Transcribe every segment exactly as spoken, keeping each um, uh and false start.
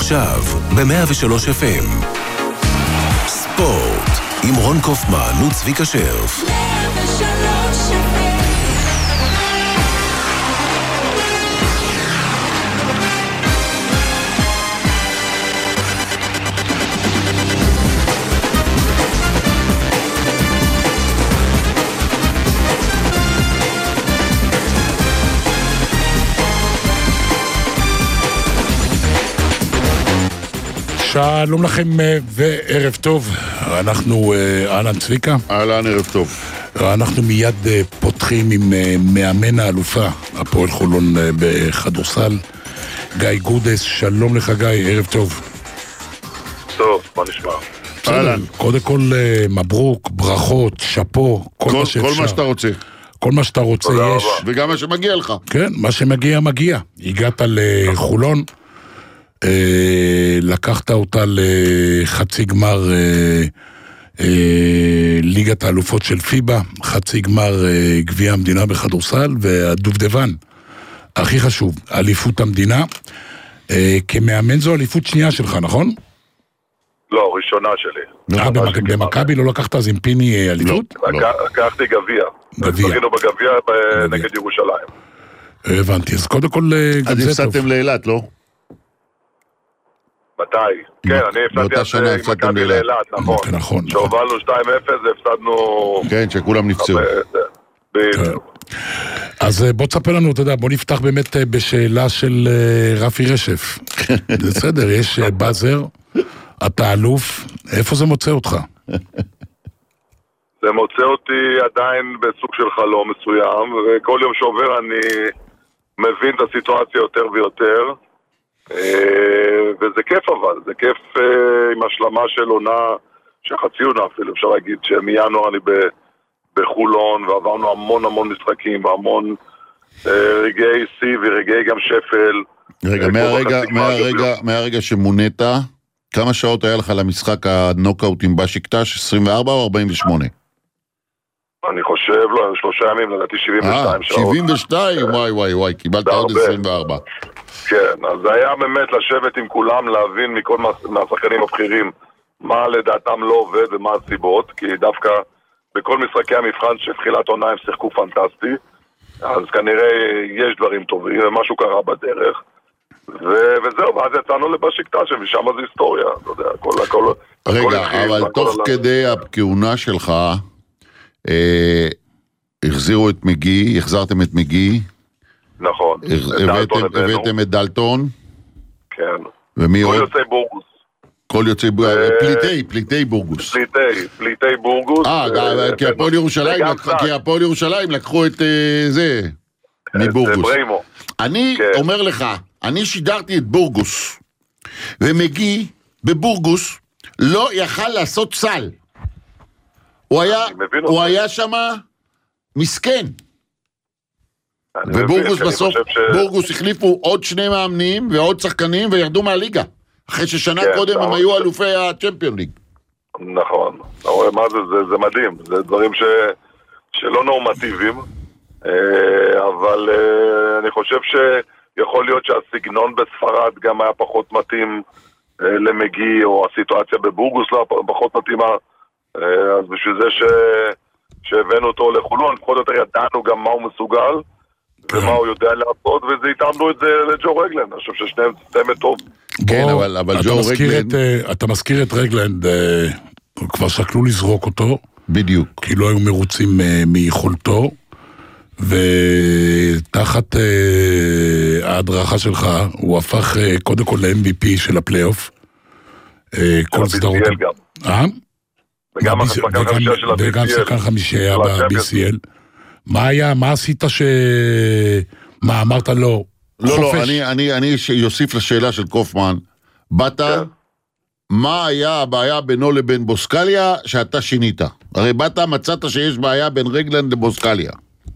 עכשיו ב-מאה ושלוש אף אם. ספורט עם רון קופמן וצביקה שרף. מאה ושלוש אף אם. שלום לכם וערב טוב, אנחנו אהלן צביקה. אהלן, ערב טוב. אנחנו מיד פותחים עם מאמן האלופה, הפועל חולון בכדורסל, גיא גודס. שלום לך גיא, ערב טוב. טוב, מה נשמע? אהלן. קודם כל מברוק, ברכות, שפו, כל, כל מה שאפשר. כל מה שאתה רוצה. כל מה שאתה רוצה יש. רבה. וגם מה שמגיע לך. כן, מה שמגיע מגיע. הגעת לחולון. לקחת אותה לחצי גמר ליגת האלופות של פיבה, חצי גמר גביע המדינה בכדורסל, והדובדבן הכי חשוב, אליפות המדינה. כמאמן זו אליפות שנייה שלך, נכון? לא, ראשונה שלי. במכבי לא לקחת אז עם פיני אליפות? לקחתי גביע. גביע. זכינו בגביע נגד ירושלים. הבנתי, אז קודם כל אז הפסדתם לאילת, לא? מתי? כן, אני הפסדתי את מכבי לאילת, נכון. שהובלנו שתיים אפס, הפסדנו... כן, שכולם נפצעו. אז בוא תספר לנו, אתה יודע, בוא נפתח באמת בשאלה של רפי רשף. זה בסדר, יש בזר, אתה אלוף, איפה זה מוצא אותך? זה מוצא אותי עדיין בסוג של חלום מסוים, וכל יום שעובר אני מבין את הסיטואציה יותר ויותר. וזה כיף, אבל זה כיף עם השלמה של עונה, שחצי עונה אפילו, אפשר להגיד שמינואר אני בחולון, ועברנו המון המון משחקים והמון רגעי סי ורגעי גם שפל. רגע, מהרגע, מהרגע, מהרגע שמונית, כמה שעות היה לך למשחק הנוקאוט עם בשיקטש? עשרים וארבע או ארבעים ושמונה? אני חושב, לא, שלושה ימים, לדעתי שבעים ושתיים שעות. שבעים ושתיים? וואי וואי וואי, קיבלת עוד עשרים וארבע. כן, אז זה היה באמת לשבת עם כולם, להבין מכל מהשחקנים הבכירים מה לדעתם לא עובד ומה הסיבות, כי דווקא בכל משחקי המבחן שתחילת עונה הם שיחקו פנטסטי, אז כנראה יש דברים טובים, ומשהו קרה בדרך, ו- וזהו, ואז יצאנו לבשיקטש, ושם זה היסטוריה, אתה יודע, הכל, הכל... רגע, הכל אבל הכל תוך הכל כדי הכל... הכהונה שלך, אה, החזירו את מגי, החזרתם את מגי, נכון. הבאתם את דלטון. כן. ומי עוד? כל יוצאי בורגוס. כל יוצאי בורגוס. פליטי, פליטי בורגוס. פליטי, פליטי בורגוס. אה, כי הפועל ירושלים, כי הפועל ירושלים לקחו את זה, מבורגוס. אני אומר לך, אני שידרתי את בורגוס, ומגי בבורגוס לא יכל לעשות סל. הוא היה שמה מסכן. ובורגוס בסוף, ש... בורגוס החליפו עוד שני מאמנים ועוד שחקנים וירדו מהליגה. אחרי ששנה כן, קודם הם היו אלופי הצ'מפיון ליג. נכון. מה זה, זה, זה מדהים. זה דברים ש... שלא נורמטיביים. אבל אני חושב שיכול להיות שהסגנון בספרד גם היה פחות מתאים למגי, או הסיטואציה בבורגוס לא פחות מתאימה. אז בשביל זה ש... שהבאנו אותו לחולון, פחות או יותר ידענו גם מה הוא מסוגל. ומה הוא יודע לעשות, וזה התאמנו את זה לג'ו רגלנד. אני חושב ששניהם צמד טוב. כן, אבל, אבל ג'ו רגלנד... אתה מזכיר את רגלנד, כבר שקלו לזרוק אותו. בדיוק. כי לא היו מרוצים מיכולתו, ותחת ההדרכה שלך, הוא הפך קודם כל ל-אם וי פי של הפלייאוף. כל סדרות... אה? וגם השחקן חמישייה של ה-בי סי אל. וגם שחקן חמישייה ב-בי סי אל. מה היה, מה עשית ש... מה אמרת לו? לא, לא, אני, אני, אני יוסיף לשאלה של קופמן. באת, מה היה הבעיה בינו לבין בוסקליה שאתה שינית? הרי באת, מצאת שיש בעיה בין רגלנד לבוסקליה.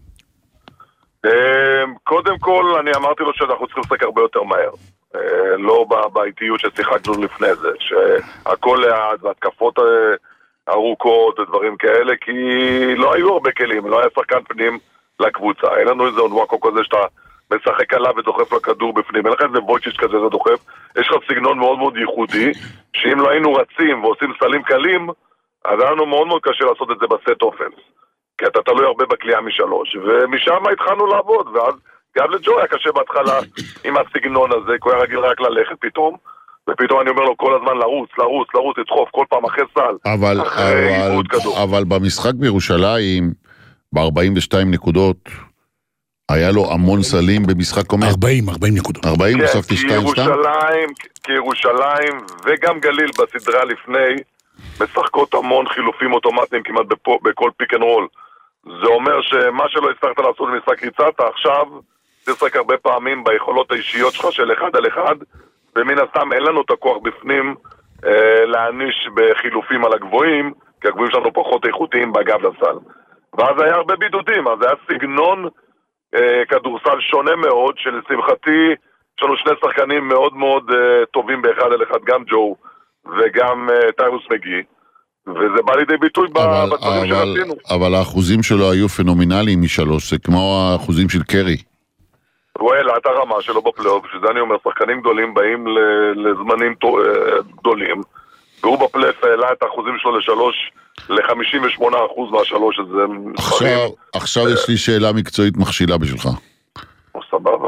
קודם כל, אני אמרתי לו שאנחנו צריכים לשחק הרבה יותר מהר. לא באיטיות ששיחקנו לפני זה, שהכל לאט, והתקפות ארוכות ודברים כאלה, כי לא היו הרבה כלים, לא היה שחקן פנים לקבוצה. אין לנו איזה עונוואקו כזה שאתה משחק עליו ודוחף לכדור בפנים, אין לך איזה וויצ'יץ' כזה זה דוחף, יש לך סגנון מאוד מאוד ייחודי, שאם לא היינו רצים ועושים סלים קלים, אז היה לנו מאוד מאוד קשה לעשות את זה בסט אופנס, כי אתה תלוי הרבה בקליעה משלוש, ומשם התחלנו לעבוד, ואז גם לג'ו היה קשה בהתחלה עם הסגנון הזה, כי הוא היה רגיל רק ללכת פתאום, ופתאום אני אומר לו כל הזמן לרוץ, לרוץ, לרוץ, לדחוף כל פעם אחרי סל, אבל, אחרי אבל, עיבוד כדור. אבל במשחק בירושלים, ב-ארבעים ושתיים נקודות, היה לו המון סלים במשחק קומט. ארבעים, ארבעים נקודות. ארבעים, כן, בסוף כי ירושלים, כי ירושלים וגם גליל בסדרה לפני, משחקות המון חילופים אוטומטיים כמעט בפו, בכל פיק אנד רול. זה אומר שמה שלא הצלחת לעשות במשחק ריצה, אתה עכשיו תשחק הרבה פעמים ביכולות האישיות שלך של אחד על אחד, ומן הסתם אין לנו את הכוח בפנים אה, להעניש בחילופים על הגבוהים, כי הגבוהים שלנו פחות איכותיים בגב לסל. ואז היה הרבה בידודים, אז היה סגנון אה, כדורסל שונה מאוד, שלשמחתי יש לנו שני שחקנים מאוד מאוד אה, טובים באחד על אחד, גם ג'ו וגם אה, טיירוס מגי, וזה בא לידי ביטוי אבל, בדברים שעשינו. אבל האחוזים שלו היו פנומנליים משלוש, זה כמו האחוזים של קרי. הוא העלה את הרמה שלו בפלייאוף, שזה אני אומר, שחקנים גדולים באים לזמנים גדולים, והוא בפלייאוף העלה את האחוזים שלו לשלוש, ל-חמישים ושמונה אחוז מהשלוש, אז זה מספרים. עכשיו, עכשיו יש לי שאלה מקצועית מכשילה בשבילך. סבבה,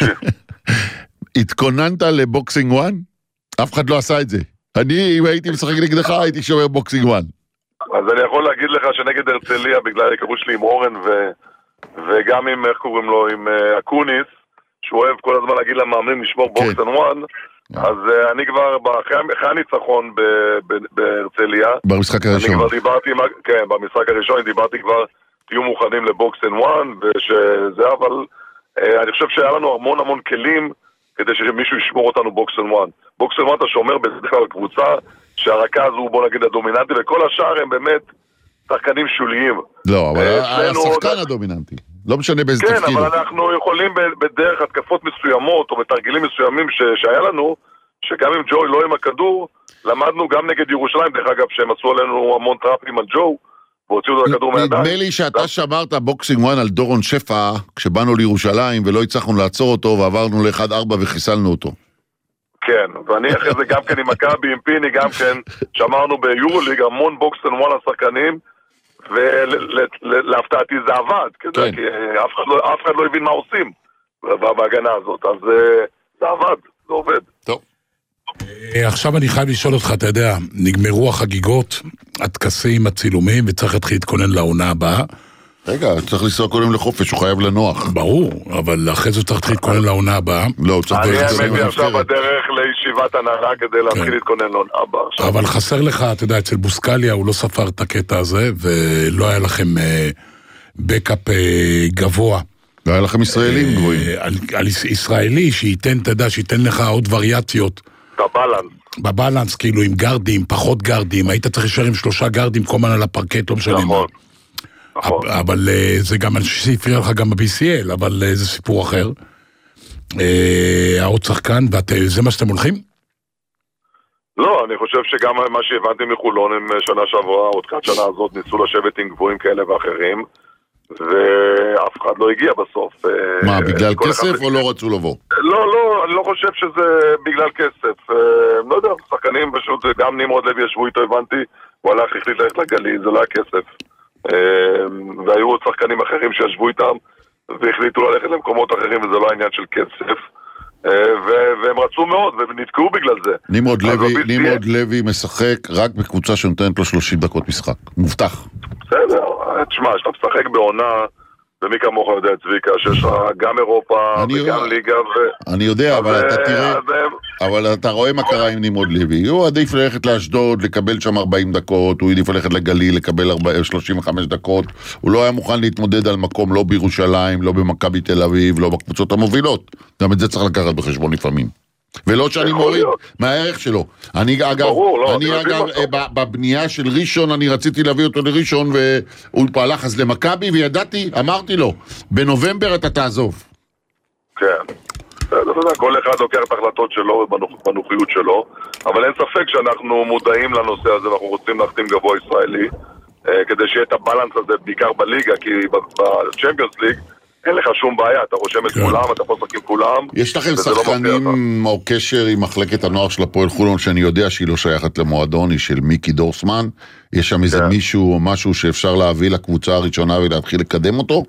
התכוננת לבוקסינג וואן? אף אחד לא עשה את זה. אני, אם הייתי משחק נגדך, הייתי שומר בוקסינג וואן. אז אני יכול להגיד לך שנגד הרצליה, בגלל ההיכרות שלי עם אורן ו... וגם עם, איך קוראים לו, עם אקוניס, שהוא אוהב כל הזמן להגיד למאמנים לשמור בוקס אנד וואן, אז אני כבר, אחרי הניצחון בהרצליה, במשחק הראשון. אני כבר דיברתי, כן, במשחק הראשון דיברתי כבר, תהיו מוכנים לבוקס אנד וואן, ושזה, אבל אני חושב שהיה לנו המון המון כלים, כדי שמישהו ישמור אותנו בוקס אנד וואן. בוקס אנד וואן אתה שומר בדרך כלל קבוצה, שהרכז הוא, בוא נגיד, הדומיננטי, וכל השאר הם באמת שחקנים שוליים. לא, אבל השחקן הדומיננטי. לא משנה באיזה תפקיד. כן, אבל אנחנו יכולים בדרך התקפות מסוימות, או בתרגילים מסוימים שהיה לנו, שגם עם ג'וי לא עם הכדור, למדנו גם נגד ירושלים, דרך אגב, שהם עשו עלינו המון טראפים על ג'ו, והוציאו את הכדור מהידיים. נדמה לי שאתה שמרת בוקסינג וואן על דורון שפע, כשבאנו לירושלים, ולא הצלחנו לעצור אותו, ועברנו ל-אחד ארבע וחיסלנו אותו. כן, ואני אחרי זה גם כן עם מכבי, עם פיני, גם כן, שמרנו ביורוליג המון בוקס אנד וואן השחקנים, ולהפתעתי זה עבד, כי אף אחד לא הבין מה עושים בהגנה הזאת, אז זה עבד, זה עובד. טוב. עכשיו אני חייב לשאול אותך, אתה יודע, נגמרו החגיגות, הטקסים, הצילומים, וצריך להתחיל להתכונן לעונה הבאה. רגע, צריך לנסוע קודם לחופש, הוא חייב לנוח. ברור, אבל אחרי זה צריך להתחיל להתכונן לעונה הבאה. לא, הוא צריך... אני האמת עכשיו בדרך לישיבת הנהלה כדי להתחיל להתכונן לעונה הבאה. אבל חסר לך, אתה יודע, אצל בוסקליה הוא לא ספר את הקטע הזה, ולא היה לכם בקאפ גבוה. לא היה לכם ישראלים גבוהים. על ישראלי שייתן, אתה יודע, שייתן לך עוד וריאציות. בבלנס. בבלנס, כאילו עם גרדים, פחות גרדים, היית צריך להישאר עם שלושה גרדים כל הזמן על הפרקט, לא משנה מה. נכון. אבל זה גם, אני חושב שהפריע לך גם ב-בי סי אל, אבל זה סיפור אחר. העוד שחקן, וזה מה שאתם הולכים? לא, אני חושב שגם מה שהבנתי מחולון עם שנה שעברה, עוד כאן שנה הזאת, ניסו לשבת עם גבוהים כאלה ואחרים, ואף אחד לא הגיע בסוף. מה, בגלל כסף או לא רצו לבוא? לא, לא, אני לא חושב שזה בגלל כסף. לא יודע, שחקנים פשוט, גם נמרוד לוי ישבו איתו, הבנתי, הוא הלך החליט ללכת לגליל, זה לא היה כסף. והיו עוד שחקנים אחרים שישבו איתם והחליטו ללכת למקומות אחרים, וזה לא העניין של כסף, והם רצו מאוד ונתקעו בגלל זה. נמרוד לוי, נמרוד לוי משחק רק בקבוצה שנותנת לו שלושים דקות משחק, מובטח. בסדר, תשמע, שאתה משחק בעונה, ומי כמוך יודע, צביקה, שיש לך גם אירופה וגם ליגה ו... אני יודע, אבל אתה תראה, אבל אתה רואה מה קרה עם נמרוד לוי. הוא עדיף ללכת לאשדוד, לקבל שם ארבעים דקות, הוא עדיף ללכת לגליל, לקבל שלושים וחמש דקות. הוא לא היה מוכן להתמודד על מקום, לא בירושלים, לא במכבי תל אביב, לא בקבוצות המובילות. גם את זה צריך לקחת בחשבון לפעמים. ולא שאני מוריד מהערך שלו. אני אגב, אני אגב, בבנייה של ראשון, אני רציתי להביא אותו לראשון, והוא הלך אז למכבי, וידעתי, אמרתי לו, בנובמבר אתה תעזוב. כן. כל אחד לוקח את ההחלטות שלו בנוחיות שלו, אבל אין ספק שאנחנו מודעים לנושא הזה, ואנחנו רוצים להחתים גבוה ישראלי, כדי שיהיה את הבלנס הזה בעיקר בליגה, כי בצ'מפיונס ליג אין לך שום בעיה, אתה רושם את כולם, אתה פה שחקים כולם. יש לכם שחקנים או קשר עם מחלקת הנוער של הפועל חולון, שאני יודע שהיא לא שייכת למועדון, היא של מיקי דורסמן, יש שם איזה מישהו או משהו שאפשר להביא לקבוצה הראשונה ולהתחיל לקדם אותו?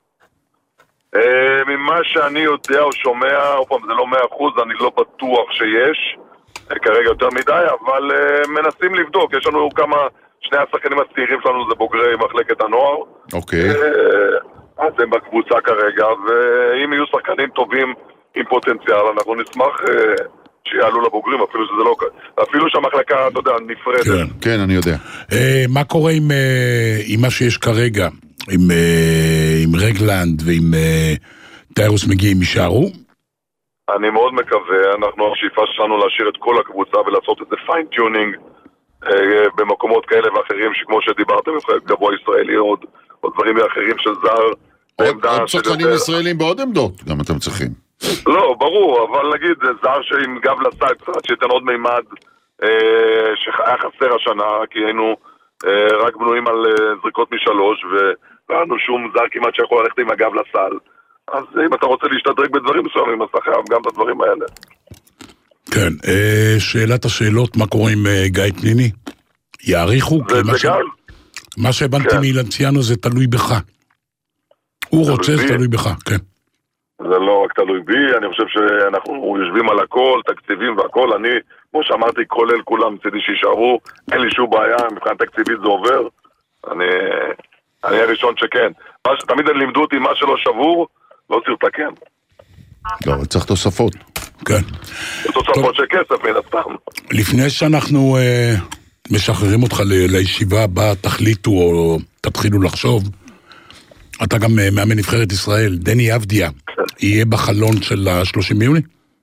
ממה שאני יודע או שומע, או פעם זה לא מאה אחוז, אני לא בטוח שיש, כרגע יותר מדי, אבל מנסים לבדוק, יש לנו כמה, שני השחקנים הצעירים שלנו זה בוגרי מחלקת הנוער. אוקיי. אז הם בקבוצה כרגע, ואם יהיו שחקנים טובים עם פוטנציאל, אנחנו נשמח שיעלו לבוגרים, אפילו שזה לא... אפילו שהמחלקה, אתה יודע, נפרדת. כן, כן, אני יודע. מה קורה עם מה שיש כרגע? עם רגלנד ועם טיירוס מגיעים, יישארו? אני מאוד מקווה, אנחנו השאיפה שלנו להשאיר את כל הקבוצה ולעשות את זה פיינטיונינג במקומות כאלה ואחרים, שכמו שדיברתם, גבוה ישראלי עוד דברים אחרים של זר. עוד שחקנים ישראלים בעוד עמדות, גם אתם צריכים. לא, ברור, אבל נגיד, זר שעם גב לסל קצת, שייתן עוד מימד שהיה חסר השנה, כי היינו רק בנויים על זריקות משלוש, ולא שום זר כמעט שיכול ללכת עם הגב לסל. אז אם אתה רוצה להשתדרג בדברים מסוימים, אז אתה חייב גם בדברים האלה. כן, שאלת השאלות, מה קורה עם גיא פניני? יעריכו? זה גל. מה שהבנתי מאילנציאנו זה תלוי בך. הוא רוצה, זה תלוי בך, כן. זה לא רק תלוי בי, אני חושב שאנחנו יושבים על הכל, תקציבים והכל, אני, כמו שאמרתי, כולל כולם מצידי שישארו, אין לי שום בעיה, מבחינת תקציבית זה עובר, אני, אני הראשון שכן. תמיד הם לימדו אותי, מה שלא שבור, לא צריך לתקן. לא, צריך תוספות. כן. תוספות של כסף, מן הסתם. לפני שאנחנו אה, משחררים אותך לישיבה הבאה, תחליטו או תתחילו לחשוב, אתה גם אה, מאמן נבחרת ישראל, דני אבדיה, כן. יהיה בחלון של ה-שלושים ביוני?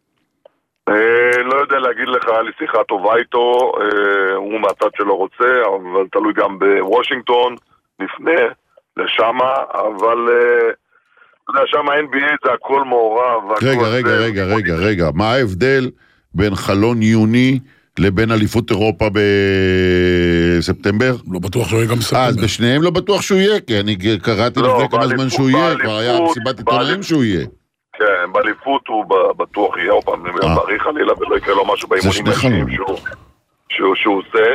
אה, לא יודע להגיד לך, היה לי שיחה טובה איתו, אה, הוא מהצד שלו רוצה, אבל תלוי גם בוושינגטון, נפנה לשמה, אבל... אה, שם ה-אן בי איי זה הכל מעורב. רגע, רגע, רגע, רגע, רגע. מה ההבדל בין חלון יוני לבין אליפות אירופה בספטמבר? לא בטוח שהוא יהיה גם בספטמבר. אז בשניהם לא בטוח שהוא יהיה, כי אני קראתי לפני כמה זמן שהוא יהיה, כבר היה מסיבת עיתונאים שהוא יהיה. כן, באליפות הוא בטוח יהיה, או פעם נמריך עלילה, ולא יקרה לו משהו באימונים אישיים שהוא עושה.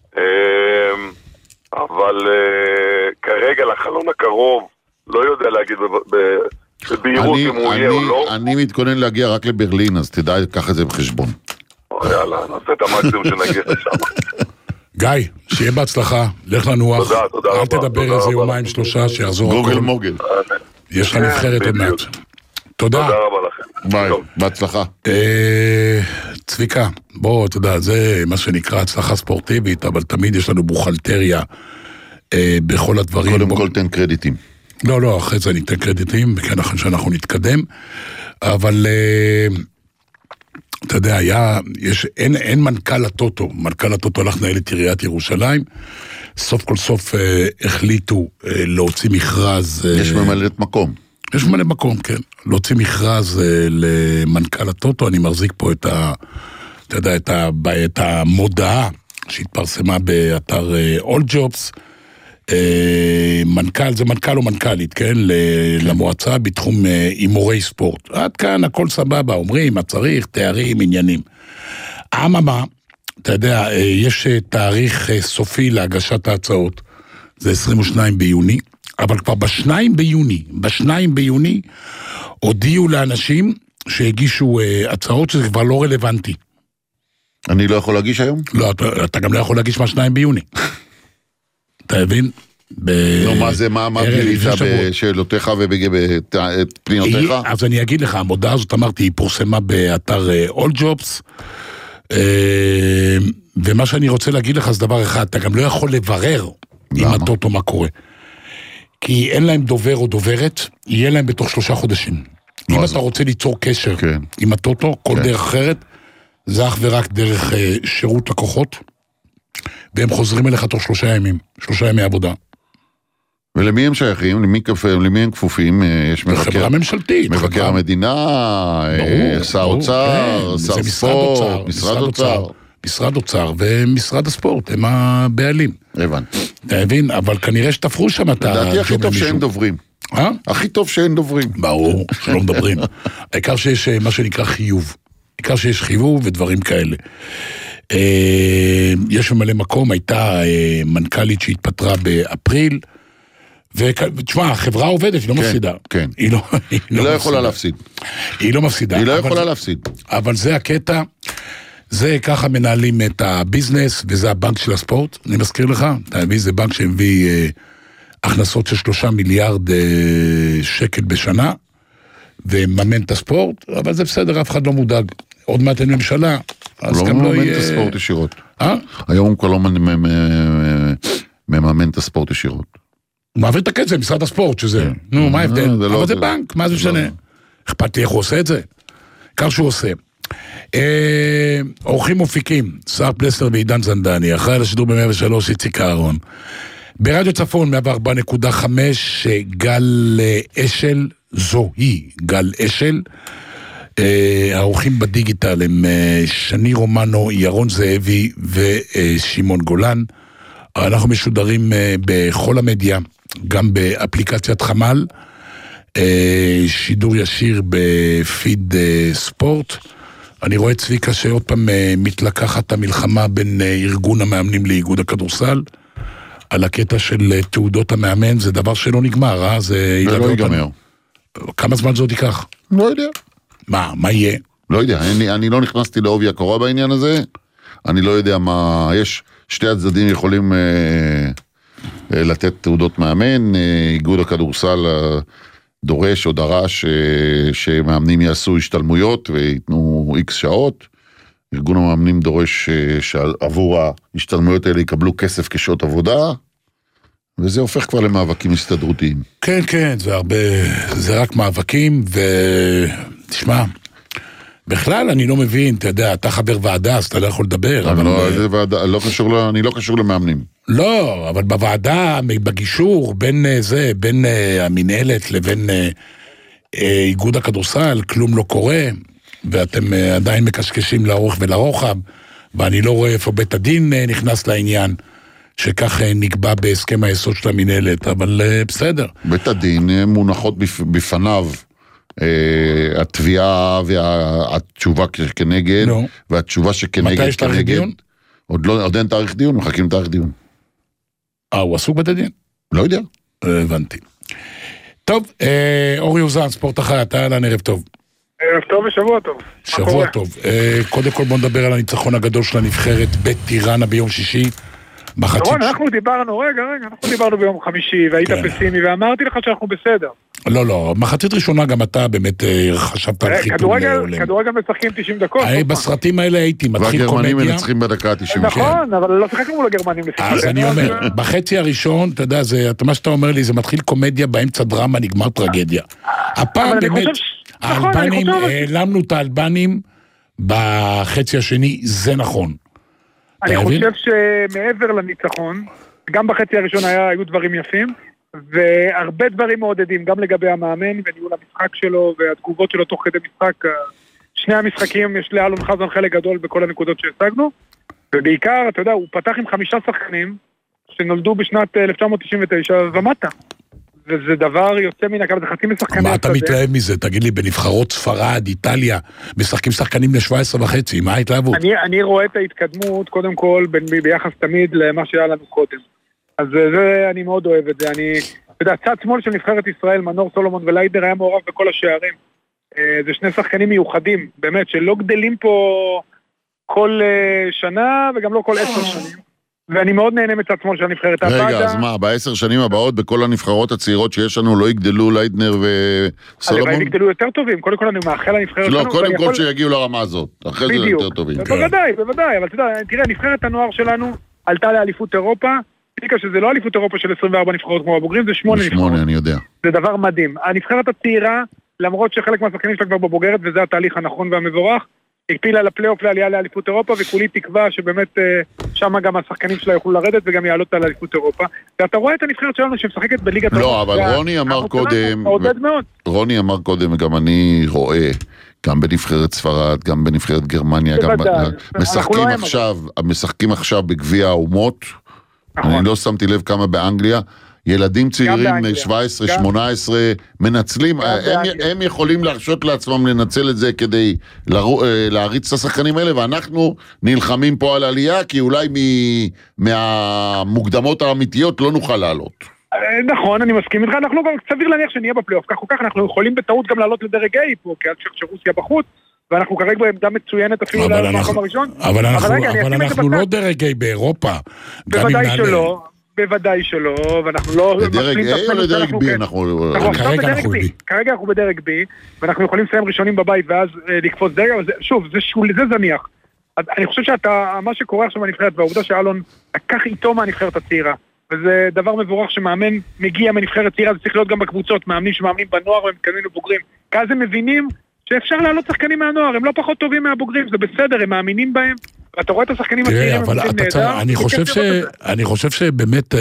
אבל כרגע לחלון הקרוב, לא יודע להגיד בבהירות אם הוא יהיה או לא. אני מתכונן להגיע רק לברלין, אז תדע, קח את זה בחשבון. יאללה, נעשה את המקסימום שנגיע לשם. גיא, שיהיה בהצלחה, לך לנוח. תודה, תודה רבה. אל תדבר איזה יומיים שלושה, שיחזור. גוגל מוגל. יש לך נבחרת עוד מעט. תודה. תודה רבה לכם. ביי, בהצלחה. צביקה, בוא, אתה יודע, זה מה שנקרא הצלחה ספורטיבית, אבל תמיד יש לנו בוכלטריה בכל הדברים. קודם כל תן קרדיטים. לא, לא, אחרי זה ניתן קרדיטים, וכן אחרי שאנחנו נתקדם, אבל אתה יודע, היה, יש, אין, אין מנכ"ל הטוטו, מנכ"ל הטוטו הלך לנהל את עיריית ירושלים, סוף כל סוף אה, החליטו אה, להוציא מכרז... אה, יש ממלאת מקום. יש ממלאת מקום, כן. להוציא מכרז אה, למנכ"ל הטוטו, אני מחזיק פה את ה... אתה יודע, את, ה, את המודעה שהתפרסמה באתר All Jobs, מנכ"ל, זה מנכ"ל או מנכ"לית, כן? למועצה בתחום אימורי ספורט. עד כאן הכל סבבה, אומרים, מה צריך, תארים, עניינים. אממה, אתה יודע, יש תאריך סופי להגשת ההצעות, זה עשרים ושניים ביוני, אבל כבר בשניים ביוני, בשניים ביוני, הודיעו לאנשים שהגישו הצעות שזה כבר לא רלוונטי. אני לא יכול להגיש היום? לא, אתה, אתה גם לא יכול להגיש מה-שניים ביוני. אתה מבין? נו, מה זה, מה אמרתי לי בשאלותיך ובפנינותיך? אז אני אגיד לך, המודעה הזאת אמרתי, היא פורסמה באתר All Jobs, ומה שאני רוצה להגיד לך זה דבר אחד, אתה גם לא יכול לברר עם הטוטו מה קורה. כי אין להם דובר או דוברת, יהיה להם בתוך שלושה חודשים. אם אתה רוצה ליצור קשר עם הטוטו, כל דרך אחרת, זה אך ורק דרך שירות לקוחות, והם חוזרים אליך תוך שלושה ימים, שלושה ימי עבודה. ולמי הם שייכים? למי, למי הם כפופים? יש מבקר... חברה ממשלתית. מבקר חברה... המדינה, ברור, שר ברור, אוצר, כן, שר ספורט, משרד אוצר. משרד אוצר ומשרד הספורט, הם הבעלים. הבן. אתה מבין? אבל כנראה שתפרו שם את ה... לדעתי הכי טוב שאין דוברים. אה? הכי טוב שאין דוברים. ברור, שלא מדברים. העיקר שיש מה שנקרא חיוב. העיקר שיש חיוב ודברים כאלה. יש ממלא מקום, הייתה מנכ"לית שהתפטרה באפריל, ותשמע, החברה עובדת, היא לא מפסידה. כן. היא לא, היא לא יכולה להפסיד. היא לא מפסידה. היא לא יכולה להפסיד. אבל זה הקטע, זה ככה מנהלים את הביזנס, וזה הבנק של הספורט, אני מזכיר לך, אתה מבין, זה בנק שהביא הכנסות של שלושה מיליארד שקל בשנה, וממן את הספורט, אבל זה בסדר, אף אחד לא מודאג. עוד מעט אין ממשלה, אז גם לא יהיה... הוא לא מממן את הספורט ישירות. אה? היום הוא כבר לא מממן את הספורט ישירות. הוא מעביר את הכסף, משרד הספורט, שזה... נו, מה ההבדל? אבל זה בנק, מה זה משנה? אכפת לי איך הוא עושה את זה? כך שהוא עושה. אורחים מופיקים, שר פלסנר ועידן זנדני, אחראי לשידור ב-מאה ושלוש, איציק אהרון. ברדיו צפון, מאה וארבע נקודה חמש, גל אשל, זו היא, גל אשל. האורחים בדיגיטל הם שני רומנו, ירון זאבי ושמעון גולן. אנחנו משודרים בכל המדיה, גם באפליקציית חמל, שידור ישיר בפיד ספורט. אני רואה צביקה שעוד פעם מתלקחת המלחמה בין ארגון המאמנים לאיגוד הכדורסל, על הקטע של תעודות המאמן, זה דבר שלא נגמר, אה? זה לא ייגמר. כמה זמן זה עוד ייקח? לא יודע. מה, מה יהיה? לא יודע, אני, אני לא נכנסתי לעובי הקורה בעניין הזה, אני לא יודע מה, יש שתי הצדדים יכולים אה, אה, לתת תעודות מאמן, אה, איגוד הכדורסל אה, דורש או דרש אה, שמאמנים יעשו השתלמויות ויתנו איקס שעות, ארגון המאמנים דורש אה, שעבור ההשתלמויות האלה יקבלו כסף כשעות עבודה, וזה הופך כבר למאבקים הסתדרותיים. כן, כן, זה הרבה, זה רק מאבקים, ותשמע, בכלל אני לא מבין, אתה יודע, אתה חבר ועדה, אז אתה לא יכול לדבר. אבל לא, זה ועדה, לא קשור, אני לא קשור למאמנים. לא, אבל בוועדה, בגישור, בין זה, בין המנהלת לבין איגוד הכדורסל, כלום לא קורה, ואתם עדיין מקשקשים לאורך ולרוחב, ואני לא רואה איפה בית הדין נכנס לעניין. שכך נקבע בהסכם היסוד של המנהלת, אבל בסדר. בית הדין מונחות בפניו התביעה והתשובה כנגד, והתשובה שכנגד... מתי יש תאריך דיון? עוד אין תאריך דיון, מחכים תאריך דיון. אה, הוא עסוק בית הדין? לא יודע. הבנתי. טוב, אורי אוזן, ספורט החי, אתה אהלן, ערב טוב. ערב טוב ושבוע טוב. שבוע טוב. קודם כל בוא נדבר על הניצחון הגדול של הנבחרת בטיראנה ביום שישי. נכון, אנחנו דיברנו, רגע, רגע, אנחנו דיברנו ביום חמישי, והיית פסימי, ואמרתי לך שאנחנו בסדר. לא, לא, מחצית ראשונה גם אתה באמת חשבת על חיתום הולם. כדורגל משחקים תשעים דקות. בסרטים האלה הייתי, מתחיל קומדיה. והגרמנים מנצחים בדקה תשעים. נכון, אבל לא שיחקנו מול הגרמנים. אז אני אומר, בחצי הראשון, אתה יודע, מה שאתה אומר לי, זה מתחיל קומדיה, באמצע דרמה, נגמר טרגדיה. הפעם באמת, האלבנים, העלמנו את האלבנים בחצי השני, זה נכון. אני חושב שמעבר לניצחון, גם בחצי הראשון היה, היו דברים יפים, והרבה דברים מעודדים, גם לגבי המאמן וניהול המשחק שלו, והתגובות שלו תוך כדי משחק. שני המשחקים יש לאלון חזן חלק גדול בכל הנקודות שהשגנו, ובעיקר, אתה יודע, הוא פתח עם חמישה שחקנים, שנולדו בשנת אלף תשע מאות תשעים ותשע ומטה. וזה דבר יוצא מן הכלל, זה חצי משחקנים. מה אתה מתלהב מזה? תגיד לי, בנבחרות ספרד, איטליה, משחקים שחקנים ל-שבע עשרה וחצי, מה ההתלהבות? אני, אני רואה את ההתקדמות, קודם כל, ביחס תמיד למה שהיה לנו קודם. אז זה, אני מאוד אוהב את זה. אני, אתה יודע, צד שמאל של נבחרת ישראל, מנור סולומון וליידר, היה מעורב בכל השערים. זה שני שחקנים מיוחדים, באמת, שלא גדלים פה כל שנה, וגם לא כל עשר שנים. ואני מאוד נהנה מצד שמאל של הנבחרת. רגע, אז מה, בעשר שנים הבאות, בכל הנבחרות הצעירות שיש לנו, לא יגדלו ליידנר וסולומון? הלוואי יגדלו יותר טובים, קודם כל אני מאחל לנבחרת שלנו. לא, קודם כל שיגיעו לרמה הזאת, אחרי זה יותר טובים. בוודאי, בוודאי, אבל תראה, נבחרת הנוער שלנו עלתה לאליפות אירופה, בגלל שזה לא אליפות אירופה של עשרים וארבע נבחרות כמו הבוגרים, זה שמונה נבחרות. שמונה, אני יודע. זה דבר מדהים. הנבחרת הצעירה, למרות שחלק מהשחקנים שלה כבר בבוגרת, וזה התהליך הנכון והמבורך, הקפילה לפלייאוף לעלייה לאליפות אירופה, וכולי תקווה שבאמת שם גם השחקנים שלה יוכלו לרדת וגם יעלות על אליפות אירופה. ואתה רואה את הנבחרת שלנו שמשחקת בליגת... לא, אבל רוני אמר קודם, רוני אמר קודם, וגם אני רואה, גם בנבחרת ספרד, גם בנבחרת גרמניה, גם משחקים עכשיו, משחקים עכשיו בגביע האומות, אני לא שמתי לב כמה באנגליה, ילדים צעירים, שבע עשרה, שמונה עשרה, מנצלים, הם, הם יכולים להרשות לעצמם לנצל את זה כדי להריץ את השחקנים האלה, ואנחנו נלחמים פה על עלייה, כי אולי מהמוקדמות האמיתיות לא נוכל לעלות. נכון, אני מסכים איתך, אנחנו גם סביר להניח שנהיה בפלייאוף, כך או כך אנחנו יכולים בטעות גם לעלות לדרג A פה, כי עד שרוסיה בחוץ, ואנחנו כרגע בעמדה מצוינת אפילו למקום הראשון. אבל אנחנו לא דרג A באירופה. בוודאי שלא, בוודאי שלא, ואנחנו לא... לדרג A או לדרג B אנחנו... כרגע אנחנו ב-B. כרגע אנחנו בדרג B, ואנחנו יכולים לסיים ראשונים בבית, ואז לקפוץ דרג, אבל שוב, זה זניח. אני חושב שאתה, מה שקורה עכשיו בנבחרת, והעובדה שאלון לקח איתו מהנבחרת הצעירה, וזה דבר מבורך שמאמן מגיע מנבחרת צעירה, זה צריך להיות גם בקבוצות, מאמנים שמאמנים בנוער ומתקדמים לבוגרים. כי אז הם מבינים שאפשר לעלות שחקנים מהנוער, הם לא פחות טובים מהבוגרים, זה בסדר, הם מאמינים בהם, ואתה רואה את השחקנים הצעירים, אבל אני חושב שבאמת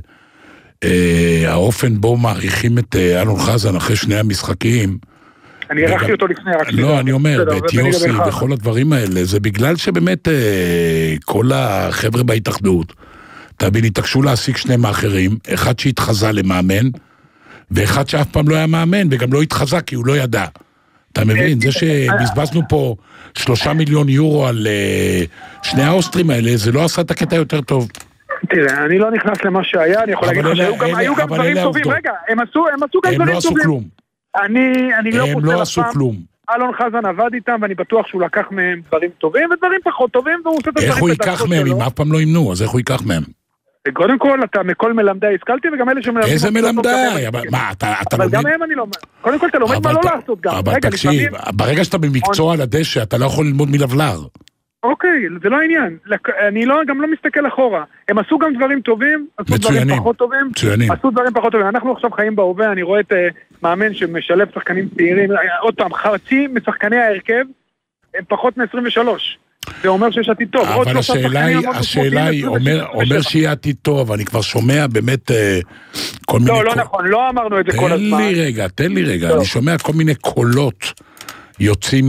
האופן בו מעריכים את אלון חזן אחרי שני המשחקים, אני ערכתי אותו לפני, לא, אני אומר, את יוסי וכל הדברים האלה, זה בגלל שבאמת כל החבר'ה בהתאחדות, תבין, התעקשו להשיג שני מאחרים, אחד שהתחזה למאמן, ואחד שאף פעם לא היה מאמן, וגם לא התחזה כי הוא לא ידע. אתה מבין? זה שבזבזנו פה שלושה מיליון יורו על שני האוסטרים האלה, זה לא עשה את הקטע יותר טוב. תראה, אני לא נכנס למה שהיה, אני יכול להגיד לך שהיו גם דברים טובים. רגע, הם עשו גם דברים טובים. הם לא עשו כלום. אני לא הם לא עשו כלום. אלון חזן עבד איתם, ואני בטוח שהוא לקח מהם דברים טובים, ודברים פחות טובים, והוא עושה את הדברים איך הוא ייקח מהם? אם אף פעם לא ימנו, אז איך הוא ייקח מהם? קודם כל, אתה מכל מלמדי השכלתי, וגם אלה שמלמדים... איזה מלמדי? מה, אתה לומד... אבל גם הם אני לומד. קודם כל, אתה לומד מה לא לעשות גם. אבל תקשיב, ברגע שאתה במקצוע על הדשא, אתה לא יכול ללמוד מלבלר. אוקיי, זה לא העניין. אני גם לא מסתכל אחורה. הם עשו גם דברים טובים, עשו דברים פחות טובים. מצוינים. עשו דברים פחות טובים. אנחנו עכשיו חיים בהווה, אני רואה את מאמן שמשלב שחקנים צעירים. עוד פעם, חצי משחקני ההרכב הם פחות מ-עשרים ושלוש. זה אומר שיש עתיד טוב. אבל השאלה היא, השאלה היא, אומר שיהיה עתיד טוב, אני כבר שומע באמת כל מיני... לא, לא נכון, לא אמרנו את זה כל הזמן. תן לי רגע, תן לי רגע, אני שומע כל מיני קולות יוצאים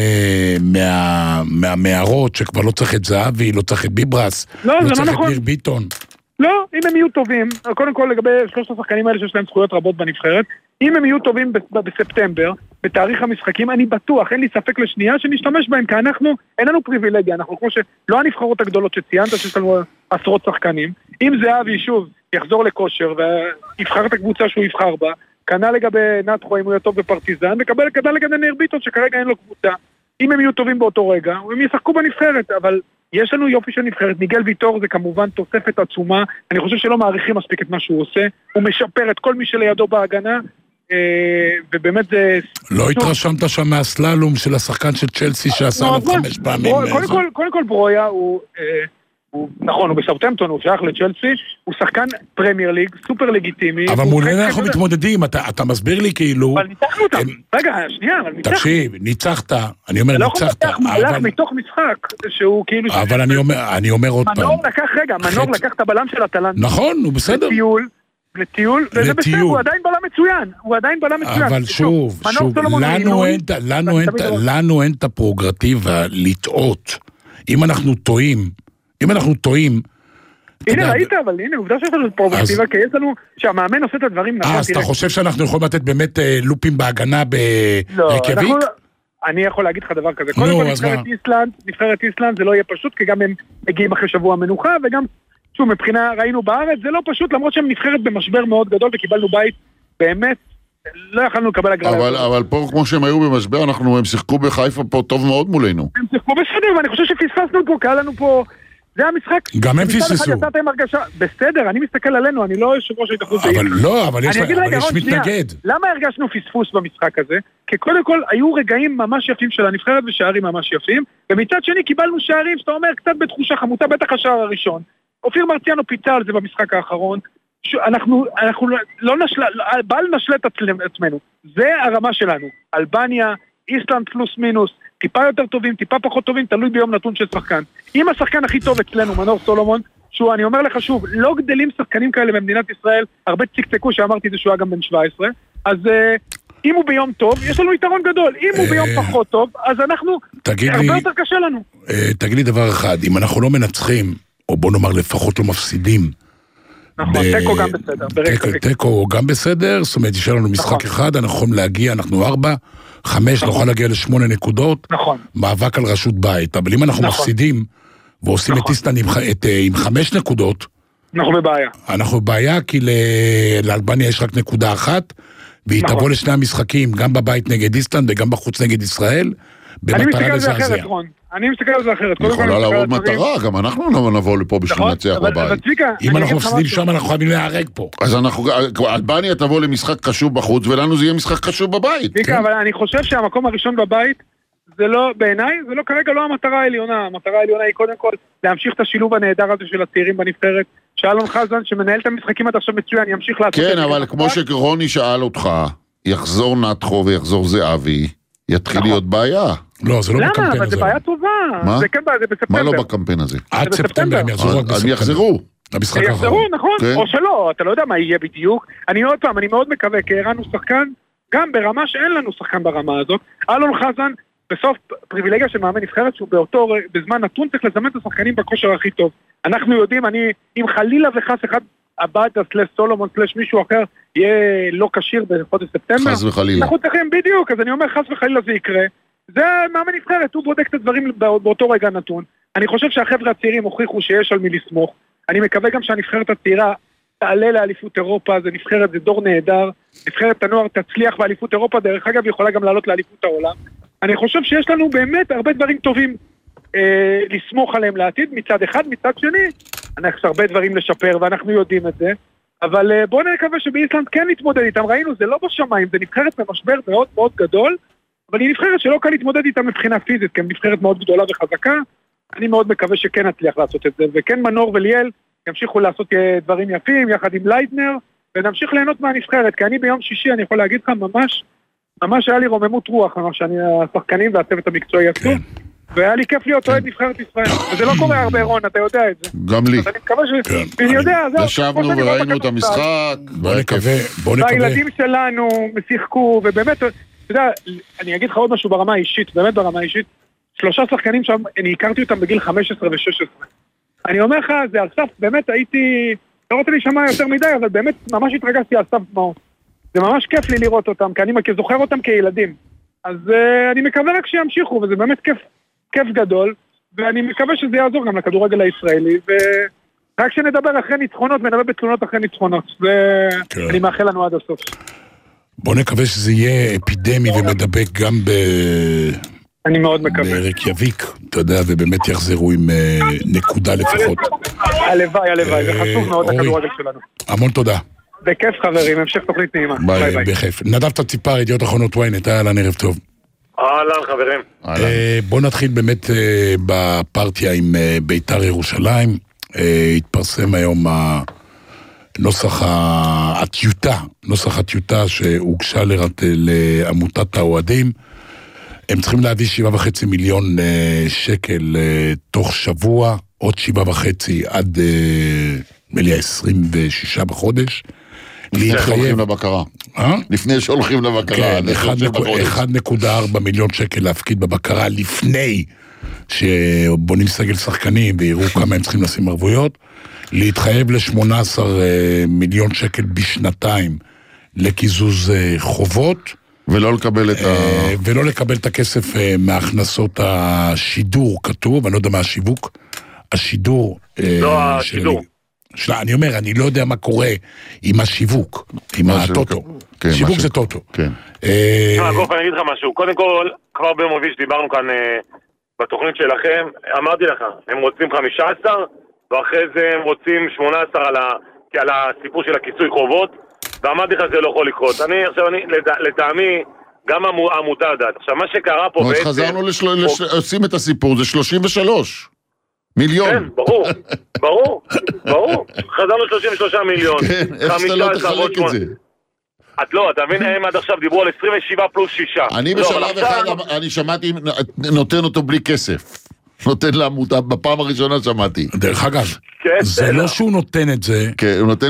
מהמערות שכבר לא צריך את זהבי, לא צריך את ביברס, לא צריך את ניר ביטון. לא, אם הם יהיו טובים, קודם כל לגבי שלושת השחקנים האלה שיש להם זכויות רבות בנבחרת, אם הם יהיו טובים בספטמבר, בתאריך המשחקים, אני בטוח, אין לי ספק לשנייה שנשתמש בהם, כי אנחנו, אין לנו פריבילגיה, אנחנו כמו שלא הנבחרות הגדולות שציינת, שיש לנו עשרות שחקנים, אם זהבי שוב יחזור לכושר ויבחר את הקבוצה שהוא יבחר בה, כנ"ל לגבי נתחו אם הוא יהיה טוב בפרטיזן, וכנ"ל לגבי ניר ביטון שכרגע אין לו קבוצה, אם הם יהיו טובים באותו רגע, הם ישחקו בנבחרת, אבל יש לנו יופי של נבחרת, מיגל ויטור זה כמובן תוספת עצומה, אני חושב שלא מעריכים מספיק את מה שהוא עושה, הוא משפר את כל מי שלידו בהגנה, ובאמת זה... לא התרשמת שם מהסללום של השחקן של צ'לסי שעשה לו חמש פעמים. קודם כל ברויה הוא... נכון, הוא בסאות'המפטון, הוא שייך לצ'לסי, הוא שחקן פרמייר ליג, סופר לגיטימי. אבל מולנו אנחנו מתמודדים, אתה מסביר לי כאילו... אבל ניצחנו אותם. רגע, שנייה, אבל ניצחנו. תקשיב, ניצחת, אני אומר ניצחת. לא יכול לקח מתוך משחק, שהוא כאילו... אבל אני אומר עוד פעם. מנור לקח, רגע, מנור לקח את הבלם של הטלנטה. נכון, הוא בסדר. לטיול, לטיול, וזה בסדר, הוא עדיין בלם מצוין, הוא עדיין בלם מצוין. אבל שוב, שוב, לנו אין את הפרוגרטיבה לטעות. אם אנחנו טועים, אם אנחנו טועים... הנה ראית, אבל הנה, עובדה שיש לנו פרוגרטיבה, כי יש לנו שהמאמן עושה את הדברים... אז אתה חושב שאנחנו יכולים לתת באמת לופים בהגנה ברכבית? אני יכול להגיד לך דבר כזה. קודם כל, נבחרת איסלנד, נבחרת איסלנד זה לא יהיה פשוט, כי גם הם מגיעים אחרי שבוע מנוחה, וגם, שוב, מבחינה ראינו בארץ, זה לא פשוט, למרות שהם נבחרת במשבר מאוד גדול, וקיבלנו בית באמת, לא יכולנו לקבל הגרלה. אבל פה, כמו שהם היו במשבר, הם שיחקו בחיפה פה טוב מאוד מולנו. הם שיחקו בסדר, ואני חושב שפספסנו פה, כי היה לנו פה... זה המשחק. גם הם פספסו. בסדר, אני מסתכל עלינו, אני לא יושב ראש ההתאחדות. אבל לא, אבל יש מתנגד. למה הרגשנו פספוס במשחק הזה? כי קודם כל היו רגעים ממש יפים של הנבחרת ושערים ממש יפים, ומצד שני קיבלנו שערים שאתה אומר קצת בתחושה חמותה, בטח השער הראשון. אופיר מרציאנו פיצה על זה במשחק האחרון. אנחנו לא נשלה, בל נשלה את עצמנו. זה הרמה שלנו. אלבניה, איסלנד פלוס מינוס. טיפה יותר טובים, טיפה פחות טובים, תלוי ביום נתון של שחקן. אם השחקן הכי טוב אצלנו, מנור סולומון, שהוא, אני אומר לך שוב, לא גדלים שחקנים כאלה במדינת ישראל, הרבה צקצקו שאמרתי זה שהוא היה גם בן שבע עשרה, אז אם הוא ביום טוב, יש לנו יתרון גדול. אם הוא ביום פחות טוב, אז אנחנו, הרבה יותר קשה לנו. תגיד לי דבר אחד, אם אנחנו לא מנצחים, או בוא נאמר לפחות לא מפסידים, נכון, תיקו גם בסדר. תיקו גם בסדר, זאת אומרת, יש לנו משחק אחד, אנחנו יכולים להגיע, אנחנו ארבע, חמש, נוכל להגיע לשמונה נקודות, מאבק על רשות בית, אבל אם אנחנו מפסידים, ועושים את איסטן עם חמש נקודות, אנחנו בבעיה. אנחנו בבעיה, כי לאלבניה יש רק נקודה אחת, והיא תבוא לשני המשחקים, גם בבית נגד איסטן, וגם בחוץ נגד ישראל, אני מסתכל על זה אחרת, רון. אני מסתקל על זה אחרת. יכולה להראות מטרה, גם אנחנו לא נבוא לפה בשביל לנצח בבית. אם אנחנו מפסידים שם, אנחנו חייבים להיהרג פה. אז אנחנו, אלבניה תבוא למשחק חשוב בחוץ, ולנו זה יהיה משחק חשוב בבית. אבל אני חושב שהמקום הראשון בבית, זה לא, בעיניי, זה לא כרגע לא המטרה העליונה. המטרה העליונה היא קודם כל להמשיך את השילוב הנהדר הזה של הצעירים בנבחרת. שאלון חזן, שמנהל את המשחקים עד עכשיו מצוין, ימשיך לעשות את זה. כן, אבל כמו שרוני שאל אותך, יחזור נתחו ויחזור זהבי, יתחיל להיות בעיה. לא, זה לא בקמפיין הזה. למה? אבל זה בעיה טובה. מה? זה כן בעיה, זה בספטמבר. מה לא בקמפיין הזה? עד ספטמבר הם יחזרו רק בספטמבר. הם יחזרו. המשחק האחרון. יחזרו, נכון. או שלא, אתה לא יודע מה יהיה בדיוק. אני עוד פעם, אני מאוד מקווה, כי הראינו שחקן, גם ברמה שאין לנו שחקן ברמה הזאת. אלון חזן, בסוף פריבילגיה של מאמן נבחרת, שהוא באותו, בזמן נתון צריך לזמן את השחקנים בכושר הכי טוב. אנחנו יודעים, אני, אם חלילה וחס אחד הבאטה סלש סולומון סלש מישהו אחר יהיה לא קשיר בחודש ספטמבר. חס וחלילה. אנחנו צריכים בדיוק, אז אני אומר חס וחלילה זה יקרה. זה מאמן נבחרת, הוא בודק את הדברים באותו רגע נתון. אני חושב שהחבר'ה הצעירים הוכיחו שיש על מי לסמוך. אני מקווה גם שהנבחרת הצעירה תעלה לאליפות אירופה, זה נבחרת, זה דור נהדר. נבחרת הנוער תצליח באליפות אירופה, דרך אגב יכולה גם לעלות לאליפות העולם. אני חושב שיש לנו באמת הרבה דברים טובים אה, לסמוך עליהם לעתיד, מצד אחד, מצד שני, אנחנו הרבה דברים לשפר ואנחנו יודעים את זה, אבל אה, בואו נקווה שבאיסלנד כן נתמודד איתם, ראינו, זה לא בשמיים, זה נבחרת במשבר מאוד מאוד גדול, אבל היא נבחרת שלא קל להתמודד איתה מבחינה פיזית, כי היא נבחרת מאוד גדולה וחזקה, אני מאוד מקווה שכן נצליח לעשות את זה, וכן מנור וליאל ימשיכו לעשות אה, דברים יפים, יחד עם ליידנר, ונמשיך ליהנות מהנבחרת, כי אני ביום שישי, אני יכול להגיד לך ממש, ממש היה לי רוממות רוח, ממש שאני השחקנים והצוות המקצועי עשו, והיה לי כיף להיות אוהד נבחרת ישראל, וזה לא קורה הרבה רון, אתה יודע את זה. גם לי. אז אני מקווה ש... אני יודע, זהו. ישבנו וראינו את המשחק, בוא נקווה, בוא נקווה. והילדים שלנו שיחקו, ובאמת, אתה יודע, אני אגיד לך עוד משהו ברמה האישית, באמת ברמה האישית, שלושה שחקנים שם, אני הכרתי אותם בגיל חמש עשרה ושש עשרה. אני אומר לך, זה על סף, באמת הייתי, לא רוצה להישמע יותר מדי, אבל באמת ממש התרגשתי על סף דמעות. זה ממש כיף לי לראות אותם, כי אני זוכר אותם כילדים. אז uh, אני מקווה רק שימשיכו, וזה באמת כיף, כיף גדול, ואני מקווה שזה יעזור גם לכדורגל הישראלי, ורק שנדבר אחרי ניצחונות, ונדבר בתלונות אחרי ניצחונות, ואני מאחל לנו עד הסוף. בוא נקווה שזה יהיה אפידמי ומדבק גם ב... אני מאוד מקווה. ברקיאביק, אתה יודע, ובאמת יחזרו עם uh, נקודה לפחות. הלוואי, הלוואי, זה חשוב מאוד לכדורגל שלנו. המון תודה. בכיף חברים, המשך תוכנית נעימה. ביי ביי. בכיף. נדב תציפר, ידיעות אחרונות וויינט, אהלן, ערב טוב. אהלן חברים. בוא נתחיל באמת בפרטיה עם ביתר ירושלים. התפרסם היום נוסח הטיוטה, נוסח הטיוטה שהוגשה לעמותת האוהדים. הם צריכים להביא שבעה וחצי מיליון שקל תוך שבוע, עוד שבעה וחצי עד מלאה עשרים ושישה בחודש. לפני שהולכים לבקרה. לפני שהולכים לבקרה. כן, אחד נקודה ארבע מיליון שקל להפקיד בבקרה לפני שבונים סגל שחקנים ויראו כמה הם צריכים לשים ערבויות. להתחייב ל-שמונה עשר מיליון שקל בשנתיים לקיזוז חובות. ולא לקבל את ה... ולא לקבל את הכסף מהכנסות השידור כתוב, אני לא יודע מה השיווק. השידור... לא השידור. שלה, אני אומר, אני לא יודע מה קורה עם השיווק, עם הטוטו. כן, שיווק זה טוטו. כן. תשמע, גוף, אני אגיד לך משהו. קודם כל, כבר ביום רביעי שדיברנו כאן אה, בתוכנית שלכם, אמרתי לך, הם רוצים חמישה עשר, ואחרי זה הם רוצים שמונה עשר על, ה, על הסיפור של הכיסוי חובות, ואמרתי לך זה לא יכול לקרות. אני, עכשיו, אני, לטעמי, גם העמותה דעת. עכשיו, מה שקרה פה בעצם... חזרנו לשים את הסיפור, זה שלושים ושלוש. מיליון. כן, ברור, ברור, ברור. חזרנו שלושים ושלושה מיליון. כן, איך שאתה לא תחלק את זה. את לא, אתה מבין, הם עד עכשיו דיברו על עשרים ושבע פלוס שישה. אני בשלב אחד, אני שמעתי, נותן אותו בלי כסף. נותן לעמותה, בפעם הראשונה שמעתי. דרך אגב, זה לא שהוא נותן את זה, הוא נותן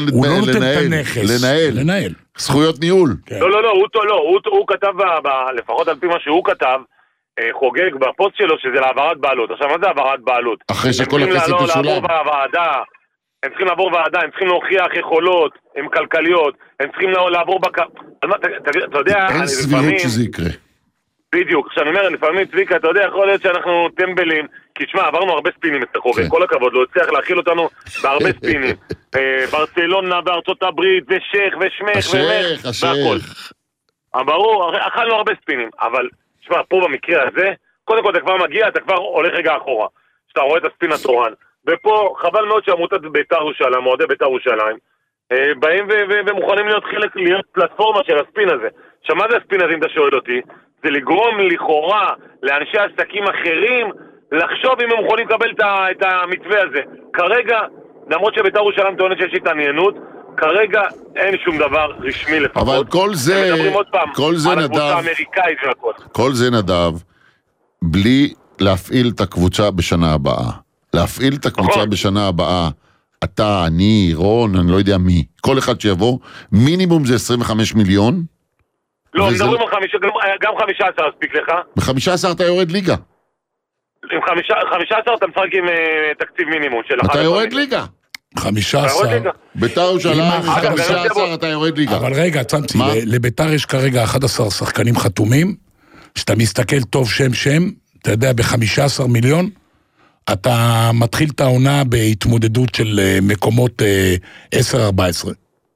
לנהל, לנהל. זכויות ניהול. לא, לא, לא, הוא כתב, לפחות על פי מה שהוא כתב, חוגג בפוסט שלו שזה להעברת בעלות. עכשיו, מה זה העברת בעלות? אחרי שכל הכסף משולם. לעבור בוועדה, הם צריכים לעבור ועדה, הם צריכים להוכיח יכולות, הם כלכליות, הם צריכים לעבור בק... אתה יודע... אין סבירות שזה יקרה. בדיוק, כשאני אומר, לפעמים צביקה, אתה יודע, יכול להיות שאנחנו טמבלים, כי תשמע, עברנו הרבה ספינים את החובק, כל הכבוד, לא הצליח להכיל אותנו בהרבה ספינים. ברצלונה, בארצות הברית, ושייך, ושמך, ומך, והכל. ברור, אכלנו הרבה ספינים, אבל, תשמע, פה במקרה הזה, קודם כל אתה כבר מגיע, אתה כבר הולך רגע אחורה, שאתה רואה את הספין התורן. ופה חבל מאוד שעמותת בית"ר ירושלים, מועדי בית"ר ירושלים, באים ומוכנים להיות חלק, להיות פלטפורמה של הספין הזה. עכשיו, מה זה הספין הזה, אם אתה שואל אותי? זה לגרום לכאורה לאנשי עסקים אחרים לחשוב אם הם יכולים לקבל את המתווה הזה. כרגע, למרות שבית"ר ירושלים טוענת שיש התעניינות, כרגע אין שום דבר רשמי לפחות. אבל כל זה, כל זה נדב, כל זה נדב, בלי להפעיל את הקבוצה בשנה הבאה. להפעיל את הקבוצה בשנה הבאה, אתה, אני, רון, אני לא יודע מי, כל אחד שיבוא, מינימום זה עשרים וחמישה מיליון. לא, מדברים על חמישה, גם חמישה עשר הספיק לך. ב-חמישה עשר אתה יורד ליגה. עם חמישה עשר אתה מפרק עם תקציב מינימום של אתה יורד ליגה. חמישה עשר. בית"ר ירושלים, חמישה עשר אתה יורד ליגה. אבל רגע, צמצי, לבית"ר יש כרגע אחד עשר שחקנים חתומים, שאתה מסתכל טוב שם שם, אתה יודע, ב-חמישה עשר מיליון, אתה מתחיל את העונה בהתמודדות של מקומות עשר ארבע עשרה.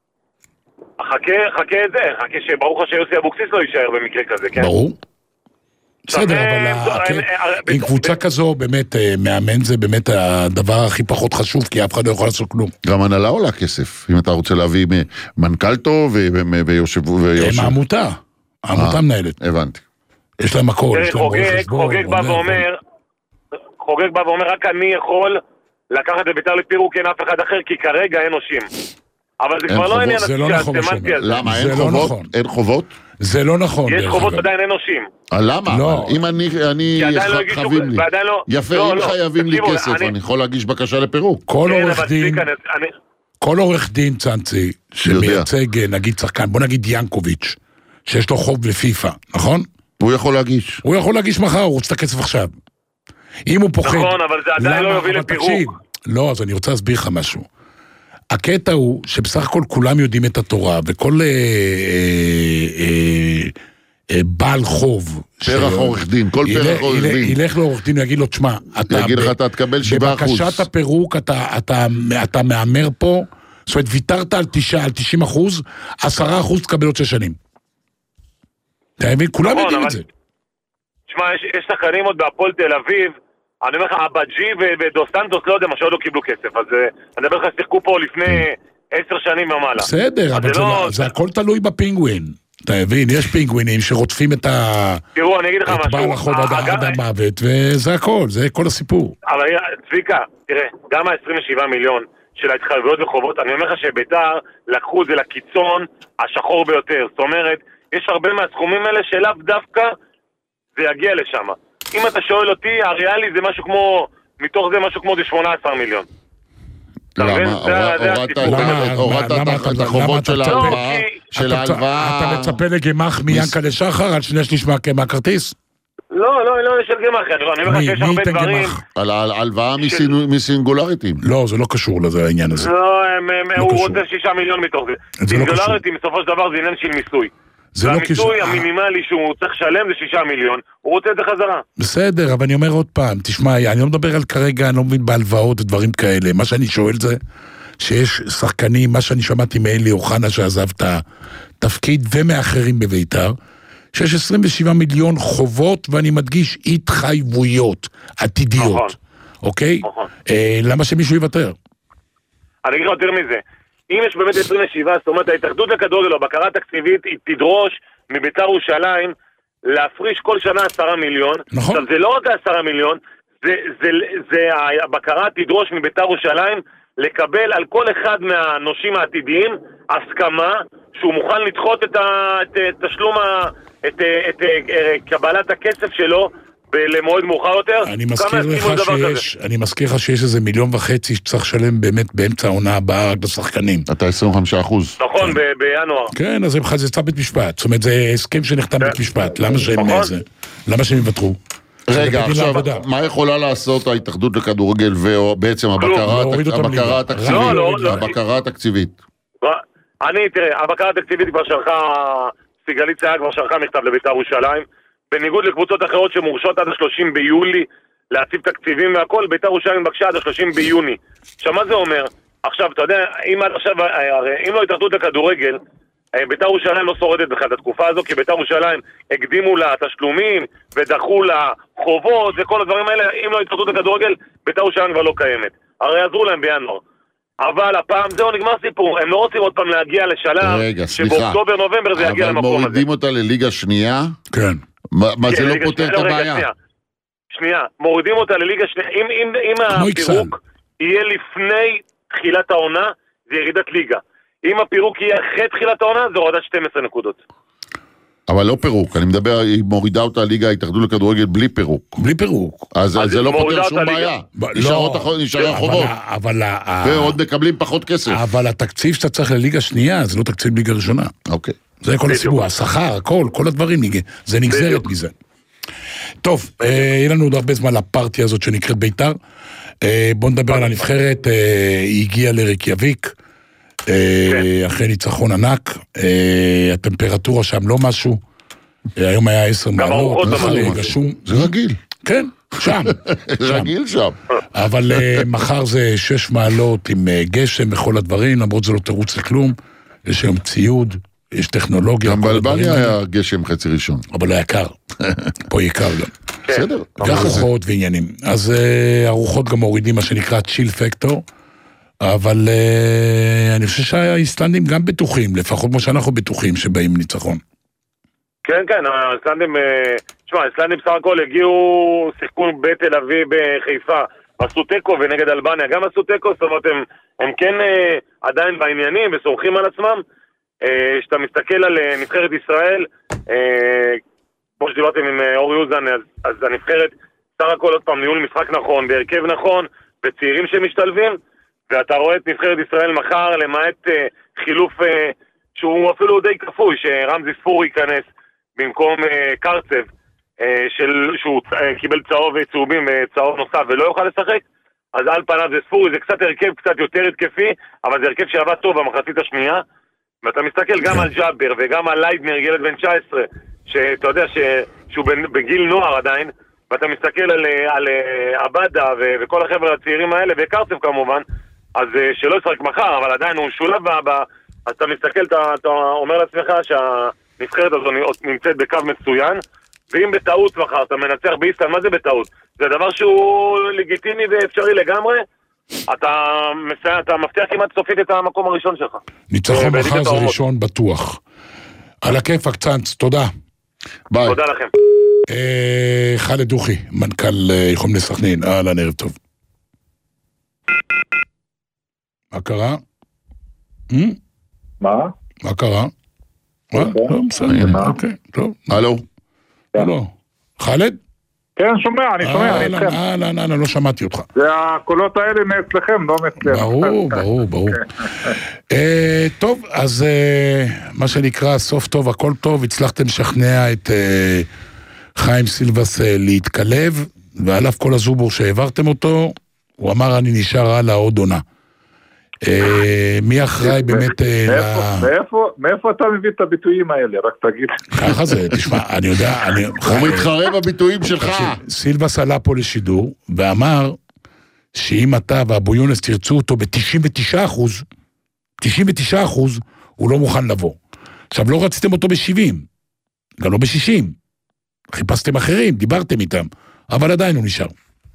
חכה, חכה את זה, חכה שברוך השם יוסי אבוקסיס לא יישאר במקרה כזה, כן? ברור. בסדר, אבל עם קבוצה כזו, באמת, מאמן זה באמת הדבר הכי פחות חשוב, כי אף אחד לא יכול לעשות כלום. גם הנהלה עולה כסף, אם אתה רוצה להביא מנכ"ל טוב ויושב... הם העמותה, העמותה מנהלת. הבנתי. יש להם הכל, יש להם רואה חשבון. חוגג בא ואומר, חוגג בא ואומר, רק אני יכול לקחת את בית"ר לפירוק, אין אף אחד אחר, כי כרגע אין נושים. אבל זה כבר לא עניין הסמנטי הזה. למה? אין חובות? אין חובות? זה לא נכון. יש חובות עדיין אין נושים. למה? אם אני חייבים לי. יפה, אם חייבים לי כסף, אני יכול להגיש בקשה לפירוק. כל עורך דין, כל עורך דין צנצי, שמייצג, נגיד שחקן, בוא נגיד ינקוביץ', שיש לו חוב לפיפה, נכון? הוא יכול להגיש. הוא יכול להגיש מחר, הוא רוצה את הכסף עכשיו. אם הוא פוחד... נכון, אבל זה עדיין לא יוביל לפירוק. לא, אז אני רוצה להסביר לך משהו. הקטע הוא שבסך הכל כולם יודעים את התורה, וכל אה, אה, אה, בעל חוב... פרח עורך דין, כל פרח עורך דין. ילך לעורך דין ויגיד לו, תשמע, יגיד לך, אתה תקבל שבעה אחוז. בבקשת הפירוק, אתה, אתה, אתה מאמר פה, זאת אומרת, ויתרת על תשעים אחוז, עשרה אחוז תקבל עוד שש שנים. אתה מבין? כולם יודעים את זה. תשמע, יש שחקנים עוד בהפועל תל אביב, אני אומר לך, אבג'י ודוסטנטוס לא יודע מה שעוד לא קיבלו כסף, אז אני מדבר לך, שיחקו פה לפני עשר שנים ומעלה. בסדר, אבל זה הכל תלוי בפינגווין. אתה מבין, יש פינגווינים שרודפים את ה... תראו, אני אגיד לך משהו. את בעל החוב עד המוות, וזה הכל, זה כל הסיפור. אבל צביקה, תראה, גם ה-עשרים ושבעה מיליון של ההתחייבויות וחובות, אני אומר לך שבית"ר לקחו את זה לקיצון השחור ביותר. זאת אומרת, יש הרבה מהסכומים האלה שלאו דווקא זה יגיע לשם. אם אתה שואל אותי, הריאלי זה משהו כמו, מתוך זה משהו כמו זה שמונה עשרה מיליון. למה? הורדת את החובות של ההלוואה? אתה מצפה לגמח מיינקה לשחר על שני שליש מהכרטיס? לא, לא, לא, יש גמח. אני אומר לך שיש הרבה דברים. על ההלוואה מסינגולריטים. לא, זה לא קשור לזה העניין הזה. לא, הוא רוצה שישה מיליון מתוך זה. סינגולריטים בסופו של דבר זה עניין של מיסוי. והמיסוי המינימלי שהוא צריך לשלם זה שישה מיליון, הוא רוצה את זה חזרה. בסדר, אבל אני אומר עוד פעם, תשמע, אני לא מדבר על כרגע, אני לא מבין בהלוואות ודברים כאלה, מה שאני שואל זה, שיש שחקנים, מה שאני שמעתי מאלי אוחנה שעזב את התפקיד, ומאחרים בבית"ר, שיש עשרים ושבעה מיליון חובות, ואני מדגיש התחייבויות עתידיות, אוקיי? למה שמישהו יוותר? אני אגיד לך יותר מזה, אם יש באמת עשרים ושבע, זאת אומרת, ההתאחדות לכדורגל או הבקרה התקציבית, היא תדרוש מבית"ר ירושלים להפריש כל שנה עשרה מיליון. נכון. עכשיו, זה לא רק עשרה מיליון, זה, זה, זה, הבקרה תדרוש מבית"ר ירושלים לקבל על כל אחד מהנושים העתידיים הסכמה שהוא מוכן לדחות את, ה, את, את תשלום, ה, את, את, את, את קבלת הכסף שלו למועד מאוחר יותר. אני מזכיר לך שיש, אני מזכיר לך שיש איזה מיליון וחצי שצריך לשלם באמת באמצע העונה הבאה רק לשחקנים. אתה עשרים וחמישה אחוז. נכון, בינואר. כן, אז זה יצא בית משפט. זאת אומרת, זה הסכם שנחתם בית משפט. למה שהם זה? למה שהם יוותרו? רגע, עכשיו, מה יכולה לעשות ההתאחדות לכדורגל ובעצם הבקרה התקציבית? אני, תראה, הבקרה התקציבית כבר שלחה, סיגלית סייג כבר שלחה מכתב לבית"ר ירושלים, בניגוד לקבוצות אחרות שמורשות עד ה-שלושים ביולי להציב תקציבים והכל, בית"ר ירושלים בקשה עד ה-שלושים ביוני. עכשיו, מה זה אומר? עכשיו, אתה יודע, אם עד עכשיו, אם לא התאחדות לכדורגל, בית"ר ירושלים לא שורדת בכלל את התקופה הזו, כי בית"ר ירושלים הקדימו לה תשלומים ודחו לה חובות וכל הדברים האלה. אם לא התאחדות לכדורגל, בית"ר ירושלים כבר לא קיימת. הרי עזרו להם בינואר. אבל הפעם זהו נגמר סיפור, הם לא רוצים עוד פעם להגיע לשלב שבאוקטובר נובמבר זה יגיע למקום הזה. אבל מורידים אותה לליגה שנייה? כן. מה זה לא פותר את הבעיה? שנייה, מורידים אותה לליגה שנייה, אם הפירוק יהיה לפני תחילת העונה, זה ירידת ליגה. אם הפירוק יהיה אחרי תחילת העונה, זה הורדת שתים עשרה נקודות. אבל לא פירוק, אני מדבר, היא מורידה אותה ליגה, ההתאחדות לכדורגל בלי פירוק. בלי פירוק. אז זה לא פותר שום בעיה. נשארי חובות. ועוד מקבלים פחות כסף. אבל התקציב שאתה צריך לליגה שנייה, זה לא תקציב ליגה ראשונה. אוקיי. זה כל הסיפור, השכר, הכל, כל הדברים, זה נגזרת מזה. טוב, יהיה לנו עוד הרבה זמן לפרטיה הזאת שנקראת בית"ר. בוא נדבר על הנבחרת, היא הגיעה לרקיאביק. אחרי ניצחון ענק, הטמפרטורה שם לא משהו, היום היה עשר מעלות, זה רגיל. כן, שם. זה רגיל שם. אבל מחר זה שש מעלות עם גשם וכל הדברים, למרות זה לא תירוץ לכלום, יש היום ציוד, יש טכנולוגיה. גם באלבניה היה גשם חצי ראשון. אבל לא יקר, פה יקר גם. בסדר. גם ארוחות ועניינים. אז ארוחות גם מורידים מה שנקרא צ'יל פקטור, אבל uh, אני חושב שהאיסלנדים גם בטוחים, לפחות כמו שאנחנו בטוחים שבאים ניצחון. כן, כן, האיסלנדים, תשמע, האיסלנדים סך הכל הגיעו, שיחקו בתל אביב בחיפה, עשו תיקו ונגד אלבניה, גם עשו תיקו, זאת אומרת, הם, הם כן uh, עדיין בעניינים וסורכים על עצמם. כשאתה uh, מסתכל על uh, נבחרת ישראל, uh, כמו שדיברתם עם uh, אורי אוזן, אז, אז הנבחרת, סך הכל עוד פעם, ניהול משחק נכון, בהרכב נכון, וצעירים שמשתלבים, ואתה רואה את נבחרת ישראל מחר, למעט uh, חילוף uh, שהוא אפילו די כפוי, שרמזי ספורי ייכנס במקום uh, קרצב, uh, של, שהוא uh, קיבל צהוב וצהובים וצהוב נוסף ולא יוכל לשחק, אז על פניו זה ספורי, זה קצת הרכב קצת יותר התקפי, אבל זה הרכב שעבד טוב במחצית השנייה, ואתה מסתכל גם על ג'אבר וגם על ליידנר, ילד בן תשע עשרה, שאתה יודע ש... שהוא בגיל נוער עדיין, ואתה מסתכל על, על עבדה ו... וכל החבר'ה הצעירים האלה, וקרצב כמובן, אז שלא ישחק מחר, אבל עדיין הוא שולב בה, אז אתה מסתכל, אתה, אתה אומר לעצמך שהנבחרת הזו נמצאת בקו מצוין, ואם בטעות מחר אתה מנצח באיסלנד, מה זה בטעות? זה דבר שהוא לגיטימי ואפשרי לגמרי, אתה, מסע, אתה מבטיח כמעט סופית את המקום הראשון שלך. ניצחון מחר זה ראשון בטוח. על הכיף הקצנץ, תודה. ביי. תודה לכם. אה, חאלד דוכי, מנכ"ל יכולים לסכנין, אהלן, ערב טוב. מה קרה? מה? מה קרה? מה? לא, בסדר, אוקיי, טוב. הלו? לא. חאלד? כן, שומע, אני שומע, אני איתכם. אהלן, אהלן, לא שמעתי אותך. זה הקולות האלה מאצלכם, לא מאצלנו. ברור, ברור, ברור. טוב, אז מה שנקרא, סוף טוב, הכל טוב, הצלחתם לשכנע את חיים סילבס להתקלב, ועליו כל הזובור שהעברתם אותו, הוא אמר, אני נשאר הלאה עוד עונה. מי אחראי באמת... מאיפה אתה מביא את הביטויים האלה? רק תגיד. ככה זה, תשמע, אני יודע... הוא מתחרה בביטויים שלך. סילבס עלה פה לשידור, ואמר שאם אתה ואבו יונס תרצו אותו ב-תשעים ותשעה אחוז, תשעים ותשעה אחוז, הוא לא מוכן לבוא. עכשיו, לא רציתם אותו ב-שבעים, גם לא ב-שישים. חיפשתם אחרים, דיברתם איתם, אבל עדיין הוא נשאר.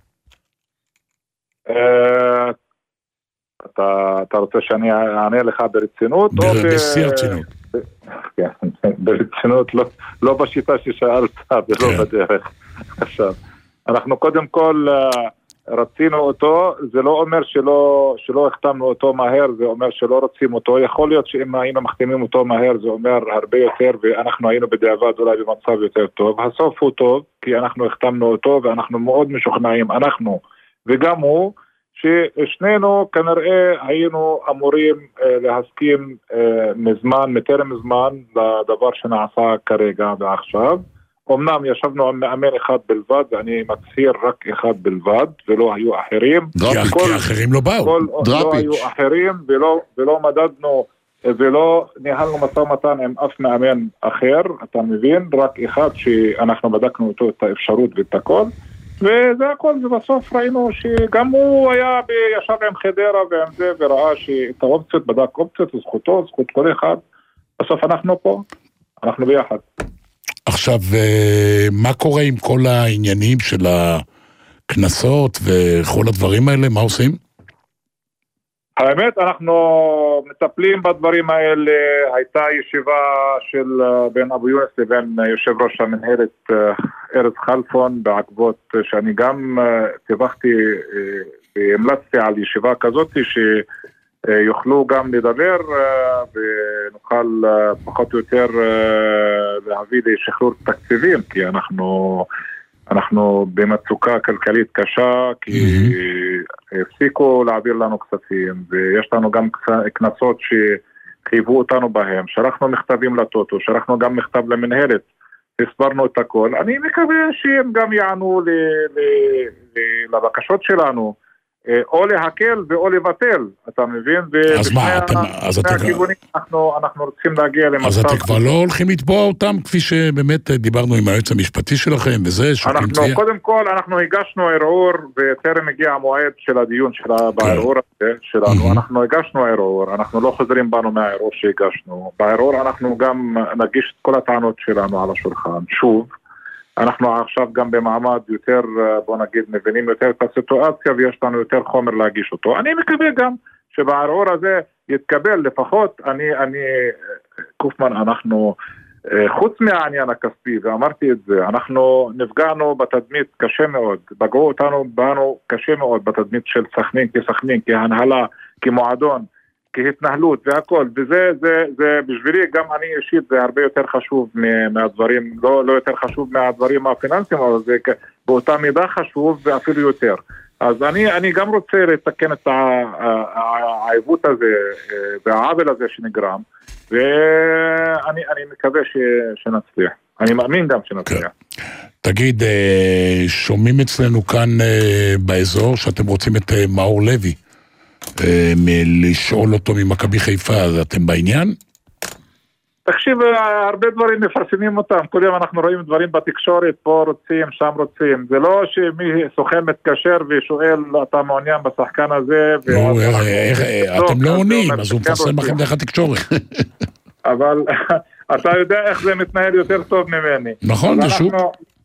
אתה, אתה רוצה שאני אענה לך ברצינות? בשיא הרצינות. כן, ברצינות, לא, לא בשיטה ששאלת ולא בדרך. עכשיו, אנחנו קודם כל רצינו אותו, זה לא אומר שלא, שלא החתמנו אותו מהר, זה אומר שלא רוצים אותו. יכול להיות שאם היינו מחתימים אותו מהר, זה אומר הרבה יותר, ואנחנו היינו בדיעבד אולי במצב יותר טוב. הסוף הוא טוב, כי אנחנו החתמנו אותו, ואנחנו מאוד משוכנעים, אנחנו וגם הוא, ששנינו כנראה היינו אמורים אה, להסכים אה, מזמן, מטרם זמן, לדבר שנעשה כרגע ועכשיו. אמנם ישבנו עם מאמן אחד בלבד, ואני מצהיר רק אחד בלבד, ולא היו אחרים. דראפיץ', כי אחרים לא באו. לא היו אחרים, ולא מדדנו, ולא ניהלנו משא ומתן עם אף מאמן אחר, אתה מבין? רק אחד שאנחנו בדקנו אותו את האפשרות ואת הכל, וזה הכל, ובסוף ראינו שגם הוא היה בישב עם חדרה ועם זה, וראה שאת האופציות, בדק אופציות, זכותו, זכות כל אחד. בסוף אנחנו פה, אנחנו ביחד. עכשיו, מה קורה עם כל העניינים של הכנסות וכל הדברים האלה? מה עושים? האמת, אנחנו מטפלים בדברים האלה. הייתה ישיבה של בין אבו יונס לבין יושב ראש המנהלת ארז חלפון, בעקבות שאני גם תיווכתי והמלצתי על ישיבה כזאת שיוכלו גם לדבר ונוכל פחות או יותר להביא לשחרור תקציבים, כי אנחנו אנחנו במצוקה כלכלית קשה, כי הפסיקו להעביר לנו כספים, ויש לנו גם כנסות שחייבו אותנו בהם. שלחנו מכתבים לטוטו, שלחנו גם מכתב למנהלת, הסברנו את הכל. אני מקווה שהם גם יענו לבקשות שלנו, או להקל ואו לבטל, אתה מבין? אז מה, אתם, אז אתם אנחנו, אנחנו רוצים להגיע למצב... אז אתם כבר לא הולכים לתבוע אותם, כפי שבאמת דיברנו עם היועץ המשפטי שלכם, וזה... אנחנו, קודם כל, אנחנו הגשנו ערעור, וטרם הגיע המועד של הדיון בערעור הזה שלנו, אנחנו הגשנו ערעור, אנחנו לא חוזרים בנו מהערעור שהגשנו, בערעור אנחנו גם נגיש את כל הטענות שלנו על השולחן, שוב, אנחנו עכשיו גם במעמד יותר, בוא נגיד, מבינים יותר את הסיטואציה, ויש לנו יותר חומר להגיש אותו. אני מקווה גם שבערעור הזה יתקבל לפחות, אני, אני, קופמן, אנחנו, חוץ מהעניין הכספי, ואמרתי את זה, אנחנו נפגענו בתדמית קשה מאוד, פגעו אותנו, באנו קשה מאוד בתדמית של סכנין, כסכנין, כהנהלה, כמועדון, כהתנהלות והכל, וזה, זה, זה, בשבילי, גם אני אישית, זה הרבה יותר חשוב מהדברים, לא, לא יותר חשוב מהדברים הפיננסיים, אבל זה באותה מידה חשוב ואפילו יותר. אז אני, אני גם רוצה לתקן את העיוות הזה, והעוול הזה שנגרם, ואני, אני מקווה ש, שנצליח. אני מאמין גם שנצליח. תגיד, שומעים אצלנו כאן באזור, שאתם רוצים את מאור לוי, מלשאול אותו ממכבי חיפה, אז אתם בעניין? תקשיב, הרבה דברים מפרסמים אותם, כל יום אנחנו רואים דברים בתקשורת, פה רוצים, שם רוצים, זה לא שמי סוכן מתקשר ושואל, אתה מעוניין בשחקן הזה, אתם לא עונים, אז הוא מפרסם לכם דרך התקשורת. אבל אתה יודע איך זה מתנהל יותר טוב ממני. נכון, זה שוק.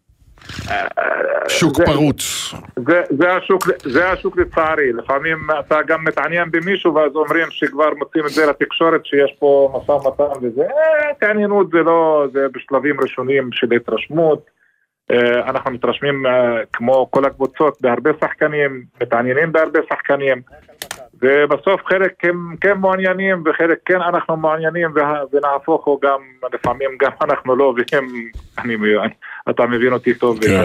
שוק פרוץ. זה, זה השוק, זה השוק לצערי. לפעמים אתה גם מתעניין במישהו ואז אומרים שכבר מוצאים את זה לתקשורת שיש פה משא ומתן וזה, אה, תעניינות זה לא, זה בשלבים ראשונים של התרשמות. אה, אנחנו מתרשמים אה, כמו כל הקבוצות בהרבה שחקנים, מתעניינים בהרבה שחקנים. ובסוף חלק הם כן מעוניינים וחלק כן אנחנו מעוניינים ונהפוכו גם, לפעמים גם אנחנו לא, והם, אני, אתה מבין אותי טוב. כן.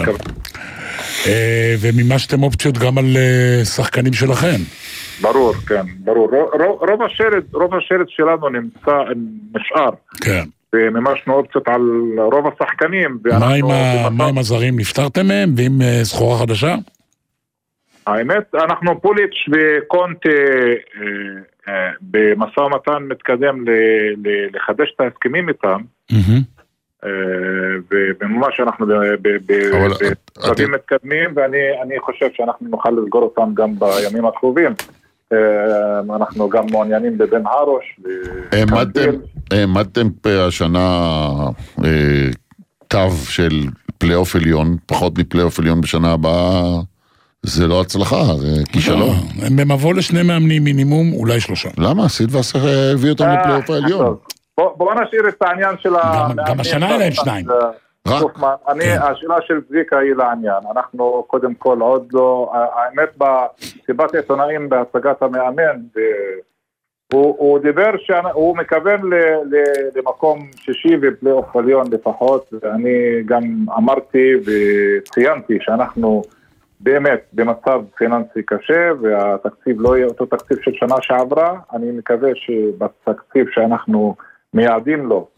וממה שאתם אופציות גם על שחקנים שלכם. ברור, כן, ברור. רוב השרט, רוב השרט שלנו נמצא, נשאר. כן. וממשנו אופציות על רוב השחקנים. מה עם הזרים? נפטרתם מהם? ועם סחורה חדשה? האמת, אנחנו פוליץ' וקונטה אה, אה, במשא ומתן מתקדם ל- ל- לחדש את ההסכמים איתם, mm-hmm. אה, ובממש אנחנו בשלבים מתקדמים, ואני חושב שאנחנו נוכל לסגור אותם גם בימים הקרובים. אה, אנחנו גם מעוניינים בבן הרוש. העמדתם השנה אה, תו של פלייאוף עליון, פחות מפלייאוף עליון בשנה הבאה, זה לא הצלחה, זה כישלון. הם במבוא לשני מאמנים מינימום, אולי שלושה. למה? סידווסר הביא אותם לפלייאוף העליון. בוא נשאיר את העניין של המאמנים. גם השנה אלה הם שניים. השאלה של צביקה היא לעניין. אנחנו קודם כל עוד לא, האמת בסיבת העיתונאים בהצגת המאמן, הוא דיבר שהוא מכוון למקום שישי בפלייאוף עליון לפחות, ואני גם אמרתי וציינתי שאנחנו באמת במצב פיננסי קשה, והתקציב לא יהיה אותו תקציב של שנה שעברה. אני מקווה שבתקציב שאנחנו מייעדים לו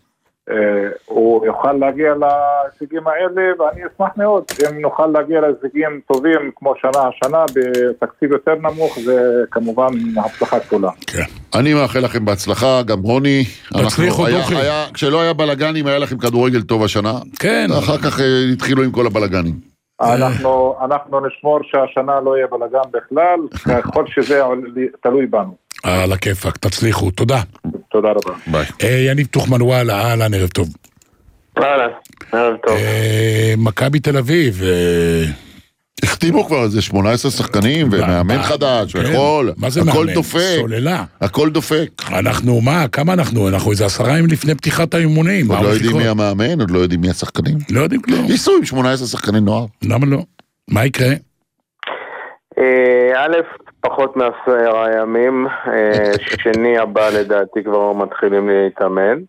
הוא יוכל להגיע להישגים האלה, ואני אשמח מאוד אם נוכל להגיע להישגים טובים כמו שנה השנה בתקציב יותר נמוך, זה כמובן הצלחה גדולה. אני מאחל לכם בהצלחה, גם רוני. כשלא היה בלגנים היה לכם כדורגל טוב השנה, אחר כך התחילו עם כל הבלגנים. אנחנו נשמור שהשנה לא יהיה בלגן בכלל, ככל שזה תלוי בנו. על הכיפק, תצליחו, תודה. תודה רבה. ביי. יניב תוכמנואל, אהלן, ערב טוב. אהלן, ערב טוב. מכבי תל אביב. החתימו כבר איזה שמונה עשרה שחקנים, ומאמן חדש, והכל, הכל דופק. סוללה. הכל דופק. אנחנו, מה, כמה אנחנו? אנחנו איזה עשרה ימים לפני פתיחת האימונים. עוד לא יודעים מי המאמן, עוד לא יודעים מי השחקנים. לא יודעים כלום. ייסו עם שמונה עשרה שחקנים נוער. למה לא? מה יקרה? א', פחות מעשרה ימים, שני הבא לדעתי כבר מתחילים להתאמן.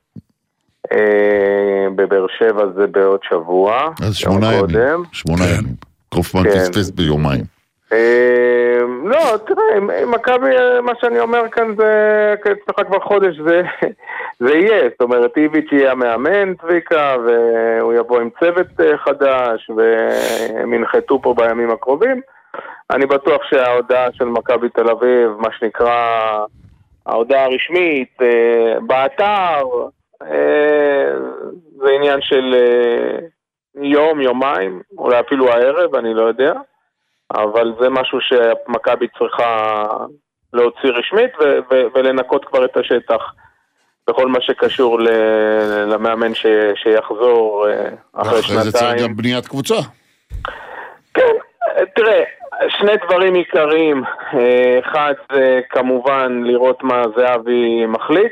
בבאר שבע זה בעוד שבוע. אז שמונה ימים. שמונה ימים. קרופמן פספס ביומיים. לא, תראה, עם מכבי, מה שאני אומר כאן זה, אצלך כבר חודש, זה יהיה. זאת אומרת, איביץ' יהיה המאמן, צביקה, והוא יבוא עם צוות חדש, והם ינחתו פה בימים הקרובים. אני בטוח שההודעה של מכבי תל אביב, מה שנקרא ההודעה הרשמית, באתר, זה עניין של יום, יומיים, אולי אפילו הערב, אני לא יודע, אבל זה משהו שמכבי צריכה להוציא רשמית ו- ו- ולנקות כבר את השטח בכל מה שקשור ל- למאמן ש- שיחזור אחרי שנתיים. אחרי זה צריך גם בניית קבוצה. כן, תראה, שני דברים עיקריים. אחד זה כמובן לראות מה זהבי מחליט.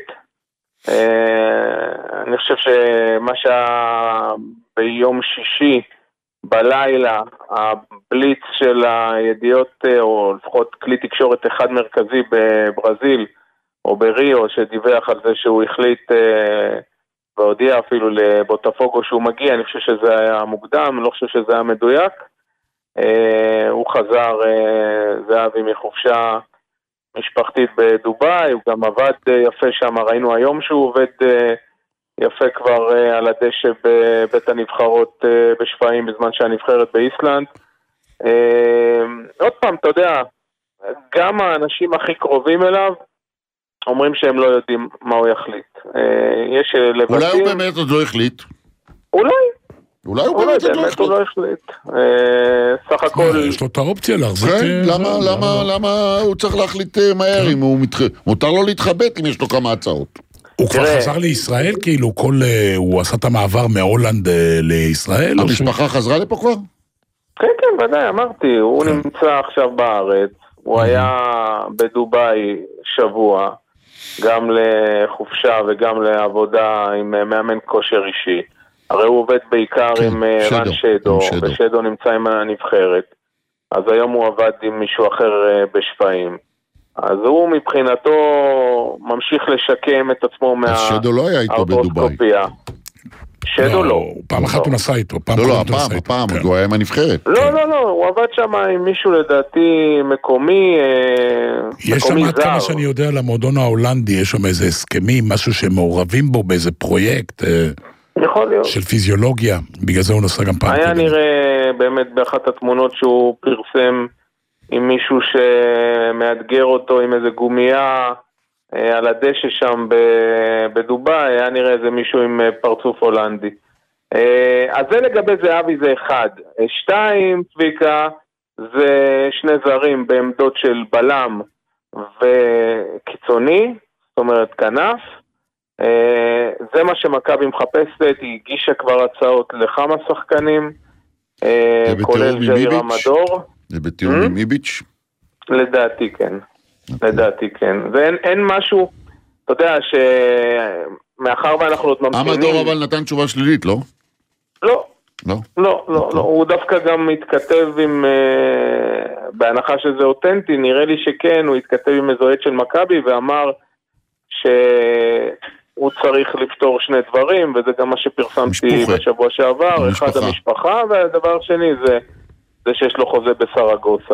אני חושב שמה שהיה ביום שישי בלילה, הבליץ של הידיעות, או לפחות כלי תקשורת אחד מרכזי בברזיל, או בריו, שדיווח על זה שהוא החליט והודיע אפילו לבוטפוגו שהוא מגיע, אני חושב שזה היה מוקדם, לא חושב שזה היה מדויק. הוא חזר זהבי מחופשה משפחתית בדובאי, הוא גם עבד יפה שם, ראינו היום שהוא עובד יפה כבר על הדשא בבית הנבחרות בשפיים בזמן שהנבחרת באיסלנד. עוד פעם, אתה יודע, גם האנשים הכי קרובים אליו אומרים שהם לא יודעים מה הוא יחליט. יש לבטים... אולי הוא באמת עוד לא החליט. אולי. אולי הוא באמת עוד לא החליט. הוא לא החליט. סך הכל... יש לו את האופציה להחזיק... למה הוא צריך להחליט מהר אם הוא מתחבט? מותר לו להתחבט אם יש לו כמה הצעות. הוא כבר חזר לישראל? כאילו הוא עשה את המעבר מהולנד לישראל? המשפחה חזרה לפה כבר? כן, כן, ודאי, אמרתי. הוא נמצא עכשיו בארץ. הוא היה בדובאי שבוע, גם לחופשה וגם לעבודה עם מאמן כושר אישי. הרי הוא עובד בעיקר עם רן שדו, ושדו נמצא עם הנבחרת. אז היום הוא עבד עם מישהו אחר בשפיים. אז הוא מבחינתו ממשיך לשקם את עצמו מהאורטוסקופיה. שדו לא. פעם אחת הוא נסע איתו. לא, לא, הפעם, הפעם, הוא היה עם הנבחרת. לא, לא, לא, הוא עבד שם עם מישהו לדעתי מקומי, יש שם עד כמה שאני יודע למועדון ההולנדי, יש שם איזה הסכמים, משהו שמעורבים בו באיזה פרויקט יכול להיות. של פיזיולוגיה, בגלל זה הוא נסע גם פעם. היה נראה באמת באחת התמונות שהוא פרסם עם מישהו שמאתגר אותו עם איזה גומייה על הדשא שם בדובאי, היה נראה איזה מישהו עם פרצוף הולנדי. אז זה לגבי זהבי זה אחד. שתיים, צביקה, זה שני זרים בעמדות של בלם וקיצוני, זאת אומרת כנף. זה מה שמכבי מחפשת, היא הגישה כבר הצעות לכמה שחקנים, כולל ג'איר המדור. זה בתיאום עם איביץ'? לדעתי כן. לדעתי כן. ואין משהו, אתה יודע שמאחר ואנחנו עוד ממתינים... המדור אבל נתן תשובה שלילית, לא? לא. לא? לא, לא, לא. הוא דווקא גם התכתב עם... בהנחה שזה אותנטי, נראה לי שכן, הוא התכתב עם מזוהד של מכבי ואמר שהוא צריך לפתור שני דברים, וזה גם מה שפרסמתי בשבוע שעבר. אחד המשפחה, והדבר שני זה... זה שיש לו חוזה בסרגוסה.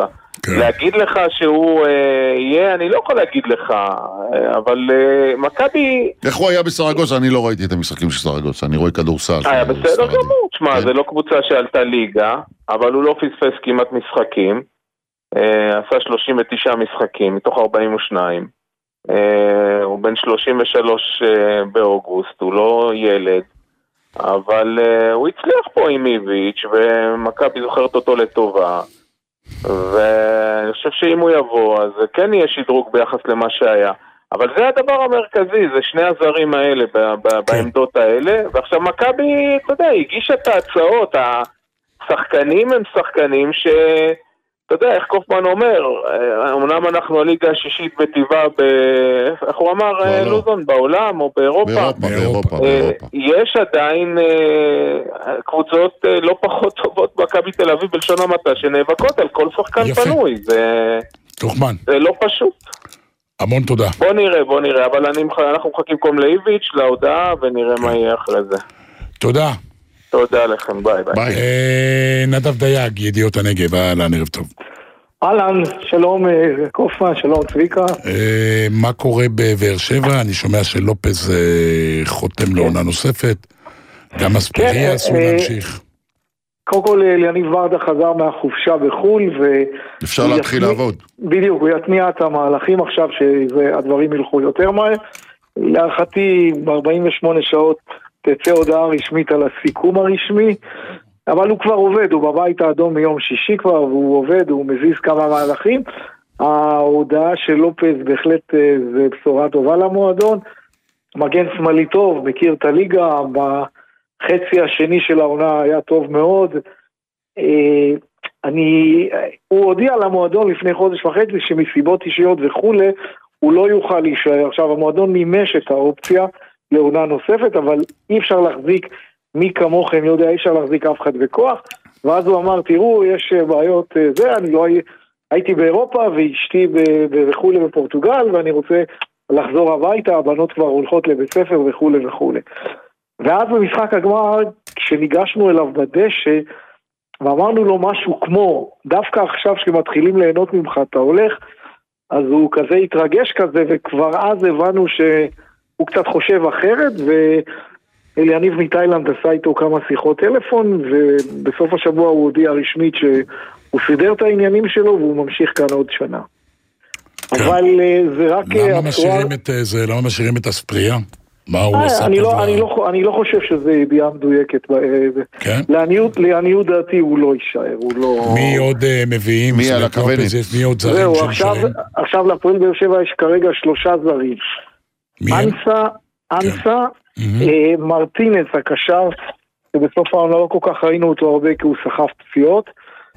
להגיד לך שהוא יהיה, אני לא יכול להגיד לך, אבל מכבי... איך הוא היה בסרגוסה? אני לא ראיתי את המשחקים של סרגוסה, אני רואה כדורסל. היה בסדר גמור, תשמע, זה לא קבוצה שעלתה ליגה, אבל הוא לא פספס כמעט משחקים, עשה שלושים ותשעה משחקים מתוך ארבעים ושתיים, הוא בן שלושים ושלוש באוגוסט, הוא לא ילד, אבל הוא הצליח פה עם איביץ' ומכבי זוכרת אותו לטובה, ואני חושב שאם הוא יבוא אז כן יהיה שדרוג ביחס למה שהיה, אבל זה הדבר המרכזי, זה שני הזרים האלה בעמדות האלה, ועכשיו מכבי, אתה יודע, הגישה את ההצעות, השחקנים הם שחקנים ש... אתה יודע, איך קופמן אומר, אמנם אנחנו הליגה השישית בטבעה, איך הוא אמר, לוזון, בעולם או באירופה, באירופה, יש עדיין קבוצות לא פחות טובות מכבי תל אביב בלשון המעטה, שנאבקות על כל שחקן פנוי, זה לא פשוט. המון תודה. בוא נראה, בוא נראה, אבל אנחנו מחכים קום לאיביץ' להודעה, ונראה מה יהיה אחרי זה. תודה. תודה לכם, ביי ביי. נדב דייג, ידיעות הנגב, אהלן, ערב טוב. אהלן, שלום קופמן, שלום צביקה. מה קורה בבאר שבע? אני שומע שלופז חותם לעונה נוספת, גם אספריה אסור להמשיך. קודם כל, יניב ורדה חזר מהחופשה בחול, אפשר להתחיל לעבוד. בדיוק, הוא יתניע את המהלכים עכשיו שהדברים ילכו יותר מהר. להערכתי, ב-ארבעים ושמונה שעות תצא הודעה רשמית על הסיכום הרשמי, אבל הוא כבר עובד, הוא בבית האדום מיום שישי כבר, והוא עובד, הוא מזיז כמה מהלכים. ההודעה של לופז בהחלט זה בשורה טובה למועדון, מגן שמאלי טוב, מכיר את הליגה, בחצי השני של העונה היה טוב מאוד. אני, הוא הודיע למועדון לפני חודש וחצי שמסיבות אישיות וכולי, הוא לא יוכל להישאר. עכשיו המועדון מימש את האופציה לעונה נוספת, אבל אי אפשר להחזיק מי כמוכם, יודע, אי אפשר להחזיק אף אחד בכוח, ואז הוא אמר, תראו, יש בעיות, זה, אני לא הייתי באירופה, ואשתי וכולי בפורטוגל, ואני רוצה לחזור הביתה, הבנות כבר הולכות לבית ספר וכולי וכולי. ואז במשחק הגמר, כשניגשנו אליו בדשא, ואמרנו לו משהו כמו, דווקא עכשיו שמתחילים ליהנות ממך, אתה הולך, אז הוא כזה התרגש כזה, וכבר אז הבנו שהוא קצת חושב אחרת, ואליניב מתאילנד עשה איתו כמה שיחות טלפון, ובסוף השבוע הוא הודיע רשמית שהוא סידר את העניינים שלו, והוא ממשיך כאן עוד שנה. כן. אבל זה רק... למה משאירים את זה? למה משאירים את אספריה? מה הוא עשה? אני לא, אני לא, אני לא חושב שזה ידיעה מדויקת. כן? לעניות, לעניות דעתי הוא לא יישאר, הוא לא... מי עוד מביאים? מי על הכוונת? מי עוד זרים זהו, שנשארים? עכשיו, עכשיו לפועל באר שבע יש כרגע שלושה זרים. אנסה, אנסה, מרטינס הקשר, שבסוף העונה לא כל כך ראינו אותו הרבה כי הוא סחף פציעות,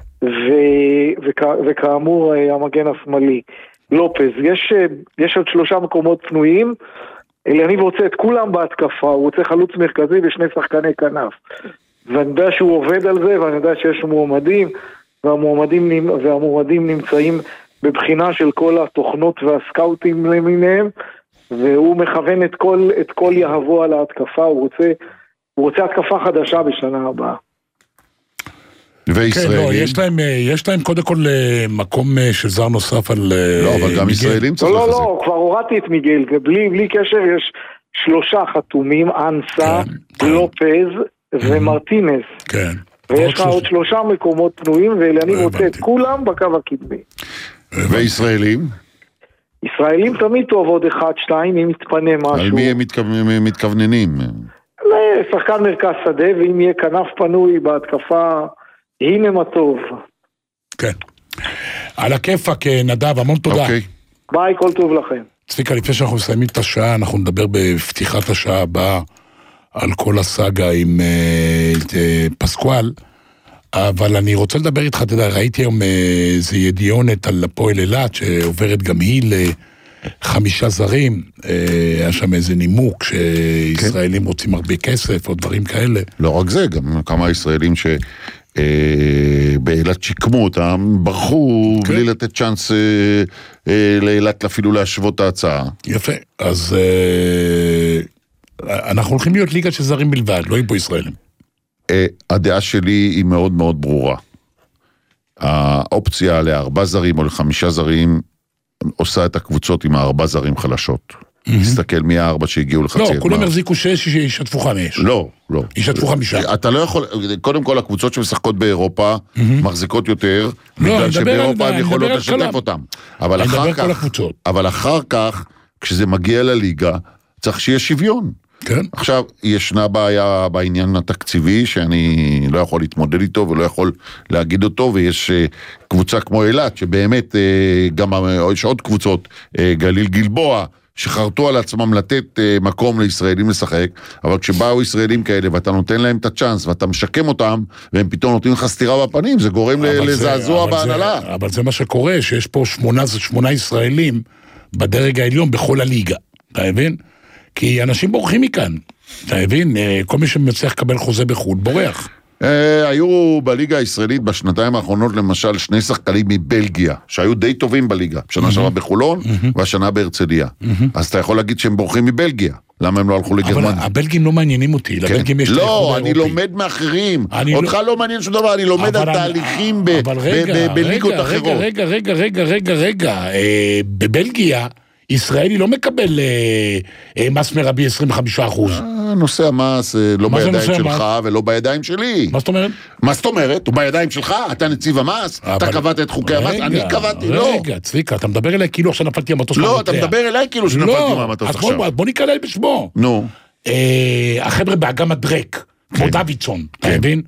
וכאמור המגן השמאלי. לופז, יש, יש עוד שלושה מקומות פנויים, אליניב רוצה את כולם בהתקפה, הוא רוצה חלוץ מרכזי ושני שחקני כנף. ואני יודע שהוא עובד על זה, ואני יודע שיש מועמדים, והמועמדים, והמועמדים נמצאים בבחינה של כל התוכנות והסקאוטים למיניהם, והוא מכוון את כל, את כל יהבו על ההתקפה, הוא רוצה, הוא רוצה התקפה חדשה בשנה הבאה. כן, לא, יש להם, יש להם קודם כל מקום של זר נוסף על... לא, אבל גם ישראלים צריך לחזק. לא, לא, כבר הורדתי את מיגל, ובלי, בלי קשר יש שלושה חתומים, אנסה, לופז ומרטינס. כן. ויש לך עוד שלושה מקומות פנויים, ואליניב רוצה את כולם בקו הקדמי. וישראלים? ישראלים תמיד טוב עוד אחד, שתיים, אם יתפנה משהו. על מי הם מתכווננים? שחקן מרכז שדה, ואם יהיה כנף פנוי בהתקפה... הנה מה טוב. כן. על הכיפק, נדב, המון תודה. אוקיי. ביי, כל טוב לכם. צביקה, לפני שאנחנו מסיימים את השעה, אנחנו נדבר בפתיחת השעה הבאה על כל הסאגה עם uh, uh, פסקואל, אבל אני רוצה לדבר איתך, אתה יודע, ראיתי היום איזה ידיעונת על הפועל אילת, שעוברת גם היא לחמישה זרים, היה שם איזה נימוק שישראלים כן. רוצים הרבה כסף או דברים כאלה. לא רק זה, גם כמה ישראלים ש... באילת שיקמו אותם, ברחו בלי לתת צ'אנס לאילת אפילו להשוות את ההצעה. יפה, אז אנחנו הולכים להיות ליגה של זרים בלבד, לא יהיו פה ישראלים. הדעה שלי היא מאוד מאוד ברורה. האופציה לארבע זרים או לחמישה זרים, עושה את הקבוצות עם הארבע זרים חלשות. תסתכל מי הארבע שהגיעו לחצי הגמר. לא, כולם החזיקו שש שישתפו חמש. לא, לא. ישתפו חמישה. אתה לא יכול, קודם כל הקבוצות שמשחקות באירופה, מחזיקות יותר, בגלל שבאירופה הן יכולות לשתף אותם. אבל אחר כך, אבל אחר כך, כשזה מגיע לליגה, צריך שיהיה שוויון. כן. עכשיו, ישנה בעיה בעניין התקציבי, שאני לא יכול להתמודד איתו, ולא יכול להגיד אותו, ויש קבוצה כמו אילת, שבאמת, גם יש עוד קבוצות, גליל גלבוע, שחרטו על עצמם לתת מקום לישראלים לשחק, אבל כשבאו ישראלים כאלה, ואתה נותן להם את הצ'אנס, ואתה משקם אותם, והם פתאום נותנים לך סתירה בפנים, זה גורם לזעזוע בהנהלה. אבל זה מה שקורה, שיש פה שמונה, שמונה ישראלים, בדרג העליון, בכל הליגה. אתה מבין? כי אנשים בורחים מכאן. אתה מבין? כל מי שמצליח לקבל חוזה בחו"ל, בורח. היו בליגה הישראלית בשנתיים האחרונות למשל שני שחקנים מבלגיה, שהיו די טובים בליגה, שנה שעברה בחולון והשנה בהרצליה. אז אתה יכול להגיד שהם בורחים מבלגיה. למה הם לא הלכו לגרמניה? אבל הבלגים לא מעניינים אותי, לבלגים יש את האיחוד האירופי. לא, אני לומד מאחרים. אותך לא מעניין שום דבר, אני לומד על תהליכים בליגות אחרות. רגע, רגע, רגע, רגע, רגע. בבלגיה ישראלי לא מקבל מס מרבי עשרים וחמישה אחוז. נושא המס לא בידיים שלך ולא בידיים שלי. מה זאת אומרת? מה זאת אומרת? הוא בידיים שלך, אתה נציב המס, אתה קבעת את חוקי המס, אני קבעתי, לא. רגע, צביקה, אתה מדבר אליי כאילו עכשיו נפלתי המטוס. לא, אתה מדבר אליי כאילו שנפלתי מהמטוס עכשיו. בוא נקרא אליי בשמו. נו. החבר'ה באגם הדרק, כמו דוידסון, אתה מבין?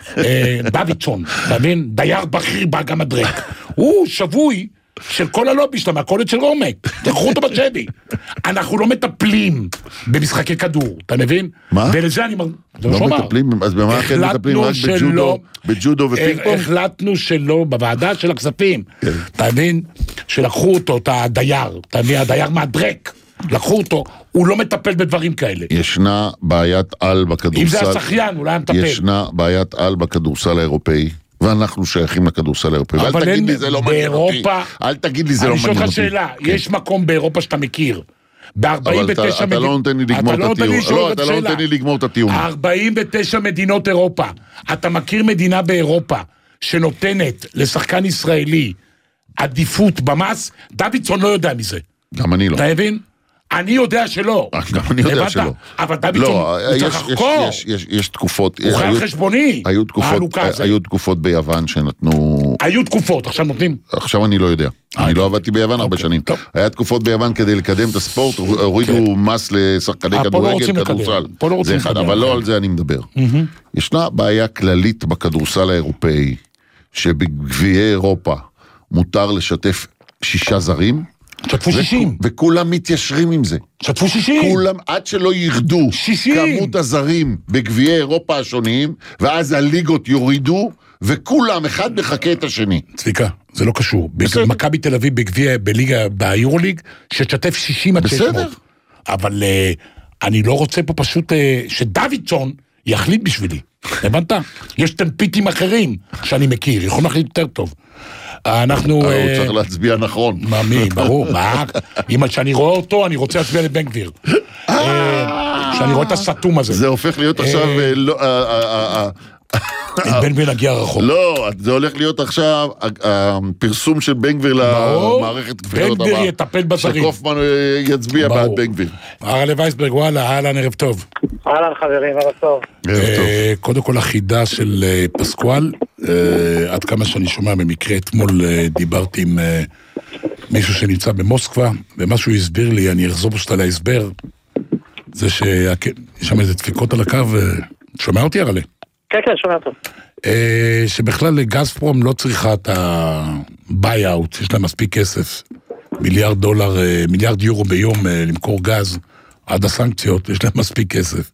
דוידסון, אתה מבין? דייר בכיר באגם הדרק. הוא שבוי של כל הלובי שלהם, מהקולת של רומק, תקחו אותו בשבי. אנחנו לא מטפלים במשחקי כדור, אתה מבין? מה? ולזה אני... לא מטפלים, אז במה אחרי מטפלים? רק בג'ודו, בג'ודו ופינג-פונג? החלטנו שלא, בוועדה של הכספים, אתה מבין? שלקחו אותו, את הדייר, אתה מבין? הדייר מהדרק, לקחו אותו, הוא לא מטפל בדברים כאלה. ישנה בעיית על בכדורסל. אם זה השחיין, אולי מטפל. ישנה בעיית על בכדורסל האירופאי. ואנחנו שייכים לכדורסל האירופאי. אל תגיד לי, זה לא מעניין אותי. אל תגיד לי, זה לא מעניין אותי. אני שואל לך שאלה, יש מקום באירופה שאתה מכיר. ב-ארבעים ותשע מדינות... אבל אתה לא נותן לי לגמור את הטיעון. לא, אתה לא נותן לי לגמור את הטיעון. ארבעים ותשע מדינות אירופה. אתה מכיר מדינה באירופה שנותנת לשחקן ישראלי עדיפות במס? דוידסון לא יודע מזה. גם אני לא. אתה הבין? אני יודע שלא. גם אני יודע שלא. אבל דוידסון, הוא צריך לחקור. יש תקופות. הוא חייל חשבוני. היו תקופות ביוון שנתנו... היו תקופות, עכשיו נותנים. עכשיו אני לא יודע. אני לא עבדתי ביוון הרבה שנים. היה תקופות ביוון כדי לקדם את הספורט, הורידו מס לשחקני כדורגל, כדורסל. זה אחד, אבל לא על זה אני מדבר. ישנה בעיה כללית בכדורסל האירופאי, שבגביעי אירופה מותר לשתף שישה זרים, שתפו שישים. וכולם מתיישרים עם זה. שתפו שישים. כולם, עד שלא ירדו כמות הזרים בגביעי אירופה השוניים, ואז הליגות יורידו, וכולם, אחד מחכה את השני. צביקה, זה לא קשור. מכבי תל אביב בגביע, בליגה, ביורוליג, שתשתף שישים עד שש מאות. אבל אני לא רוצה פה פשוט שדוידסון יחליט בשבילי. הבנת? יש טמפיטים אחרים שאני מכיר, יכולים להחליט יותר טוב. אנחנו... הוא צריך להצביע נכון. מה, מי? ברור. מה? אם שאני רואה אותו, אני רוצה להצביע לבן גביר. שאני רואה את הסתום הזה. זה הופך להיות עכשיו... בן גביר נגיע רחוק. לא, זה הולך להיות עכשיו הפרסום של בן גביר למערכת כפיות הבאה. בן גביר יטפל בזרים. שקופמן יצביע בעד בן גביר. הרלה וייסברג, וואלה, אהלן, ערב טוב. אהלן חברים, ערב טוב. קודם כל החידה של פסקואל, עד כמה שאני שומע במקרה, אתמול דיברתי עם מישהו שנמצא במוסקבה, ומה שהוא הסביר לי, אני אחזור פשוט על ההסבר, זה שיש שם איזה דפיקות על הקו, שומע אותי הרלה? כן, כן, שומע טוב. שבכלל גזפרום לא צריכה את ה-buy-out, יש לה מספיק כסף, מיליארד דולר, מיליארד יורו ביום למכור גז, עד הסנקציות, יש להם מספיק כסף.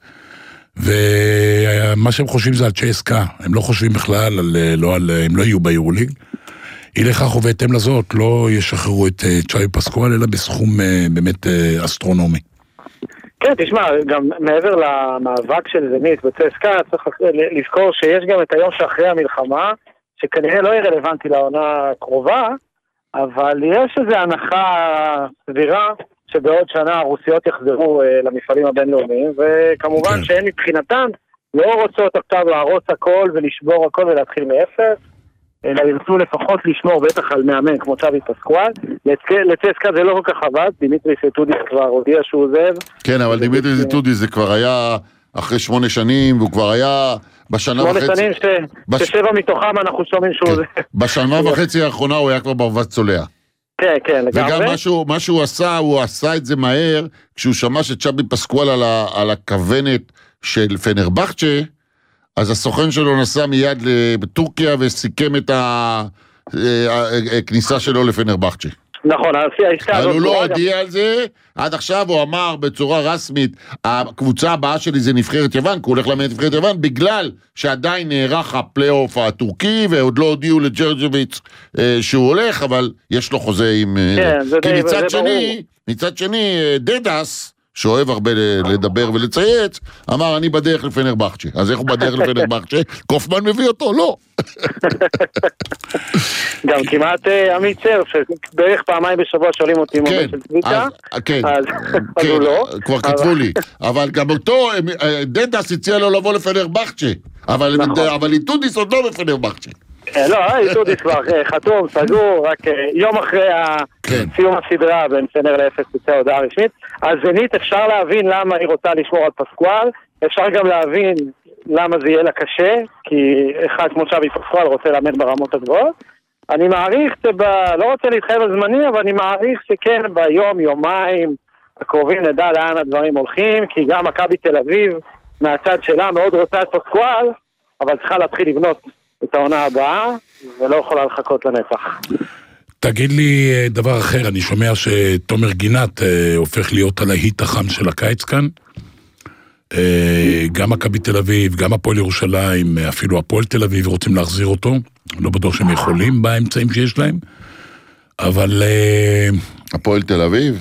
ומה שהם חושבים זה על צ'סקה, הם לא חושבים בכלל, על, לא על, הם לא יהיו ביורוליג. אי לכך ובהתאם לזאת, לא ישחררו את צ'אי פסקואל, אלא בסכום באמת אסטרונומי. כן, תשמע, גם מעבר למאבק של זנית בצסקה, צריך לזכור שיש גם את היום שאחרי המלחמה, שכנראה לא יהיה רלוונטי לעונה הקרובה, אבל יש איזו הנחה סבירה, שבעוד שנה הרוסיות יחזרו אה, למפעלים הבינלאומיים, וכמובן שהן מבחינתן לא רוצות עכשיו להרוס הכל ולשבור הכל ולהתחיל מאפס, אלא ירצו לפחות לשמור בטח על מאמן כמו צ'אבי פסקואל. לצסקה זה לא כל כך עבד, דימיטריס איתודיס כבר הודיע שהוא עוזב. כן, אבל דימיטריס איתודיס זה כבר היה אחרי שמונה שנים, והוא כבר היה בשנה וחצי... שמונה שנים ששבע מתוכם אנחנו שומעים שהוא עוזב. בשנה וחצי האחרונה הוא היה כבר ברווז צולע. כן, כן, לגמרי. וגם משהו, מה שהוא עשה, הוא עשה את זה מהר, כשהוא שמע שצ'אבי פסקואל על, ה, על הכוונת של פנרבחצ'ה, אז הסוכן שלו נסע מיד לטורקיה וסיכם את הכניסה שלו לפנרבחצ'ה. נכון, העסקה הזאת... הוא לא הודיע על זה, עד עכשיו הוא אמר בצורה רסמית, הקבוצה הבאה שלי זה נבחרת יוון, כי הוא הולך למד נבחרת יוון, בגלל שעדיין נערך הפלייאוף הטורקי, ועוד לא הודיעו לג'רג'וביץ שהוא הולך, אבל יש לו חוזה עם... כי מצד שני, מצד שני, דדס, שאוהב הרבה לדבר ולצייץ, אמר, אני בדרך לפנרבחצ'ה. אז איך הוא בדרך לפנרבחצ'ה? קופמן מביא אותו, לא. גם כמעט עמית סר, שבערך פעמיים בשבוע שואלים אותי מובה של צביקה, אז הוא לא. כבר כתבו לי. אבל גם אותו, דדס הציע לו לבוא לפנרבחצ'ה, אבל איתודיס עוד לא בפנרבחצ'ה. לא, איתודיס כבר חתום, סגור, רק יום אחרי סיום הסדרה בין פנר לאפס תצא הודעה רשמית. אז זנית אפשר להבין למה היא רוצה לשמור על פסקואל, אפשר גם להבין למה זה יהיה לה קשה, כי אחד כמו צ'אבי פסקואל רוצה לאמן ברמות הגבוהות. אני מעריך, לא רוצה להתחייב על זמני, אבל אני מעריך שכן ביום, יומיים הקרובים נדע לאן הדברים הולכים, כי גם מכבי תל אביב מהצד שלה מאוד רוצה את פסקואל, אבל צריכה להתחיל לבנות את העונה הבאה, ולא יכולה לחכות לנצח. תגיד לי דבר אחר, אני שומע שתומר גינת אה, הופך להיות הלהיט החם של הקיץ כאן, אה, גם מכבי תל אביב, גם הפועל ירושלים, אפילו הפועל תל אביב רוצים להחזיר אותו, לא בטוח שהם יכולים באמצעים שיש להם, אבל... אה, הפועל תל אביב?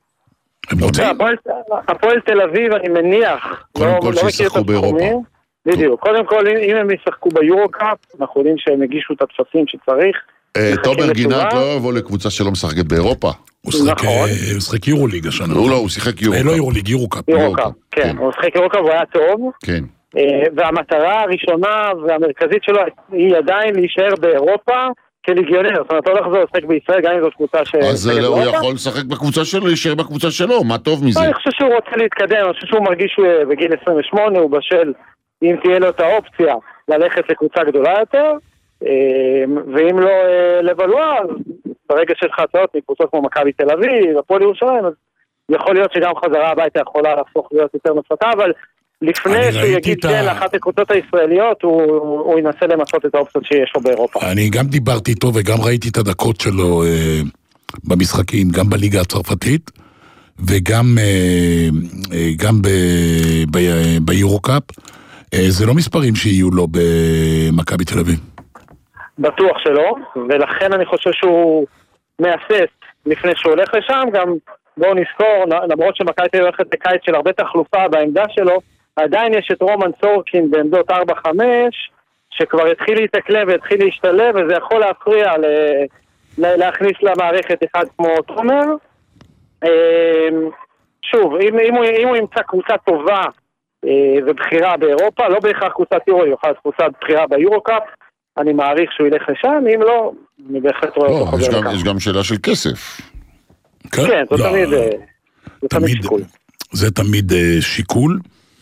הפועל תל אביב אני מניח, קודם כל שישחקו באירופה. בדיוק, קודם כל אם הם ישחקו ביורוקאפ, אנחנו יודעים שהם הגישו את התפסים שצריך. תומר גינת לא יבוא לקבוצה שלא משחקת באירופה. הוא שחק יורוליג השנה. הוא לא, הוא שיחק יורוקאפ. לא יורוליג, יורוקאפ. יורוקאפ, כן, הוא שחק יורוקאפ, הוא היה טוב. כן. והמטרה הראשונה והמרכזית שלו היא עדיין להישאר באירופה כליגיונר. זאת אומרת, לא לחזור לשחק בישראל, גם אם זאת קבוצה ש... אז הוא יכול לשחק בקבוצה שלו, להישאר בקבוצה שלו, מה טוב מזה? אני חושב שהוא רוצה להתקדם, אני חושב שהוא מרגיש בגיל עשרים ושמונה, הוא בשל, אם תהיה לו את האופציה ללכת לקבוצה גדולה יותר, ואם לא לבלוע, אז ברגע שלך הצעות מקבוצות כמו מכבי תל אביב, הפועל ירושלים, אז יכול להיות שגם חזרה הביתה יכולה להפוך להיות יותר מפתה, אבל לפני שהוא יגיד כן לאחת הקבוצות הישראליות, הוא ינסה למצות את האופציות שיש לו באירופה. אני גם דיברתי איתו וגם ראיתי את הדקות שלו במשחקים, גם בליגה הצרפתית, וגם גם ביורוקאפ. זה לא מספרים שיהיו לו במכבי תל אביב. בטוח שלא, ולכן אני חושב שהוא מאסס לפני שהוא הולך לשם, גם בואו נזכור, למרות שמכבי תל אביב הולכת בקיץ של הרבה תחלופה בעמדה שלו, עדיין יש את רומן סורקין בעמדות ארבע חמש, שכבר התחיל להתקלב והתחיל להשתלב, וזה יכול להפריע ל- להכניס למערכת אחד כמו תומר. שוב, אם, אם, הוא, אם הוא ימצא קבוצה טובה ובחירה באירופה, לא בהכרח קבוצת יורו, יוכל קבוצת בחירה ביורוקאפ, אני מעריך שהוא ילך לשם, אם לא, אני בהחלט רואה אותו חוזר לכאן. יש גם שאלה של כסף. כן, זה תמיד, זה תמיד שיקול. זה תמיד שיקול.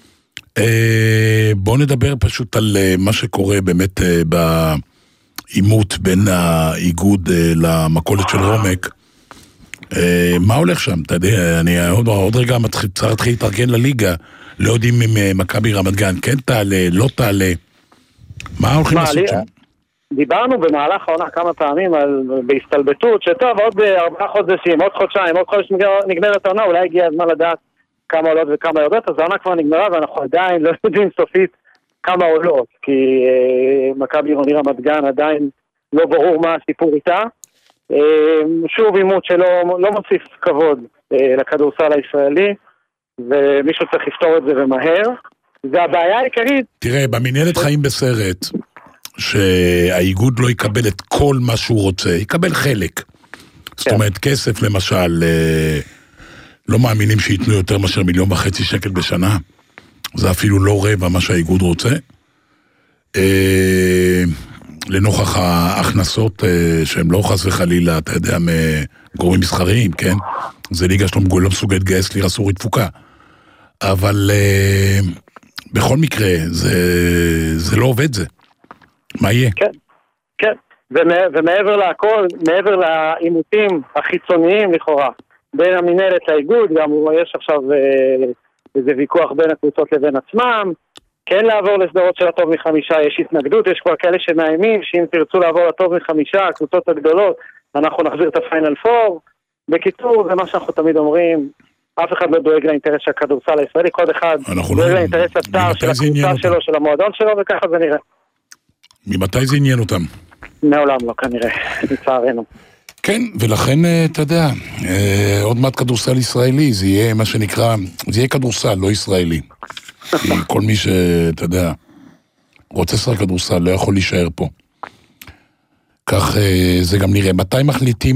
בואו נדבר פשוט על מה שקורה באמת בעימות בין האיגוד למכולת של רומק. מה הולך שם? אתה יודע, אני עוד רגע צריך להתחיל להתארגן לליגה, לא יודעים אם מכבי רמת גן כן תעלה, לא תעלה. מה הולכים לעשות שם? דיברנו במהלך העונה כמה פעמים על בהסתלבטות, שטוב, עוד ארבעה חודשים, עוד חודשיים, עוד חודש נגמרת העונה, אולי הגיע הזמן לדעת כמה עולות וכמה יורדות, אז העונה כבר נגמרה ואנחנו עדיין לא יודעים סופית כמה עולות, כי אה, מכבי עירוני רמת גן עדיין לא ברור מה הסיפור איתה. אה, שוב עימות שלא לא מוסיף כבוד אה, לכדורסל הישראלי, ומישהו צריך לפתור את זה ומהר. זה הבעיה העיקרית. תראה, במנהלת חיים בסרט, שהאיגוד לא יקבל את כל מה שהוא רוצה, יקבל חלק. זאת אומרת, כסף למשל, לא מאמינים שיתנו יותר מאשר מיליון וחצי שקל בשנה, זה אפילו לא רבע מה שהאיגוד רוצה. לנוכח ההכנסות שהם לא חס וחלילה, אתה יודע, מגורמים מסחריים, כן? זה ליגה שלא לא מסוגל לגייס לירה סורית תפוקה. אבל בכל מקרה, זה, זה לא עובד זה. מה יהיה? כן, כן. ומעבר להכל, מעבר לעימותים החיצוניים לכאורה, בין המנהלת לאיגוד, גם יש עכשיו איזה ויכוח בין הקבוצות לבין עצמם, כן לעבור לסדרות של הטוב מחמישה, יש התנגדות, יש כבר כאלה שמאיימים, שאם תרצו לעבור לטוב מחמישה, הקבוצות הגדולות, אנחנו נחזיר את הפיינל פור. בקיצור, זה מה שאנחנו תמיד אומרים, אף אחד לא דואג לאינטרס של הכדורסל הישראלי, כל אחד דואג לאינטרס הצער של הקבוצה שלו, של המועדון שלו, וככה זה נראה. ממתי זה עניין אותם? מעולם לא, כנראה, לצערנו. כן, ולכן, אתה יודע, עוד מעט כדורסל ישראלי, זה יהיה מה שנקרא, זה יהיה כדורסל, לא ישראלי. כי כל מי שאתה יודע, רוצה לשחק כדורסל, לא יכול להישאר פה. כך זה גם נראה. מתי מחליטים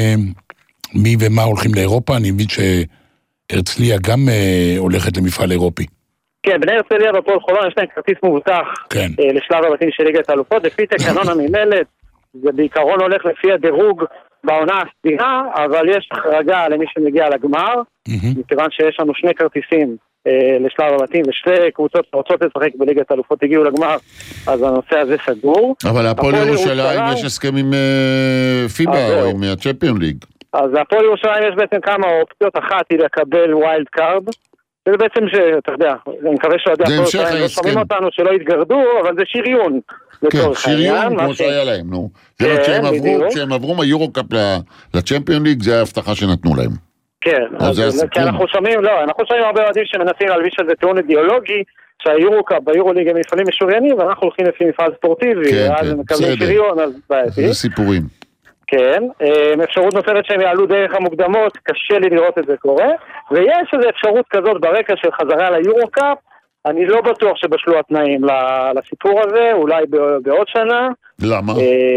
מי ומה הולכים לאירופה? אני מבין שהרצליה גם הולכת למפעל אירופי. כן, בני הרצליה בפועל חולון יש להם כרטיס מובטח לשלב הבתים של ליגת האלופות, לפי תקנון המינהלת, זה בעיקרון הולך לפי הדירוג בעונה הסדירה, אבל יש החרגה למי שמגיע לגמר, מכיוון שיש לנו שני כרטיסים לשלב הבתים, ושתי קבוצות רוצות לשחק בליגת האלופות הגיעו לגמר, אז הנושא הזה סגור. אבל הפועל ירושלים יש הסכם עם פיבה או עם הצ'מפיון ליג. אז הפועל ירושלים יש בעצם כמה אופציות, אחת היא לקבל ווילד קארד, זה בעצם שאתה יודע, אני מקווה שעדי הפועל ירושלים לא שומעים אותנו שלא יתגרדו, אבל זה שריון. כן, שריון כמו שהיה להם, נו. זה לא כשהם עברו מהיורוקאפ לצ'מפיון ליג, זה ההבטחה שנתנו להם. כן, כי אנחנו שומעים, לא, אנחנו שומעים הרבה אוהדים שמנסים להלביש על זה טיעון אידיאולוגי, שהיורוקאפ ביורוליג הם מפעלים משוריינים, ואנחנו הולכים לפי מפעל ספורטיבי, ואז הם מקבלים שריון, אז בעייתי. זה סיפורים. כן, אפשרות נוספת שהם יעלו דרך המוקדמות, קשה לי לראות את זה קורה, ויש איזו אפשרות כזאת ברקע של חזרה ליורוקאפ, אני לא בטוח שבשלו התנאים לסיפור הזה, אולי בעוד שנה. למה?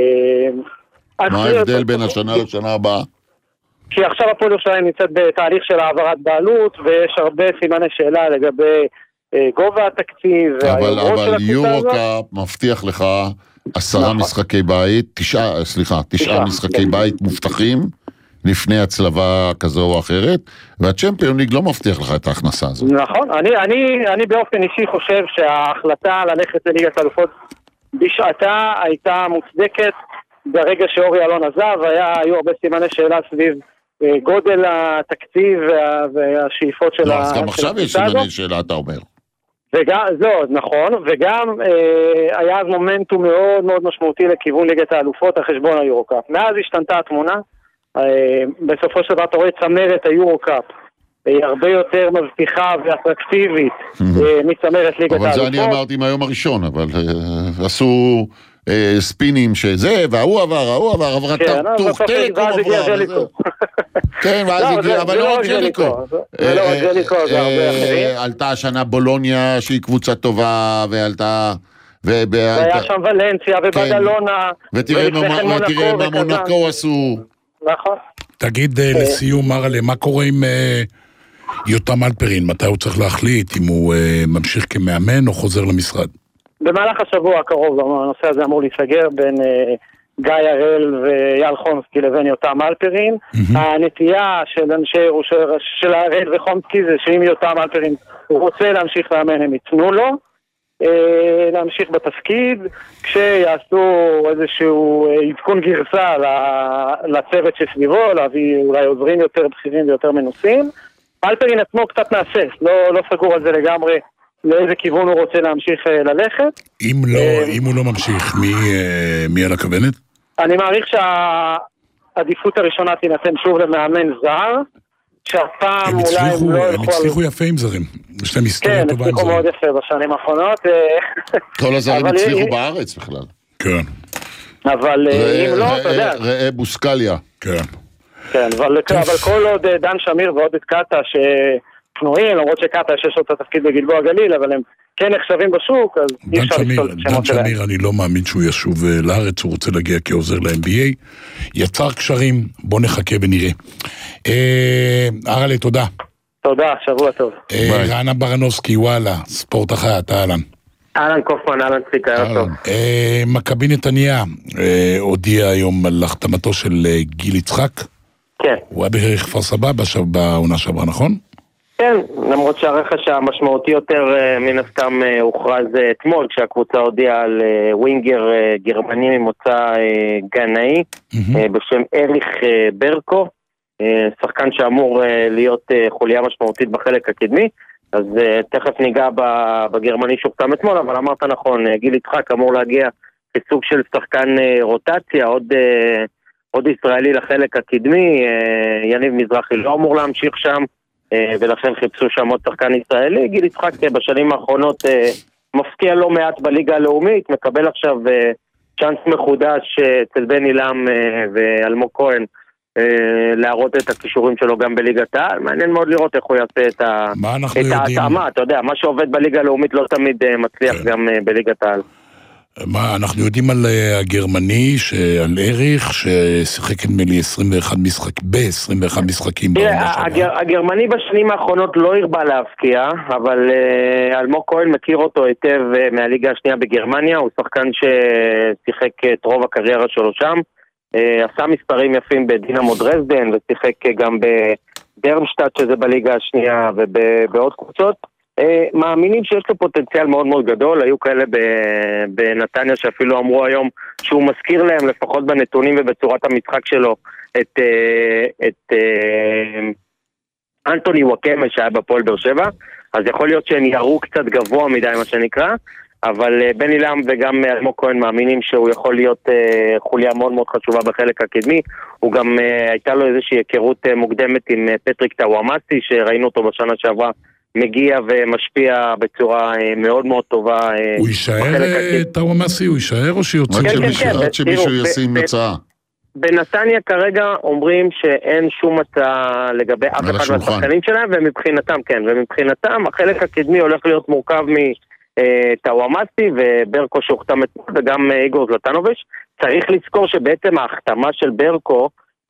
מה ההבדל בין השנה לשנה הבאה? כי עכשיו הפועל ירושלים נמצאת בתהליך של העברת בעלות, ויש הרבה סימני שאלה לגבי גובה התקציב. אבל, אבל יורוקאפ מבטיח לך עשרה משחקי בית, תשעה, סליחה, תשעה משחקי בית מובטחים, לפני הצלבה כזו או אחרת, והצ'מפיון ליג לא מבטיח לך את ההכנסה הזאת. נכון, אני, אני, אני באופן אישי חושב שההחלטה ללכת לליגת האלופות בשעתה הייתה מוצדקת, ברגע שאורי אלון עזב, היה, היו הרבה סימני שאלה סביב גודל התקציב וה, והשאיפות של לא, אז גם עכשיו יש סימני שאלה, אתה אומר. וגם, זו, נכון, וגם אה, היה אז מומנטום מאוד מאוד משמעותי לכיוון ליגת האלופות על חשבון היורוקאפ. מאז השתנתה התמונה, אה, בסופו של דבר אתה רואה צמרת היורוקאפ, היא הרבה יותר מבטיחה ואטרקטיבית אה, מצמרת ליגת האלופות. אבל זה אני אמרתי מהיום הראשון, אבל אה, עשו אה, ספינים שזה, והוא עבר, ההוא עבר, עברה טורק טלקום עברה. כן, ואז הגיע, אבל לא רק ג'ליקו. זה לא רק ג'ליקו, זה הרבה אחרים. עלתה השנה בולוניה, שהיא קבוצה טובה, ועלתה... והיה שם ולנסיה ובדלונה. ותראה מה מונקו עשו. נכון. תגיד לסיום, מרלה, מה קורה עם יותם אלפרין? מתי הוא צריך להחליט אם הוא ממשיך כמאמן או חוזר למשרד? במהלך השבוע הקרוב, הנושא הזה אמור להיסגר בין... גיא הראל ואייל חומסקי לבין יותם אלפרין. הנטייה של אנשי של הראל וחומסקי זה שאם יותם אלפרין הוא רוצה להמשיך לאמן, הם יתנו לו להמשיך בתפקיד, כשיעשו איזשהו עדכון גרסה לצוות שסביבו, להביא אולי עוזרים יותר בכירים ויותר מנוסים. אלפרין עצמו קצת נעשה, לא, לא סגור על זה לגמרי לאיזה כיוון הוא רוצה להמשיך ללכת. אם לא, אם הוא לא ממשיך, מי, מי על הכוונת? אני מעריך שהעדיפות הראשונה תינתן שוב למאמן זר, שהפעם אולי הם לא יכול... הם הצליחו יפה עם זרים. יש להם היסטוריה טובה עם זרים. כן, הצליחו מאוד יפה בשנים האחרונות. כל הזרים הצליחו בארץ בכלל. כן. אבל אם לא, אתה יודע... ראה בוסקליה. כן. כן, אבל כל עוד דן שמיר ועוד את קאטה ש... פנויים, למרות שקאטה יש לו את התפקיד בגלבוע גליל, אבל הם כן נחשבים בשוק, אז אי אפשר לפסול את שמות שלהם. דן שמיר, אני לא מאמין שהוא ישוב לארץ, הוא רוצה להגיע כעוזר ל-אם בי איי. יצר קשרים, בוא נחכה ונראה. ארלה, תודה. תודה, שבוע טוב. רענה ברנובסקי, וואלה, ספורט אחת, אהלן. אהלן קופמן, אהלן צביקה, ערב טוב. מכבי נתניה הודיע היום על החתמתו של גיל יצחק. כן. הוא היה בכפר סבא בעונה שעברה, נכון? כן, למרות שהרכש המשמעותי יותר מן הסתם הוכרז אתמול, כשהקבוצה הודיעה על ווינגר גרמני ממוצא גנאי, בשם אריך ברקו, שחקן שאמור להיות חוליה משמעותית בחלק הקדמי, אז תכף ניגע בגרמני שהוחתם אתמול, אבל אמרת נכון, גיל יצחק אמור להגיע כסוג של שחקן רוטציה, עוד, עוד ישראלי לחלק הקדמי, יניב מזרחי לא אמור להמשיך שם, ולכן חיפשו שם עוד שחקן ישראלי. גיל יצחק בשנים האחרונות מפקיע לא מעט בליגה הלאומית, מקבל עכשיו צ'אנס מחודש אצל בן אילם ואלמוג כהן להראות את הכישורים שלו גם בליגת העל. מעניין מאוד לראות איך הוא יעשה את ההתאמה, אתה יודע, מה שעובד בליגה הלאומית לא תמיד מצליח גם בליגת העל. מה, אנחנו יודעים על הגרמני, על אריך, ששיחק נדמה עשרים ואחד משחק, ב-עשרים ואחד משחקים בעונה שעברה. הגרמני בשנים האחרונות לא הרבה להפקיע, אבל אלמוג כהן מכיר אותו היטב מהליגה השנייה בגרמניה, הוא שחקן ששיחק את רוב הקריירה שלו שם, עשה מספרים יפים בדינמו דרזדן, ושיחק גם בדרמשטאט שזה בליגה השנייה ובעוד קבוצות. מאמינים שיש לו פוטנציאל מאוד מאוד גדול, היו כאלה בנתניה שאפילו אמרו היום שהוא מזכיר להם לפחות בנתונים ובצורת המשחק שלו את, את אנטוני וואקמה שהיה בפועל באר שבע, אז יכול להיות שהם יראו קצת גבוה מדי מה שנקרא, אבל בן אילם וגם אלמוג כהן מאמינים שהוא יכול להיות חוליה מאוד מאוד חשובה בחלק הקדמי. הוא גם הייתה לו איזושהי היכרות מוקדמת עם פטריק טאוואמאסי שראינו אותו בשנה שעברה מגיע ומשפיע בצורה מאוד מאוד טובה. הוא יישאר טאוואמאסי? הוא יישאר או שיוצא? עד שמישהו ישים הצעה. בנתניה כרגע אומרים שאין שום הצעה לגבי אף אחד מהשחקנים שלהם, ומבחינתם כן, ומבחינתם החלק הקדמי הולך להיות מורכב מטאוואמאסי וברקו שהוחתם אתמול וגם איגור זלטנוביץ'. צריך לזכור שבעצם ההחתמה של ברקו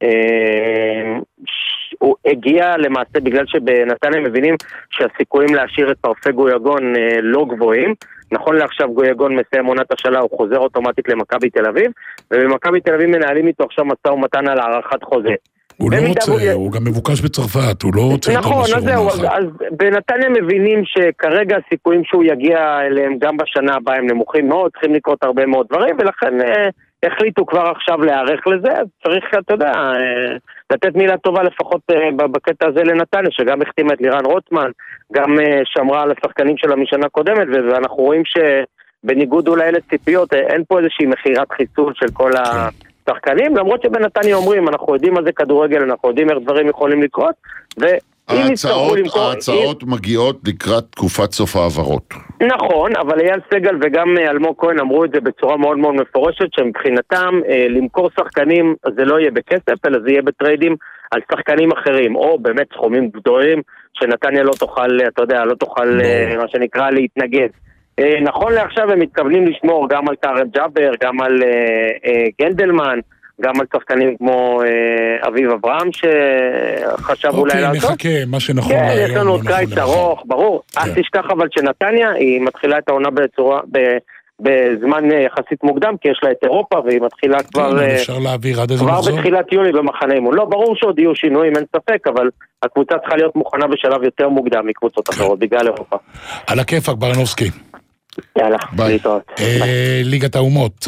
הוא הגיע למעשה בגלל שבנתניה מבינים שהסיכויים להשאיר את פרפה גויגון לא גבוהים. נכון לעכשיו גויגון מסיים עונת השאלה, הוא חוזר אוטומטית למכבי תל אביב, ובמכבי תל אביב מנהלים איתו עכשיו משא ומתן על הארכת חוזה. הוא לא רוצה, הוא גם מבוקש בצרפת, הוא לא רוצה... נכון, אז זהו, אז בנתניה מבינים שכרגע הסיכויים שהוא יגיע אליהם גם בשנה הבאה הם נמוכים מאוד, צריכים לקרות הרבה מאוד דברים, ולכן החליטו כבר עכשיו להיערך לזה, אז צריך, אתה יודע, לתת מילה טובה לפחות בקטע הזה לנתניה, שגם החתימה את לירן רוטמן, גם שמרה על השחקנים שלה משנה קודמת, ואנחנו רואים שבניגוד אולי לציפיות, אין פה איזושהי מחירת חיסול של כל השחקנים, למרות שבנתניה אומרים, אנחנו יודעים מה זה כדורגל, אנחנו יודעים איך דברים יכולים לקרות, ו... ההצעות, ההצעות מגיעות לקראת תקופת סוף העברות. נכון, אבל אייל סגל וגם אלמוג כהן אמרו את זה בצורה מאוד מאוד מפורשת, שמבחינתם למכור שחקנים זה לא יהיה בכסף, אלא זה יהיה בטריידים על שחקנים אחרים, או באמת סכומים גדולים שנתניה לא תוכל, אתה יודע, לא תוכל מה שנקרא להתנגד. נכון לעכשיו הם מתכוונים לשמור גם על טארם ג'אבר, גם על גנדלמן, גם על שחקנים כמו אה, אביב אברהם שחשב אוקיי, אולי לעשות. אוקיי, נחכה, מה שנכון כן, להיום. יש לנו עוד קיץ ארוך, ברור. כן. אז תשכח אבל שנתניה, היא מתחילה את העונה בצורה, ב, בזמן יחסית מוקדם, כי יש לה את אירופה, והיא מתחילה כן, כבר... כן, אפשר להעביר עד איזה כבר מחזור? בתחילת יולי במחנה אימון. לא, ברור שעוד יהיו שינויים, אין ספק, אבל הקבוצה צריכה להיות מוכנה בשלב יותר מוקדם מקבוצות כן. אחרות, בגלל אירופה. על הכיפק, ברנובסקי. יאללה, להתראות. ליגת האומות,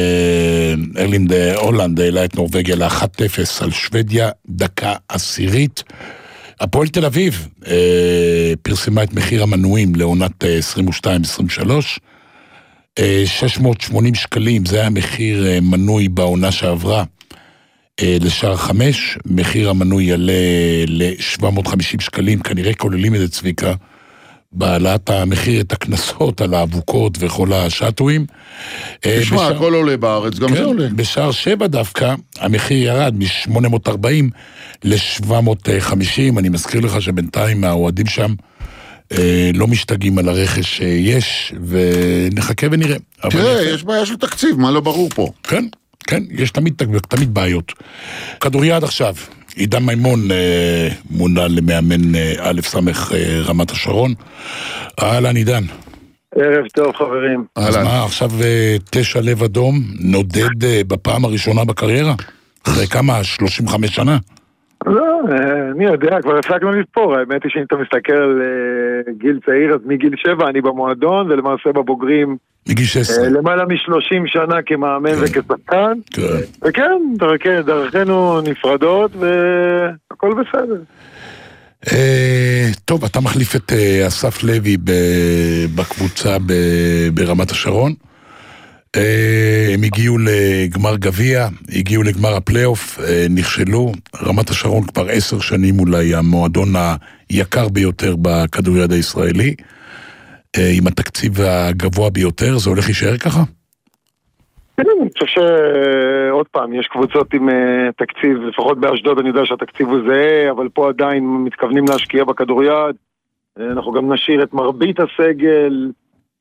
ארלינד הולנד העלה את נורווגיה ל-אחת אפס על שוודיה, דקה עשירית. הפועל תל אביב פרסמה את מחיר המנויים לעונת עשרים ושתיים עשרים ושלוש, שש מאות ושמונים שקלים, זה היה מחיר מנוי בעונה שעברה לשער חמש, מחיר המנוי יעלה ל-שבע מאות וחמישים שקלים, כנראה כוללים את זה צביקה, בעלת המחיר את הכנסות על האבוקות וכל השאטויים. תשמע, בשע... הכל עולה בארץ, גם כן, זה עולה. בשער שבע דווקא, המחיר ירד מ-שמונה מאות וארבעים ל-שבע מאות וחמישים, אני מזכיר לך שבינתיים האוהדים שם אה, לא משתגעים על הרכש שיש, ונחכה ונראה. תראה, יש בעיה של תקציב, מה לא ברור פה? כן, כן, יש תמיד, תמיד בעיות. כדוריד עכשיו. עידן מימון אה, מונה למאמן אה, א' סמך אה, רמת השרון. אהלן עידן. ערב טוב חברים. אז מה, עכשיו תשע לב אדום נודד בפעם הראשונה בקריירה? אחרי כמה? שלושים וחמש שנה? לא, אני יודע, כבר הפסקנו לספור. האמת היא שאם אתה מסתכל על גיל צעיר, אז מגיל שבע אני במועדון, ולמעשה בבוגרים מגיל שש עשרה. למעלה משלושים שנה כמאמן וכשחקן. וכן, דרכנו נפרדות והכל בסדר. טוב, אתה מחליף את אסף לוי בקבוצה ברמת השרון. הם הגיעו לגמר גביע, הגיעו לגמר הפלייאוף, נכשלו. רמת השרון כבר עשר שנים אולי המועדון היקר ביותר בכדוריד הישראלי, עם התקציב הגבוה ביותר. זה הולך להישאר ככה? אני חושב שעוד פעם, יש קבוצות עם תקציב, לפחות באשדוד אני יודע שהתקציב הוא זהה, אבל פה עדיין מתכוונים להשקיע בכדוריד. אנחנו גם נשאיר את מרבית הסגל,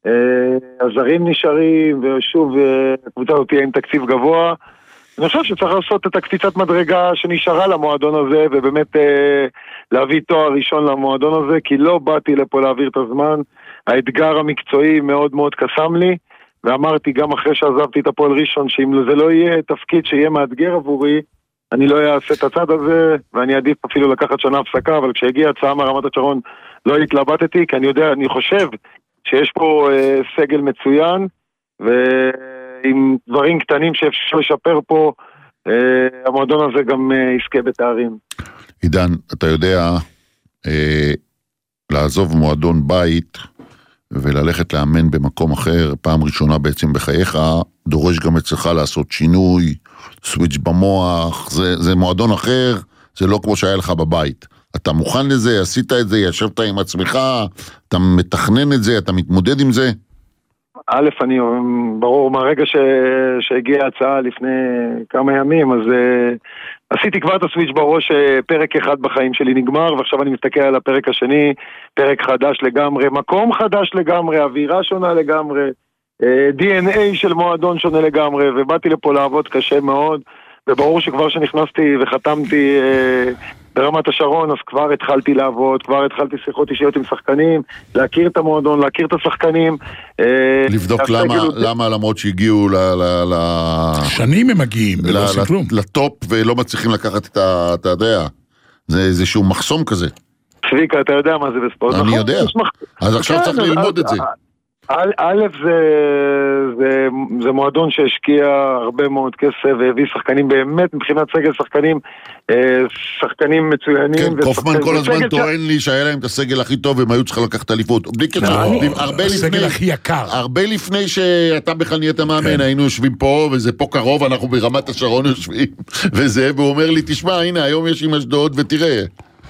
הזרים נשארים, ושוב, הקבוצה הזאת תהיה עם תקציב גבוה. אני חושב שצריך לעשות את הקפיצת מדרגה שנשארה למועדון הזה, ובאמת להביא תואר ראשון למועדון הזה, כי לא באתי לפה להעביר את הזמן. האתגר המקצועי מאוד מאוד קסם לי, ואמרתי גם אחרי שעזבתי את הפועל ראשון, שאם זה לא יהיה תפקיד שיהיה מאתגר עבורי, אני לא אעשה את הצד הזה, ואני עדיף אפילו לקחת שנה הפסקה, אבל כשהגיעה הצעה מהרמת השרון לא התלבטתי, כי אני יודע, אני חושב שיש פה אה, סגל מצוין, ועם דברים קטנים שאפשר לשפר פה, אה, המועדון הזה גם אה, יזכה בתארים. עידן, אתה יודע, אה, לעזוב מועדון בית, וללכת לאמן במקום אחר, פעם ראשונה בעצם בחייך, דורש גם אצלך לעשות שינוי, סוויץ' במוח, זה, זה מועדון אחר, זה לא כמו שהיה לך בבית. אתה מוכן לזה, עשית את זה, ישבת עם עצמך, אתה מתכנן את זה, אתה מתמודד עם זה? א', אני ברור, מהרגע ש... שהגיעה ההצעה לפני כמה ימים, אז uh, עשיתי כבר את הסוויץ' בראש, פרק אחד בחיים שלי נגמר, ועכשיו אני מסתכל על הפרק השני, פרק חדש לגמרי, מקום חדש לגמרי, אווירה שונה לגמרי, די אן איי של מועדון שונה לגמרי, ובאתי לפה לעבוד קשה מאוד, וברור שכבר שנכנסתי וחתמתי אה, ברמת השרון, אז כבר התחלתי לעבוד, כבר התחלתי שיחות אישיות עם שחקנים, להכיר את המועדון, להכיר את השחקנים. אה, לבדוק למה, כאילו... למה למרות שהגיעו ל... ל, ל שנים הם מגיעים, ל, ל, לטופ ולא מצליחים לקחת את ה... אתה יודע, זה איזשהו מחסום כזה. צביקה, אתה יודע מה זה בספורט. אני נכון? יודע, מח... אז עכשיו צריך ללמוד את זה. א', זה, זה, זה מועדון שהשקיע הרבה מאוד כסף והביא שחקנים באמת מבחינת סגל שחקנים, שחקנים מצוינים. כן, קופמן כל הזמן טוען לי שהיה להם את הסגל הכי טוב והם היו צריכים לקחת אליפות. הסגל הכי יקר. הרבה לפני שאתה בכלל נהיית מאמן, היינו יושבים פה וזה פה קרוב, אנחנו ברמת השרון יושבים וזה, והוא אומר לי, תשמע, הנה, היום יש עם אשדוד ותראה.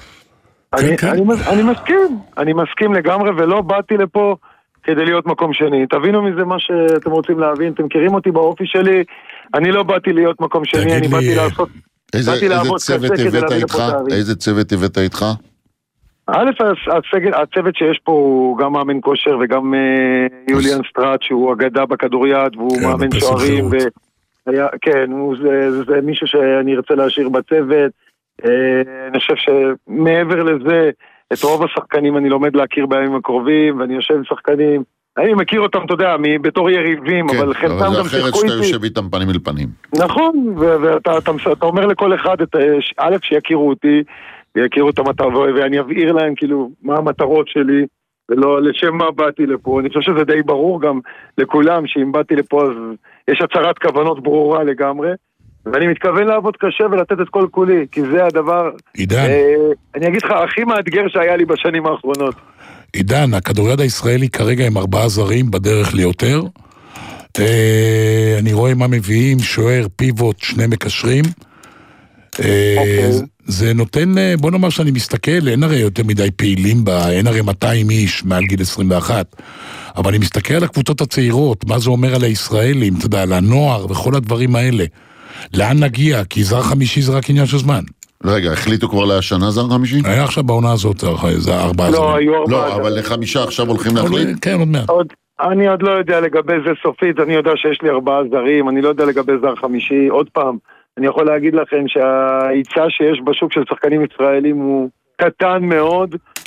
אני מסכים, אני מסכים לגמרי ולא באתי לפה כדי להיות מקום שני. תבינו מזה מה שאתם רוצים להבין, אתם מכירים אותי באופי שלי, אני לא באתי להיות מקום שני, אני באתי לעשות, באתי לעבוד קשה כדי להביא לפה תארים. איזה צוות הבאת איתך? א', הצוות שיש פה הוא גם מאמן כושר וגם יוליאן סטראט, שהוא אגדה בכדוריד, והוא מאמן שוערים, כן, זה מישהו שאני ארצה להשאיר בצוות. אני חושב שמעבר לזה, את רוב השחקנים אני לומד להכיר בימים הקרובים, ואני יושב עם שחקנים, אני מכיר אותם, אתה יודע, בתור יריבים, אבל חלקם גם שיחקו איתי. כן, אבל זה אחרת שאתה יושב איתם פנים אל פנים. נכון, ואתה אומר לכל אחד, א', שיכירו אותי, ויכירו את המטרה, ואני אבהיר להם כאילו מה המטרות שלי, ולא לשם מה באתי לפה. אני חושב שזה די ברור גם לכולם, שאם באתי לפה אז יש הצהרת כוונות ברורה לגמרי, ואני מתכוון לעבוד קשה ולתת את כל כולי, כי זה הדבר... עידן. אה, אני אגיד לך, הכי מאתגר שהיה לי בשנים האחרונות. עידן, הכדוריד הישראלי כרגע עם ארבעה זרים בדרך ליותר. אה, אני רואה מה מביאים, שוער, פיבוט, שני מקשרים. אה, אוקיי. זה נותן, בוא נאמר שאני מסתכל, אין הרי יותר מדי פעילים בה, אין הרי מאתיים איש מעל גיל עשרים ואחת, אבל אני מסתכל על הקבוצות הצעירות, מה זה אומר על הישראלים, אתה יודע, על הנוער וכל הדברים האלה. לאן נגיע? כי זר חמישי זה רק עניין של זמן. רגע, החליטו כבר להשנה זר חמישי? היה עכשיו בעונה הזאת, זה ארבעה זרים. לא, היו ארבעה. לא, אבל לחמישה עכשיו הולכים להחליט? כן, עוד מעט. אני עוד לא יודע לגבי זה סופית, אני יודע שיש לי ארבעה זרים, אני לא יודע לגבי זר חמישי, עוד פעם, אני יכול להגיד לכם שההיצע שיש בשוק של שחקנים ישראלים הוא קטן מאוד,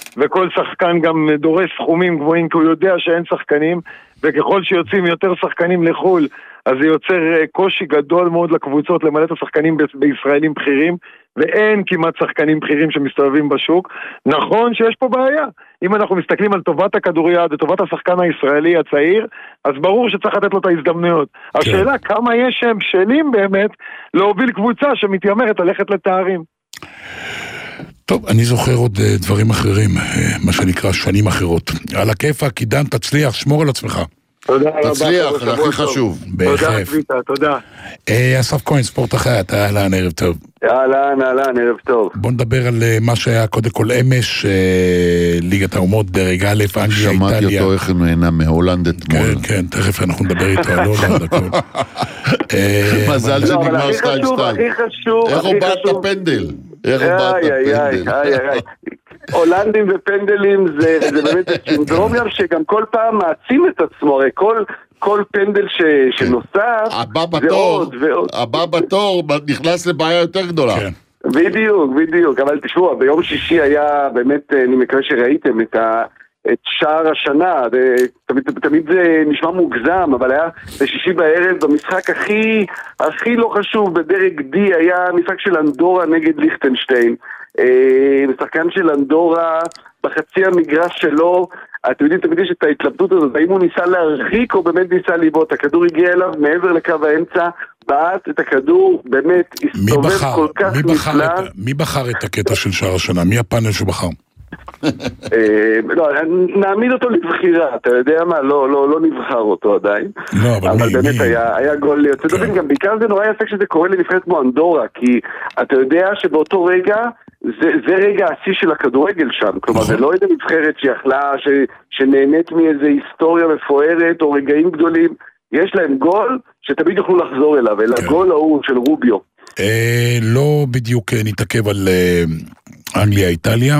וכל שחקן גם דורש סכומים גבוהים, כי הוא יודע שאין שחקנים, וככל שיוצאים יותר שחקנים לחול, אז זה יוצר קושי גדול מאוד לקבוצות למלא את השחקנים ב- בישראלים בכירים, ואין כמעט שחקנים בכירים שמסתובבים בשוק. נכון שיש פה בעיה. אם אנחנו מסתכלים על טובת הכדוריד וטובת השחקן הישראלי הצעיר, אז ברור שצריך לתת לו את ההזדמנויות. כן. השאלה כמה יש שהם בשלים באמת להוביל קבוצה שמתיימרת ללכת לתארים. טוב, אני זוכר עוד דברים אחרים, מה שנקרא שנים אחרות. על הכיפה, כידן, תצליח, שמור על עצמך. תודה רבה. תצליח, זה הכי חשוב. תודה, קביטה, תודה. אסף כהן, ספורט אחת, אהלן, ערב טוב. אהלן, אהלן, ערב טוב. בוא נדבר על מה שהיה קודם כל אמש, ליגת האומות, דרג א', אנגליה, איטליה. שמעתי אותו איך הוא נהנה מהולנד אתמול. כן, כן, תכף אנחנו נדבר איתו על הולנד, הכל. מזל שנגמר שתיים שתיים. הכי חשוב, איך הוא באת הפנדל? איך הוא באת הפנדל? הולנדים ופנדלים זה באמת סינדרום שגם כל פעם מעצים את עצמו, הרי כל... כל פנדל ש... שנוסף הבא בתור, הבא בתור נכנס לבעיה יותר גדולה. כן. בדיוק, בדיוק, אבל תשמעו, ביום שישי היה באמת, אני מקווה שראיתם את, ה... את שער השנה, תמיד, תמיד זה נשמע מוגזם, אבל היה בשישי בערב במשחק הכי, הכי לא חשוב בדרג D, היה משחק של אנדורה נגד ליכטנשטיין, משחקן של אנדורה בחצי המגרש שלו, אתם יודעים, תמיד יש את ההתלבטות הזאת, האם הוא ניסה להרחיק או באמת ניסה ליבוט, הכדור הגיע אליו מעבר לקו האמצע, בעט את הכדור, באמת הסתובב כל כך נפלא. מי בחר את הקטע של שער השנה? מי הפאנל שבחר? לא, נעמיד אותו לבחירה, אתה יודע מה? לא נבחר אותו עדיין. לא, אבל מי? אבל באמת היה גול יוצא דופן, גם בעיקר זה נורא יפה שזה קורה לנבחרת כמו אנדורה, כי אתה יודע שבאותו רגע זה, זה רגע השיא של הכדורגל שם, כלומר זה לא איזה נבחרת שיכלה, ש, שנהנית מאיזה היסטוריה מפוארת או רגעים גדולים, יש להם גול שתמיד יוכלו לחזור אליו, אלא גול ההוא של רוביו. לא בדיוק נתעכב על אנגליה, איטליה,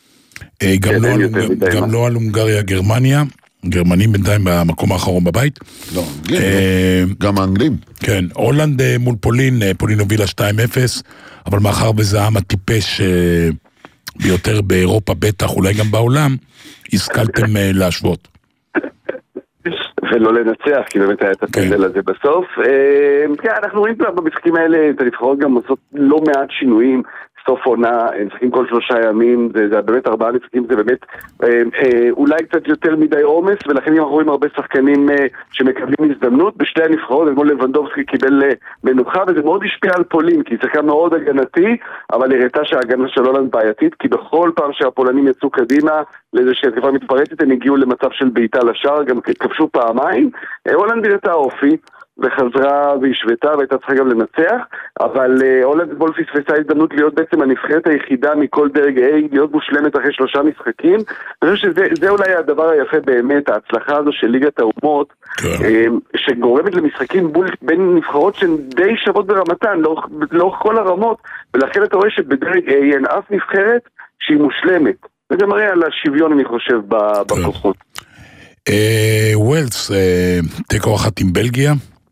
גם לא על הונגריה, גרמניה, גרמנים בינתיים במקום האחרון בבית. לא, גם האנגלים. כן, הולנד מול פולין, פולין הובילה שתיים אפס, אבל מאחר בזה העם הטיפש ביותר באירופה, בטח, אולי גם בעולם, השכלתם להשוות. ולא לנצח, כי באמת היה את הפנדל הזה בסוף. כן, אנחנו רואים כבר במשחקים האלה, את הנבחרות גם עושות לא מעט שינויים, סוף עונה, משחקים כל שלושה ימים, זה, זה באמת ארבעה משחקים, זה באמת אה, אה, אולי קצת יותר מדי עומס, ולכן אנחנו רואים הרבה שחקנים אה, שמקבלים הזדמנות בשתי הנבחרות, כמו לבנדובסקי קיבל אה, מנוחה, וזה מאוד השפיע על פולין, כי זה כאן מאוד הגנתי, אבל הראתה שההגנה של הולנד בעייתית, כי בכל פעם שהפולנים יצאו קדימה, לאיזושהי התקפה מתפרצת, הם הגיעו למצב של בעיטה לשער, גם כבשו פעמיים, אה, הולנד הראתה אופי, וחזרה והשוותה והייתה צריכה גם לנצח, אבל הולנד אתמול פספסה הזדמנות להיות בעצם הנבחרת היחידה מכל דרג A, להיות מושלמת אחרי שלושה משחקים. אני חושב שזה אולי הדבר היפה באמת, ההצלחה הזו של ליגת האומות, שגורמת למשחקים בין נבחרות שהן די שוות ברמתן, לאורך כל הרמות, ולכן אתה רואה שבדרג A אין אף נבחרת שהיא מושלמת. וזה מראה על השוויון, אני חושב, בכוחות. ווילס, תיקו אחת עם בלגיה.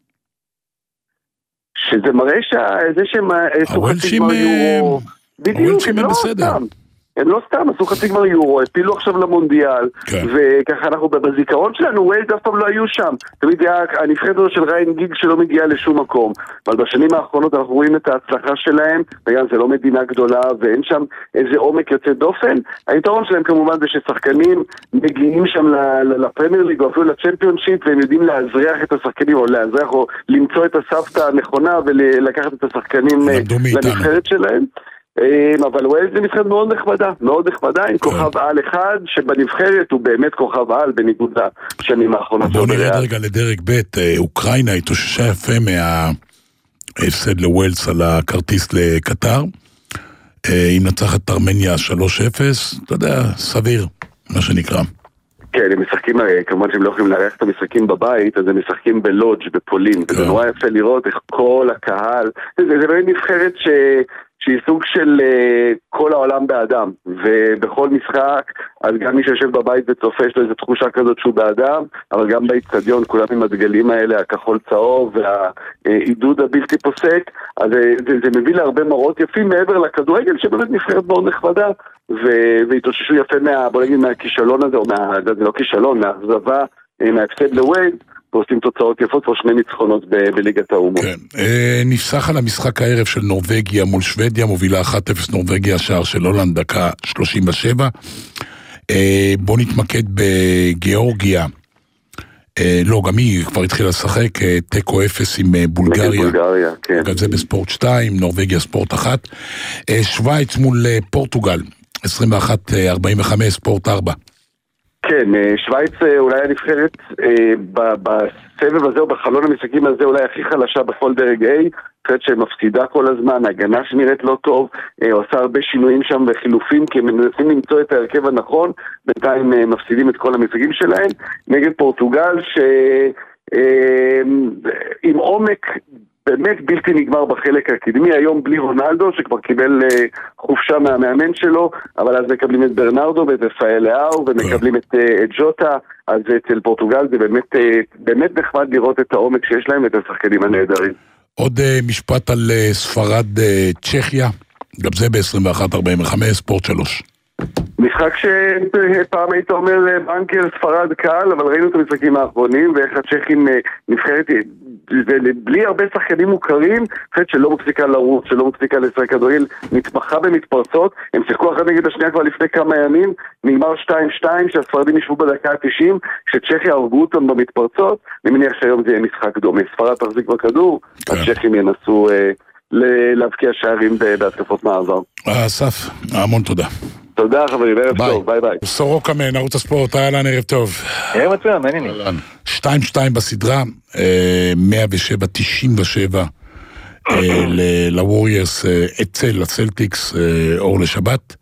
שזה מראה שזה שהם עשו חצי גמר יורו, בדיוק, הם לא סתם, הם לא סתם עשו חצי גמר יורו, הפילו עכשיו למונדיאל, וככה אנחנו בזיכרון שלנו, ווילס אף פעם לא היו שם, תמיד היה הנבחרת הזו של ריין גיג שלא מגיעה לשום מקום, אבל בשנים האחרונות אנחנו רואים את ההצלחה שלהם, וגם זה לא מדינה גדולה, ואין שם איזה עומק יוצא דופן, היתרון שלהם כמובן זה ששחקנים מגיעים שם לפרמייר ליג, או אפילו לצ'מפיונשיפ, והם יודעים להזריח את השחקנים, או להזריח, או למצוא את הסבתא הנכונה, ולקחת את השחקנים לנבחרת שלהם. אבל ווילס זה נבחרת מאוד נחמדה, מאוד נחמדה, עם כוכב על אחד, שבנבחרת הוא באמת כוכב על, בניגוד לשנים האחרונות. בוא נרד רגע לדרג ב', אוקראינה התאוששה יפה מההפסד לווילס על הכרטיס לקטר, היא נצחת את ארמניה שלוש אפס, אתה יודע, סביר, מה שנקרא. כן, הם משחקים, כמובן שהם לא יכולים לארח את המשחקים בבית, אז הם משחקים בלודג' בפולין, וזה נורא יפה לראות איך כל הקהל, זה באמת נבחרת ש... שהיא סוג של כל העולם באדם, ובכל משחק, אז גם מי שיושב בבית וצופה, יש לו איזו תחושה כזאת שהוא באדם, אבל גם באצטדיון, כולם עם הדגלים האלה, הכחול צהוב, והעידוד הבלתי פוסק, אז זה, זה מביא להרבה מראות יפים מעבר לכדורגל, שבאמת נבחרת מאוד נחמדה, והתאוששו יפה מה, בוא נגיד, מהכישלון הזה, או מה, זה לא כישלון, מהאכזבה, מההפסד לווייד, ועושים תוצאות יפות פה שני ניצחונות בליגת האומות. כן, נפסח על המשחק הערב של נורווגיה מול שוודיה, מובילה אחת אפס נורווגיה, שער של הולנד, דקה שלושים ושבע. בוא נתמקד בגיאורגיה, לא, גם היא כבר התחילה לשחק, טקו אפס עם בולגריה. בולגריה, כן. גם זה בספורט שתיים, נורווגיה ספורט אחת. שוויץ מול פורטוגל, עשרים ואחת ארבעים וחמש, ספורט ארבע. כן, שוויץ אולי הנבחרת בסבב הזה או בחלון המשחקים הזה אולי הכי חלשה בכל דרג A, אחרת שמפסידה כל הזמן, הגנה שנראית לא טוב, עושה הרבה שינויים שם וחילופים, כי הם מנסים למצוא את ההרכב הנכון, בינתיים מפסידים את כל המשחקים שלהם, נגד פורטוגל שעם עומק באמת בלתי נגמר בחלק הקדמי, היום בלי רונלדו שכבר קיבל חופשה מהמאמן שלו, אבל אז מקבלים את ברנרדו ואת רפאל לאו ומקבלים את, את ג'וטה, אז אצל פורטוגל זה באמת, באמת נחמד לראות את העומק שיש להם ואת השחקנים הנהדרים. עוד משפט על ספרד צ'כיה, גם זה ב-עשרים ואחת ארבעים וחמש, ספורט שלוש. משחק שפעם היית אומר בנקר ספרד קל, אבל ראינו את המשחקים האחרונים ואיך הצ'כים נבחרת בלי הרבה שחקנים מוכרים, חושבת שלא מפסיקה לרוץ, שלא מפסיקה לשחק כדורגל, מתמחה במתפרצות, הם שיחקו אחת נגד השנייה כבר לפני כמה ימים, נגמר שתיים שתיים שהספרדים ישבו בדקה ה-תשעים, כשצ'כיה הרגו אותם במתפרצות, אני מניח שהיום זה יהיה משחק דומה, ספרד תחזיק בכדור, הצ'כים ינסו להבקיע שערים בהתקפות מעבר. אסף, המון תודה. תודה חברים, ערב טוב, ביי ביי. סורוקה מערוץ הספורט, אהלן, ערב טוב. ערב מצוין, מעניינים. שתיים שתיים בסדרה, מאה ושבע תשעים ושבע לווריירס אצל הסלטיקס, אור לשבת.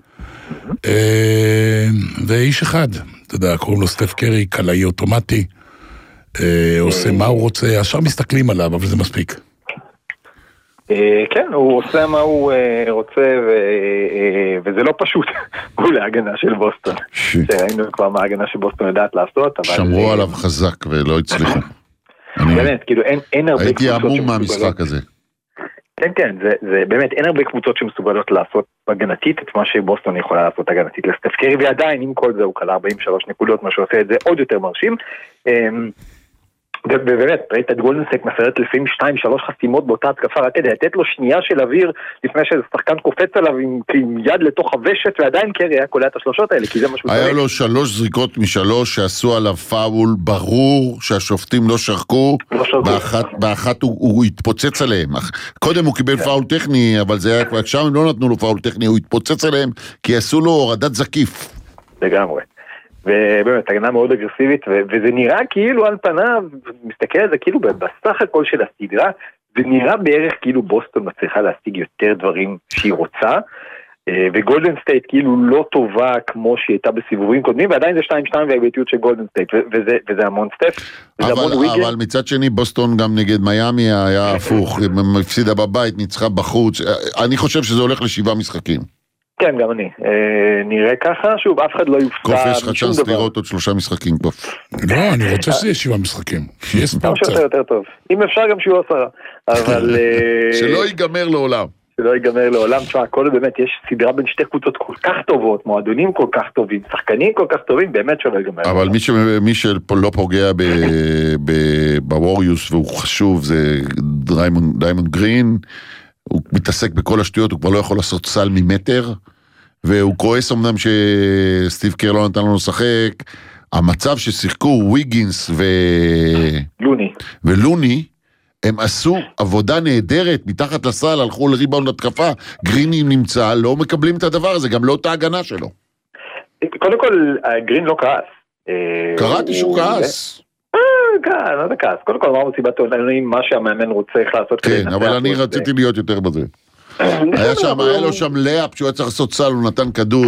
ואיש אחד, אתה יודע, קוראים לו סטף קרי, קלעי אוטומטי, עושה מה הוא רוצה, ישר מסתכלים עליו, אבל זה מספיק. כן, הוא עושה מה הוא רוצה וזה לא פשוט הוא להגנה של בוסטון שראינו כבר מה ההגנה של בוסטון יודעת לעשות. שמרו עליו חזק ולא הצליחו. באמת, כאילו אין הרבה הייתי עמום מהמשחק הזה. כן, כן, זה באמת אין הרבה קבוצות שמסוגלות לעשות הגנתית את מה שבוסטון יכולה לעשות הגנתית לסטף קרי, ועדיין עם כל זה הוא קלה ארבעים ושלוש נקודות, מה שעושה את זה עוד יותר מרשים. ובאמת, ראית את גולדנסטייט מסרט לפעמים שתיים שלוש חסימות באותה התקפה, רק כדי לתת לו שנייה של אוויר לפני שזה שחקן קופץ עליו עם, עם יד לתוך הוושת, ועדיין קרי היה קולע את השלושות האלה, כי זה משהו היה לו שלוש זריקות משלוש שעשו עליו פאול, ברור שהשופטים לא שרקו, לא שרקו. באחת, באחת הוא, הוא התפוצץ עליהם. קודם הוא קיבל פאול טכני, אבל זה היה כבר שם, הם לא נתנו לו פאול טכני, הוא התפוצץ עליהם, כי עשו לו הורדת זקיף. לגמרי. ובאמת, הגנה מאוד אגרסיבית, וזה נראה כאילו על פניו, מסתכל על זה כאילו בסך הכל של הסדרה, זה נראה בערך כאילו בוסטון מצליחה להשיג יותר דברים שהיא רוצה, וגולדן סטייט כאילו לא טובה כמו שהיא הייתה בסיבובים קודמים, ועדיין זה שתיים שתיים והביתיות של גולדן סטייט, וזה, וזה המון סטף. אבל, אבל מצד שני בוסטון גם נגד מיאמי היה הפוך, מפסידה בבית, ניצחה בחוץ, אני חושב שזה הולך לשבעה משחקים. כן, גם אני. נראה ככה, שוב, אף אחד לא יופתע. קוף, יש לך צ'אנס לראות עוד שלושה משחקים, קוף. לא, אני רוצה שזה שבעה משחקים. שיהיה ספורט. כמה שיותר יותר טוב. אם אפשר גם שיהיו עשרה. אבל... שלא ייגמר לעולם. שלא ייגמר לעולם. תשמע, כל באמת יש סדרה בין שתי קבוצות כל כך טובות, מועדונים כל כך טובים, שחקנים כל כך טובים, באמת שלא ייגמר. אבל מי שלא פוגע בווריוס והוא חשוב, זה דיימונד גרין, הוא מתעסק בכל השטויות, הוא כבר לא יכול לעשות סל ממטר, והוא כועס אמנם שסטיב קר לא נתן לנו לשחק, המצב ששיחקו וויגינס ו... לוני. ולוני, הם עשו עבודה נהדרת, מתחת לסל, הלכו לריבאונד התקפה, גריני נמצא, לא מקבלים את הדבר הזה, גם לא את ההגנה שלו. קודם כל, גרין לא כעס. קראתי שהוא כעס. כן, לא זה כעס. קודם כל, אמרנו סיבת העוננים, מה שהמאמן רוצה איך לעשות. כן, אבל אני רציתי להיות יותר בזה. היה שם, היה לו שם לאפ, שהוא היה צריך לעשות סל, הוא נתן כדור...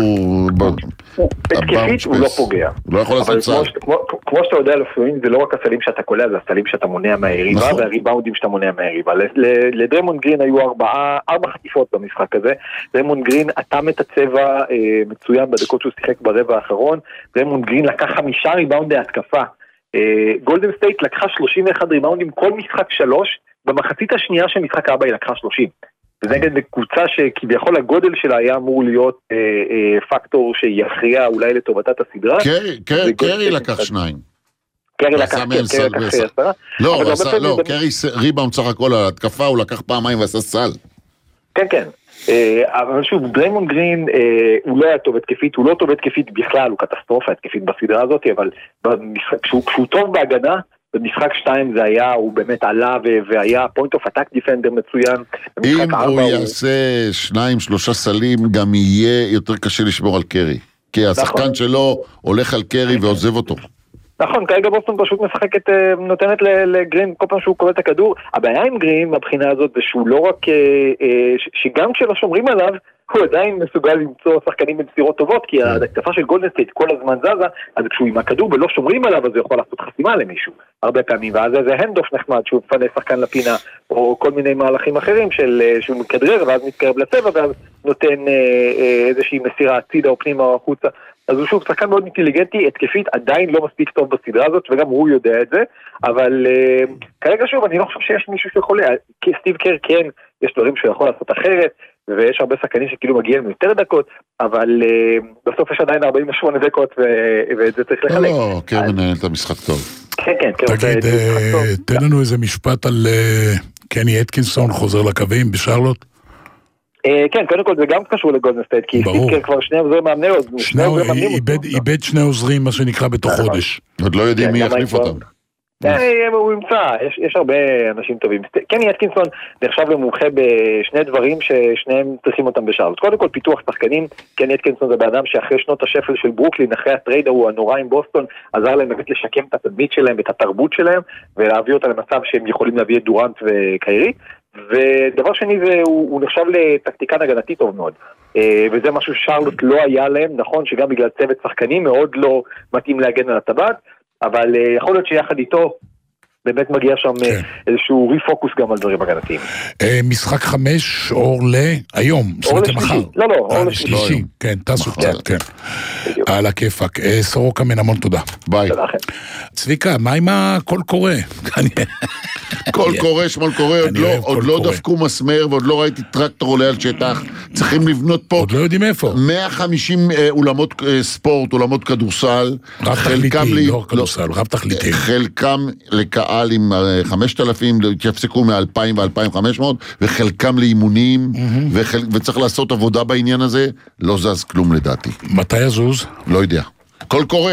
התקפית הוא לא פוגע. הוא לא יכול לעשות סל. כמו שאתה יודע, לפעמים זה לא רק הסלים שאתה קולע, זה הסלים שאתה מונע מהיריבה, והריבאונדים שאתה מונע מהיריבה. לדרמונד גרין היו ארבע חטיפות במשחק הזה. דרמונד גרין אטם את הצבע מצוין בדקות שהוא שיחק ברבע האחרון. דרמונד גרין לקח חמישה ריבאונדי התקפה. גולדן סטייט לקחה שלושים ואחד ריבאונדים כל משחק שלוש, במחצית השנייה של משחק ארבע היא לקחה שלושים. זה נגד קבוצה שכביכול הגודל שלה היה אמור להיות אה, אה, פקטור שיכריע אולי לטובתת הסדרה. קרי, קרי, קרי לקח שניים. קרי לקח, קרי לקח עשרה. לא, לא, קרי ריבאונד סך הכל על התקפה, הוא לקח פעמיים ועשה סל. כן, כן. אבל שוב, דריימונד גרין הוא לא היה טוב התקפית, הוא לא טוב התקפית בכלל, הוא קטסטרופה התקפית בסדרה הזאת, אבל כשהוא טוב בהגנה, במשחק שתיים זה היה, הוא באמת עלה והיה פוינט אוף אטאק דיפנדר מצוין. אם הוא יעשה שניים, שלושה סלים, גם יהיה יותר קשה לשמור על קרי. כי השחקן שלו הולך על קרי ועוזב אותו. נכון, כרגע בוסטון פשוט משחקת, נותנת לגרין כל פעם שהוא קורא את הכדור. הבעיה עם גרין מהבחינה הזאת זה שהוא לא רק, שגם כשלא שומרים עליו, הוא עדיין מסוגל למצוא שחקנים במסירות טובות, כי ההתקפה של גולדן סטייט כל הזמן זזה, אז כשהוא עם הכדור ולא שומרים עליו, אז הוא יכול לעשות חסימה למישהו, הרבה פעמים, ואז זה הנדוף נחמד, שהוא מפנה שחקן לפינה, או כל מיני מהלכים אחרים, של, שהוא מכדרר, ואז מתקרב לצבע, ואז נותן איזושהי מסירה הצידה או פנימה או החוצה, אז הוא שוב שחקן מאוד אינטליגנטי, התקפית עדיין לא מספיק טוב בסדרה הזאת, וגם הוא יודע את זה, אבל uh, כרגע שוב, אני לא חושב שיש מישהו שיכול, כי סטיב קר כן, יש דברים שהוא יכול לעשות אחרת, ויש הרבה שחקנים שכאילו מגיעים יותר דקות, אבל uh, בסוף יש עדיין ארבעים ושמונה דקות, ו- ואת זה צריך לחלק. לא, קר מנהל את המשחק טוב. כן, כן, קר תגיד, תן לנו איזה משפט על קני אטקינסון חוזר לקווים בשרלוט? כן, קודם כל זה גם קשור לגולדן סטייט, כי סטיקר כבר שני עוזרים מאמנים, איבד שני עוזרים, מה שנקרא, בתוך חודש. עוד לא יודעים מי יחליף אותם. הוא ימצא, יש הרבה אנשים טובים. קני אטקינסון נחשב למומחה בשני דברים ששניהם צריכים אותם בשרלוט. קודם כל פיתוח שחקנים, קני אטקינסון זה באדם שאחרי שנות השפל של ברוקלין, אחרי הטרייד הוא הנורא עם בוסטון, עזר להם באמת לשקם את התדמית שלהם, את התרבות שלהם, ולהביא אותה למצב שהם יכולים להביא את דורנט וקיירי. ודבר שני זה, הוא, הוא נחשב לטקטיקן הגנתי טוב מאוד, וזה משהו ששרלוט לא היה להם, נכון שגם בגלל צוות שחקנים מאוד לא מתאים להגן על הטבעת, אבל יכול להיות שיחד איתו באמת מגיע שם כן. איזשהו ריפוקוס גם על דברים הגנתיים. משחק חמש אור להיום, אור לשלישי, לא לא, אור לשלישי, כן, טסו קצת, כן, על הכיפק. סורוקה מן, המון תודה. ביי. צביקה, מה עם הכל קורה? כל קורא, שמול קורא, עוד לא דפקו מסמר ועוד לא ראיתי טרקטור עולה על שטח, צריכים לבנות פה עוד לא יודעים איפה מאה וחמישים אולמות ספורט, אולמות כדורסל, רב תכליתי, לא כדורסל, רב תכליתי, חלקם לקהל עם חמשת אלפים, יפסקו מ-אלפיים ו-אלפיים וחמש מאות, וחלקם לאימונים, וצריך לעשות עבודה בעניין הזה, לא זז כלום לדעתי. מתי יזוז? לא יודע. כל קורא.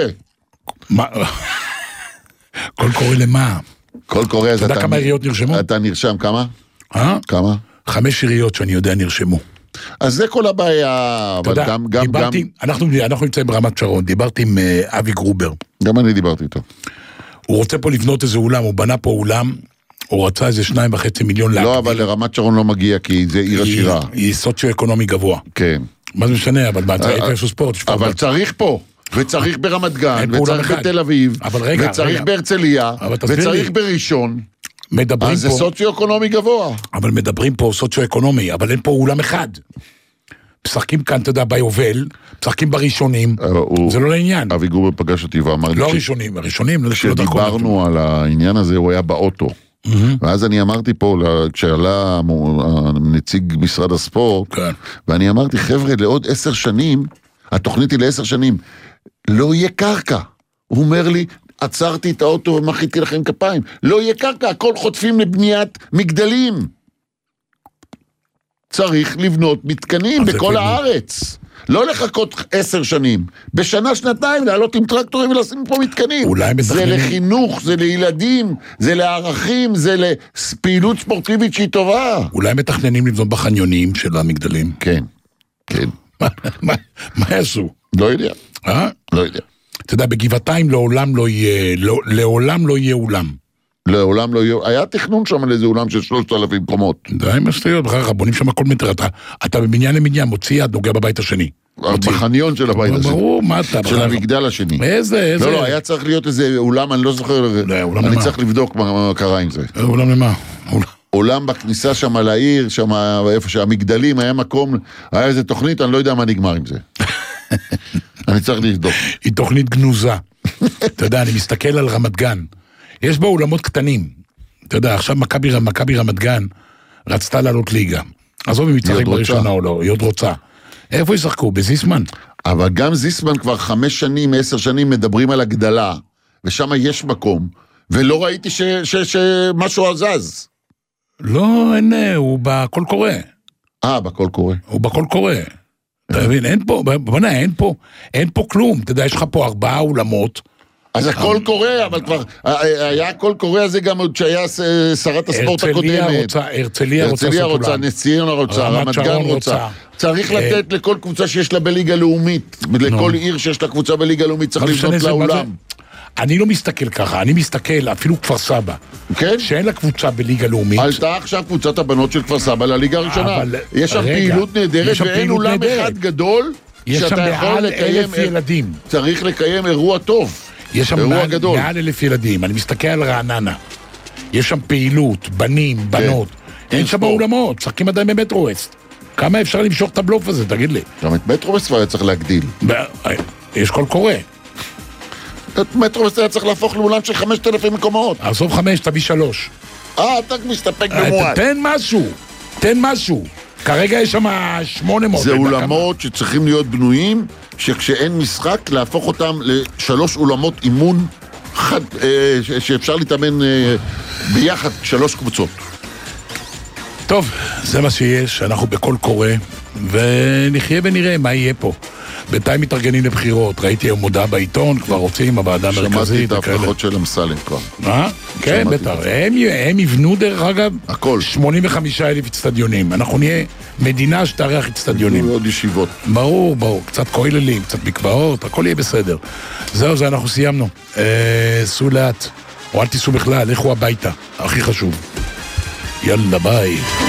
כל קורא למה? כל קורא, אתה יודע כמה עיריות נרשמו? אתה נרשם, כמה? אה? כמה? חמש עיריות שאני יודע נרשמו. אז זה כל הבעיה, אבל גם, גם, גם... אנחנו, אנחנו נמצאים ברמת שרון, דיברתי עם אבי גרובר. גם אני דיברתי איתו. הוא רוצה פה לבנות איזה אולם, הוא בנה פה אולם, הוא רצה איזה שניים וחצי מיליון להקביל. לא, אבל לרמת שרון לא מגיע, כי זה עיר עשירה. היא סוציו-אקונומי גבוה. כן. מה זה משנה, אבל בעצמאית יש ספורט. אבל צריך פה. וצריך ברמת גן, וצריך בתל אביב, וצריך בהרצליה, וצריך בראשון. אז זה סוציו-אקונומי גבוה. אבל מדברים פה סוציו-אקונומי, אבל אין פה אולם אחד. משחקים כאן, אתה יודע, ביובל, משחקים בראשונים, זה לא לעניין. אבי גרובר פגש אותי ואמר לי... לא הראשונים, הראשונים... כשדיברנו על העניין הזה, הוא היה באוטו. ואז אני אמרתי פה, כשעלה נציג משרד הספורט, ואני אמרתי, חבר'ה, לעוד עשר שנים, התוכנית היא לעשר שנים, לא יהיה קרקע. הוא אומר לי, עצרתי את האוטו ומחיתי לכם כפיים. לא יהיה קרקע, הכל חוטפים לבניית מגדלים. צריך לבנות מתקנים בכל הארץ. לא לחכות עשר שנים. בשנה, שנתיים, לעלות עם טרקטורים ולשים פה מתקנים. זה לחינוך, זה לילדים, זה לערכים, זה לפעילות ספורטיבית שהיא טובה. אולי מתכננים לבנות בחניונים של המגדלים? כן, כן. מה יעשו? לא יודע. אה? לא יודע. אתה יודע, בגבעתיים לעולם לא יהיה, לעולם לא יהיה אולם. לעולם לא יהיה, היה תכנון שם לאיזה אולם של שלושת אלפים קומות. די עם השטויות, בכלל בונים שם הכל מטר, אתה, אתה מבניין למניין, מוציא יד, נוגע בבית השני. בחניון של הבית השני. ברור, מה אתה? של המגדל השני. איזה, איזה? לא, לא, היה צריך להיות איזה אולם, אני לא זוכר, אני צריך לבדוק מה קרה עם זה. אולם למה? עולם בכניסה שם לעיר, שם איפה שהמגדלים, היה מקום, היה איזה תוכנית, אני לא יודע מה נגמר עם זה. אני צריך לבדוק. היא תוכנית גנוזה. אתה יודע, אני מסתכל על רמת גן. יש בה אולמות קטנים. אתה יודע, עכשיו מכבי, מכבי רמת גן רצתה לעלות ליגה. עזוב אם היא צחק בראשונה או לא, היא עוד רוצה. איפה ישחקו? בזיסמן? אבל גם זיסמן כבר חמש שנים, עשר שנים מדברים על הגדלה, ושם יש מקום, ולא ראיתי ש, ש, שמשהו זז. לא, אין, הוא בכל קורא. אה, בכל קורא. הוא בכל קורא. אתה מבין, אין פה, בנה, אין פה, אין פה כלום. אתה יודע, יש לך פה ארבעה אולמות. אז הכל קורה, אבל כבר, היה הכל קורה הזה גם עוד שהיה שרת הספורט הקודמת. הרצליה רוצה, הרצליה רוצה, נס ציונה רוצה, רמת גן רוצה. צריך לתת לכל קבוצה שיש לה בליגה לאומית, לכל עיר שיש לה קבוצה בליגה לאומית, צריך לבנות לאולם. אני לא מסתכל ככה, אני מסתכל אפילו כפר סבא, שאין לה קבוצה בליגה לאומית. עלתה עכשיו קבוצת הבנות של כפר סבא לליגה הראשונה. יש שם פעילות נהדרת ואין אולם אחד גדול שאתה יכול לקיים, צריך לקיים אירוע טוב. יש שם מעל, מעל אלף ילדים, אני מסתכל על רעננה, יש שם פעילות, בנים, בנות, כן. אין שם אולמות, שחקים עדיין במטרו-ווסט. כמה אפשר למשוך את הבלוף הזה, תגיד לי? גם את מטרו-ווסט היה צריך להגדיל. ב... יש קול קורא. את מטרו-ווסט היה צריך להפוך לאולם של חמשת אלפים מקומות. עזוב חמש, תביא שלוש. אה, אתה מסתפק במועט. תן משהו, תן משהו. כרגע יש שם שמונה מאות. זה אולמות שצריכים להיות בנויים, שכשאין משחק, להפוך אותם לשלוש אולמות אימון חד, אה, שאפשר להתאמן אה, ביחד, שלוש קבוצות. טוב, זה מה שיש, אנחנו בכל קורא, ונחיה ונראה מה יהיה פה. בינתיים מתארגנים לבחירות, ראיתי היום מודעה בעיתון, כבר רוצים, הוועדה המרכזית. שמעתי את ההבטחות של אמסלם כבר. מה? כן, בטח. הם, הם יבנו דרך אגב, הכל. שמונים וחמישה אלף אצטדיונים. אנחנו נהיה מדינה שתארח אצטדיונים. עוד ישיבות. ברור, ברור. קצת כוללים, קצת מקוואות, הכל יהיה בסדר. זהו, זה אנחנו סיימנו. אה, סעו לאט, או אל תיסעו בכלל, לכו הביתה. הכי חשוב. יאללה, ביי.